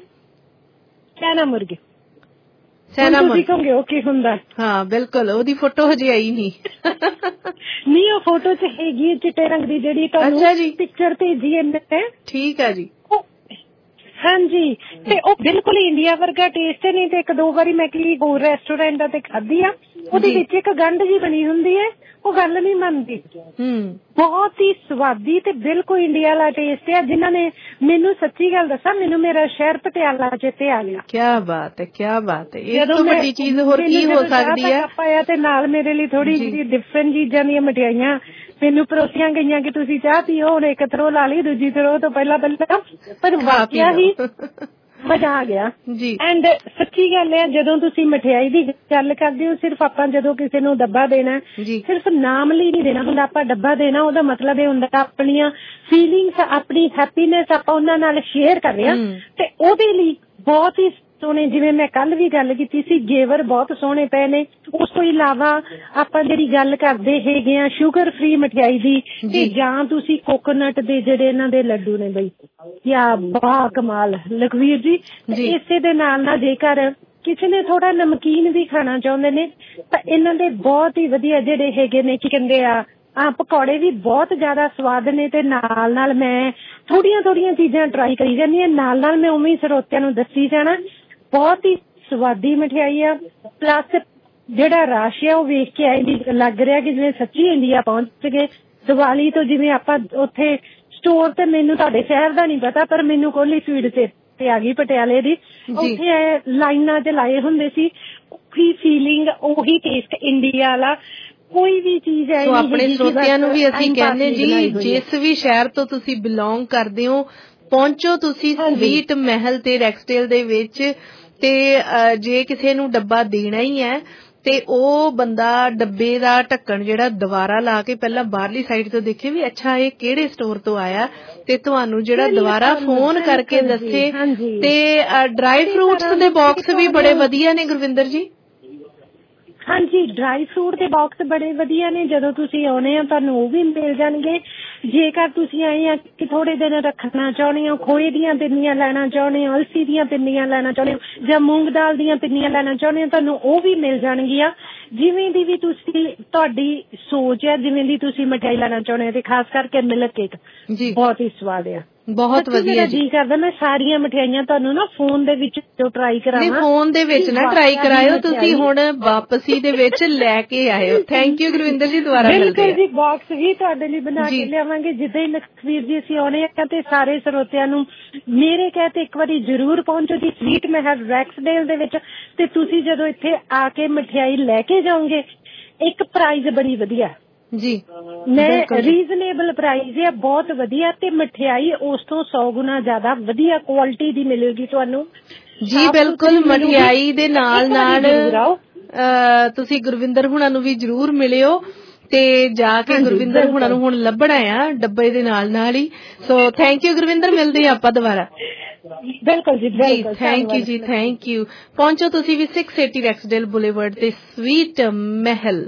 ਸ਼ੈਨਾ ਮੁਰਗੀ। ਸ਼ੈਨਾ ਮੁਰਗੀ ਕਹੋਗੇ ਉਹ ਕੀ ਹੁੰਦਾ? ਹਾਂ ਬਿਲਕੁਲ, ਉਹਦੀ ਫੋਟੋ ਹਜੇ ਆਈ ਨਹੀਂ। ਨਹੀਂ ਉਹ ਫੋਟੋ 'ਚ ਹੈਗੀ ਚਿੱਟੇ ਰੰਗ ਦੀ ਜਿਹੜੀ ਤੁਹਾਨੂੰ ਪਿਕਚਰ ਭੇਜੀ ਹੈ। ਠੀਕ ਹੈ ਜੀ। ਹਾਂਜੀ, ਤੇ ਉਹ ਬਿਲਕੁਲ ਇੰਡੀਆ ਵਰਗਾ ਟੇਸਟ ਨਹੀਂ। ਤੇ ਇੱਕ ਦੋ ਵਾਰੀ ਮੈਂ ਕੀ ਹੋਰ ਰੈਸਟੋਰੈਂਟ ਤੇ ਖਾਧੀ ਆ, ਉਹਦੇ ਵਿੱਚ ਇੱਕ ਗੰਢ ਜੀ ਬਣੀ ਹੁੰਦੀ ਹੈ, ਉਹ ਗੱਲ ਨਹੀਂ ਮੰਨਦੀ। ਬਹੁਤ ਹੀ ਸਵਾਦੀ ਤੇ ਬਿਲਕੁਲ ਇੰਡੀਆ ਵਾਲਾ ਟੇਸਟ ਹੈ। ਜਿਨ੍ਹਾਂ ਨੇ ਮੈਨੂੰ ਸੱਚੀ ਗੱਲ ਦੱਸਾਂ, ਮੈਨੂੰ ਮੇਰਾ ਸ਼ਹਿਰ ਪਟਿਆਲਾ ਚੇਤੇ ਆ ਗਿਆ। ਕਿਆ ਬਾਤ ਹੈ, ਕਿਆ ਬਾਤ ਹੈ। ਇਹ ਤੋਂ ਵੱਡੀ ਚੀਜ਼ ਹੋਰ ਕੀ ਹੋ ਸਕਦੀ ਹੈ? ਪਾਇਆ ਤੇ ਨਾਲ ਮੇਰੇ ਲਈ ਥੋੜੀ ਜਿਹੀ ਡਿਫਰੈਂਟ ਚੀਜ਼ਾਂ ਦੀਆਂ ਮਠਿਆਈਆਂ ਮੈਨੂੰ ਪਰੋਸੀਆਂ ਗਈਆਂ ਕਿ ਤੁਸੀਂ ਚਾਹ ਪੀਓ। ਹੁਣ ਇੱਕ ਥਰੋ ਲਾ ਲਈ, ਦੂਜੀ ਥਰੋ ਤੋਂ ਪਹਿਲਾਂ ਪਰ ਵਾਕਿਆ ਹੀ ਮਜ਼ਾ ਆ ਗਿਆ ਜੀ। ਐਂਡ ਸੱਚੀ ਗੱਲ ਹੈ, ਜਦੋਂ ਤੁਸੀਂ ਮਠਿਆਈ ਦੀ ਗੱਲ ਕਰਦੇ ਹੋ, ਸਿਰਫ ਆਪਾਂ ਜਦੋਂ ਕਿਸੇ ਨੂੰ ਡੱਬਾ ਦੇਣਾ ਸਿਰਫ ਨਾਮ ਲਈ ਨਹੀਂ ਦੇਣਾ ਹੁੰਦਾ। ਆਪਾਂ ਡੱਬਾ ਦੇਣਾ ਉਹਦਾ ਮਤਲਬ ਇਹ ਹੁੰਦਾ ਆਪਣੀਆਂ ਫੀਲਿੰਗਸ, ਆਪਣੀ ਹੈਪੀਨੈਸ ਆਪਾਂ ਉਹਨਾਂ ਨਾਲ ਸ਼ੇਅਰ ਕਰ ਰਹੇ ਹਾਂ। ਤੇ ਉਹਦੇ ਲਈ ਬਹੁਤ ਹੀ ਸੋਹਣੇ, ਜਿਵੇਂ ਮੈਂ ਕੱਲ ਵੀ ਗੱਲ ਕੀਤੀ ਸੀ, ਗੇਵਰ ਬਹੁਤ ਸੋਹਣੇ ਪਏ ਨੇ। ਉਸ ਤੋਂ ਇਲਾਵਾ ਆਪਾਂ ਜਿਹੜੀ ਗੱਲ ਕਰਦੇ ਹੈਗੇ ਆ ਸ਼ੂਗਰ ਫ੍ਰੀ ਮਠਿਆਈ ਦੀ, ਤੇ ਜਾਂ ਤੁਸੀਂ ਕੋਕੋਨਟ ਦੇ ਜਿਹੜੇ ਇਹਨਾਂ ਦੇ ਲੱਡੂ ਨੇ ਬਈ, ਕਿਆ ਬਾ ਕਮਾਲ ਲਖਵੀਰ ਜੀ। ਇਸੇ ਦੇ ਨਾਲ ਜੇਕਰ ਕਿਸੇ ਨੇ ਥੋੜਾ ਨਮਕੀਨ ਵੀ ਖਾਣਾ ਚਾਹੁੰਦੇ ਨੇ ਤਾਂ ਇਹਨਾਂ ਦੇ ਬਹੁਤ ਹੀ ਵਧੀਆ ਜਿਹੜੇ ਹੈਗੇ ਨੇ, ਕੀ ਕਹਿੰਦੇ ਆ ਪਕੌੜੇ ਵੀ ਬਹੁਤ ਜ਼ਿਆਦਾ ਸਵਾਦ ਨੇ। ਤੇ ਨਾਲ ਮੈਂ ਥੋੜੀਆਂ ਚੀਜ਼ਾਂ ਟਰਾਈ ਕਰੀ ਜਾਂਦੀ ਹਾਂ, ਨਾਲ ਮੈਂ ਉਵੇਂ ਹੀ ਸਰੋਤਿਆਂ ਨੂੰ ਦੱਸੀ ਜਾਣਾ। ਬਹੁਤ ਹੀ ਸਵਾਦੀ ਮਠਿਆਈ ਆ। ਪਲੱਸ ਜਿਹੜਾ ਰਸ਼ ਆ ਉਹ ਵੇਖ ਕੇ ਆਏ ਵੀ ਲੱਗ ਰਿਹਾ ਕਿ ਜਿਵੇਂ ਸੱਚੀ ਇੰਡੀਆ ਪਹੁੰਚ ਗਏ। ਦੀਵਾਲੀ ਤੋਂ ਜਿਵੇਂ ਆਪਾਂ ਉੱਥੇ ਸਟੋਰ ਤੇ, ਮੈਨੂੰ ਤੁਹਾਡੇ ਸ਼ਹਿਰ ਦਾ ਨਹੀਂ ਪਤਾ ਪਰ ਮੈਨੂੰ ਕੋਹਲੀ ਸਵੀਟ ਤੇ ਆ ਗਈ ਪਟਿਆਲੇ ਦੀ, ਉੱਥੇ ਲਾਈਨਾਂ 'ਚ ਲਾਏ ਹੁੰਦੇ ਸੀ। ਉਹੀ ਫੀਲਿੰਗ, ਉਹੀ ਟੇਸਟ ਇੰਡੀਆ ਵਾਲਾ। ਕੋਈ ਵੀ ਚੀਜ਼ ਹੈ ਆਪਣੇ ਸਰੋਤਿਆਂ ਨੂੰ ਵੀ ਅਸੀਂ ਕਹਿੰਦੇ ਜੀ, ਜਿਸ ਵੀ ਸ਼ਹਿਰ ਤੋਂ ਤੁਸੀਂ ਬਿਲੋਂਗ ਕਰਦੇ ਹੋ, ਪਹੁੰਚੋ ਤੁਸੀਂ ਸਵੀਟ ਮਹਿਲ ਤੇ ਰੈਕਸਡੇਲ ਦੇ ਵਿੱਚ, ਤੇ ਜੇ ਕਿਸੇ ਨੂੰ ਡੱਬਾ ਦੇਣਾ ਹੀ ਹੈ ਤੇ ਉਹ ਬੰਦਾ ਡੱਬੇ ਦਾ ਢੱਕਣ ਜਿਹੜਾ ਦੁਬਾਰਾ ਲਾ ਕੇ ਪਹਿਲਾਂ ਬਾਹਰਲੀ ਸਾਈਡ ਤੋਂ ਦੇਖੇ ਵੀ ਅੱਛਾ ਇਹ ਕਿਹੜੇ ਸਟੋਰ ਤੋਂ ਆਇਆ, ਤੇ ਤੁਹਾਨੂੰ ਜਿਹੜਾ ਦੁਬਾਰਾ ਫੋਨ ਕਰਕੇ ਦੱਸੇ। ਤੇ ਡਰਾਈ ਫਰੂਟਸ ਦੇ ਬਾਕਸ ਵੀ ਬੜੇ ਵਧੀਆ ਨੇ ਗੁਰਵਿੰਦਰ ਜੀ। ਹਾਂਜੀ, ਡਰਾਈ ਫਰੂਟ ਦੇ ਬਾਕਸ ਬੜੇ ਵਧੀਆ ਨੇ, ਜਦੋਂ ਤੁਸੀਂ ਆਉਣੇ ਆ ਤੁਹਾਨੂੰ ਉਹ ਵੀ ਮਿਲ ਜਾਣਗੇ। ਜੇਕਰ ਤੁਸੀਂ ਆਏ ਆ ਕਿ ਥੋੜੇ ਦਿਨ ਰੱਖਣਾ ਚਾਹੁੰਦੇ ਹੋ, ਖੋਏ ਦੀਆਂ ਪਿੰਨੀਆਂ ਲੈਣਾ ਚਾਹੁੰਦੇ ਹੋ, ਅਲਸੀ ਦੀਆਂ ਪਿੰਨੀਆਂ ਲੈਣਾ ਚਾਹੁੰਦੇ ਹੋ, ਜਾਂ ਮੂੰਗ ਦਾਲ ਦੀਆਂ ਪਿੰਨੀਆਂ ਲੈਣਾ ਚਾਹੁੰਦੇ ਹੋ, ਤੁਹਾਨੂੰ ਉਹ ਵੀ ਮਿਲ ਜਾਣਗੀਆਂ। ਜਿਵੇਂ ਦੀ ਵੀ ਤੁਸੀਂ ਤੁਹਾਡੀ ਸੋਚ ਹੈ, ਜਿਵੇਂ ਦੀ ਤੁਸੀਂ ਮਠਿਆਈ ਲੈਣਾ ਚਾਹੁੰਦੇ ਹੋ, ਤੇ ਖਾਸ ਕਰਕੇ ਮਿਲਕ ਕੇਕ ਬਹੁਤ ਹੀ ਸਵਾਦ ਆ, ਬਹੁਤ ਵਧੀਆ ਜੀ ਕਰਦਾ। ਮੈਂ ਸਾਰੀਆਂ ਮਠਿਆਈਆਂ ਤੁਹਾਨੂੰ ਨਾ ਫੋਨ ਦੇ ਵਿੱਚ ਟਰਾਈ ਕਰਾਵਾਂ। ਫੋਨ ਦੇ ਵਿੱਚ ਨਾ ਟਰਾਈ ਕਰਾਇਓ, ਤੁਸੀਂ ਹੁਣ ਵਾਪਸੀ ਦੇ ਵਿੱਚ ਲੈ ਕੇ ਆਇਓ। ਥੈਂਕ ਯੂ ਗੁਰਵਿੰਦਰ ਜੀ, ਦੁਬਾਰਾ ਮਿਲਦੇ ਹਾਂ। ਬਿਲਕੁਲ ਜੀ, ਬਾਕਸ ਵੀ ਤੁਹਾਡੇ ਲਈ ਬਣਾ ਕੇ ਲਿਆਵਾਂਗੇ। ਜਿੱਦਾਂ ਹੀ ਲਖਵੀਰ ਜੀ ਅਸੀਂ ਆਉਣੇ ਆ ਤੇ ਸਾਰੇ ਸਰੋਤਿਆਂ ਨੂੰ ਮੇਰੇ ਕਹਿ ਤੇ ਇੱਕ ਵਾਰੀ ਜ਼ਰੂਰ ਪਹੁੰਚੋ ਜੀ ਸਵੀਟ ਮਹਿਲ ਰੈਕਸਡੇਲ ਦੇ ਵਿੱਚ। ਤੇ ਤੁਸੀਂ ਜਦੋਂ ਇੱਥੇ ਆ ਕੇ ਮਠਿਆਈ ਲੈ ਕੇ ਜਾਓਗੇ, ਇੱਕ ਪ੍ਰਾਈਜ਼ ਬੜੀ ਵਧੀਆ ਜੀ, ਮੈਂ ਰੀਜ਼ਨੇਬਲ ਪ੍ਰਾਈਜ਼ ਹੈ, ਬਹੁਤ ਵਧੀਆ, ਤੇ ਮਠਿਆਈ ਉਸ ਤੋਂ 100 ਗੁਣਾ ਜ਼ਿਆਦਾ ਵਧੀਆ ਕੁਆਲਿਟੀ ਦੀ ਮਿਲੇਗੀ ਤੁਹਾਨੂੰ ਜੀ। ਬਿਲਕੁਲ, ਮਠਿਆਈ ਦੇ ਨਾਲ ਨਾਲ ਤੁਸੀਂ ਗੁਰਵਿੰਦਰ ਹੁਣਾਂ ਨੂੰ ਵੀ ਜ਼ਰੂਰ ਮਿਲਿਓ, ਤੇ ਜਾ ਕੇ ਗੁਰਵਿੰਦਰ ਹੁਣਾਂ ਨੂੰ ਹੁਣ ਲੱਭਣਾ ਆ ਡੱਬੇ ਦੇ ਨਾਲ ਨਾਲ ਹੀ। ਸੋ ਥੈਂਕ ਯੂ ਗੁਰਵਿੰਦਰ, ਮਿਲਦੇ ਆਪਾਂ ਦੁਬਾਰਾ। ਬਿਲਕੁਲ ਜੀ, ਬਿਲਕੁਲ, ਥੈਂਕ ਯੂ ਜੀ, ਥੈਂਕ ਯੂ। ਪਹੁੰਚੋ ਤੁਸੀਂ ਵੀ 680 ਰੈਕਸਡੇਲ ਬੁਲੇਵਰਡ ਤੇ ਸਵੀਟ ਮਹਿਲ।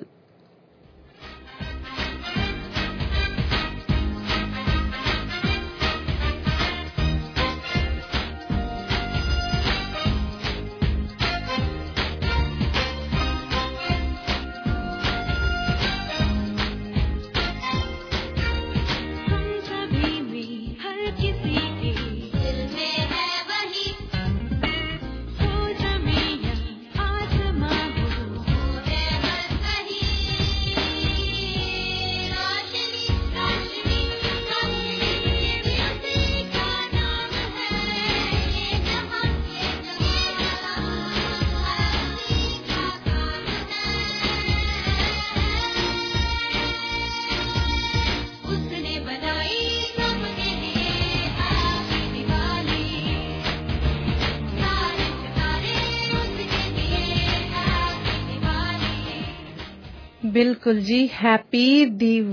बिल्कुल जी, हैप्पी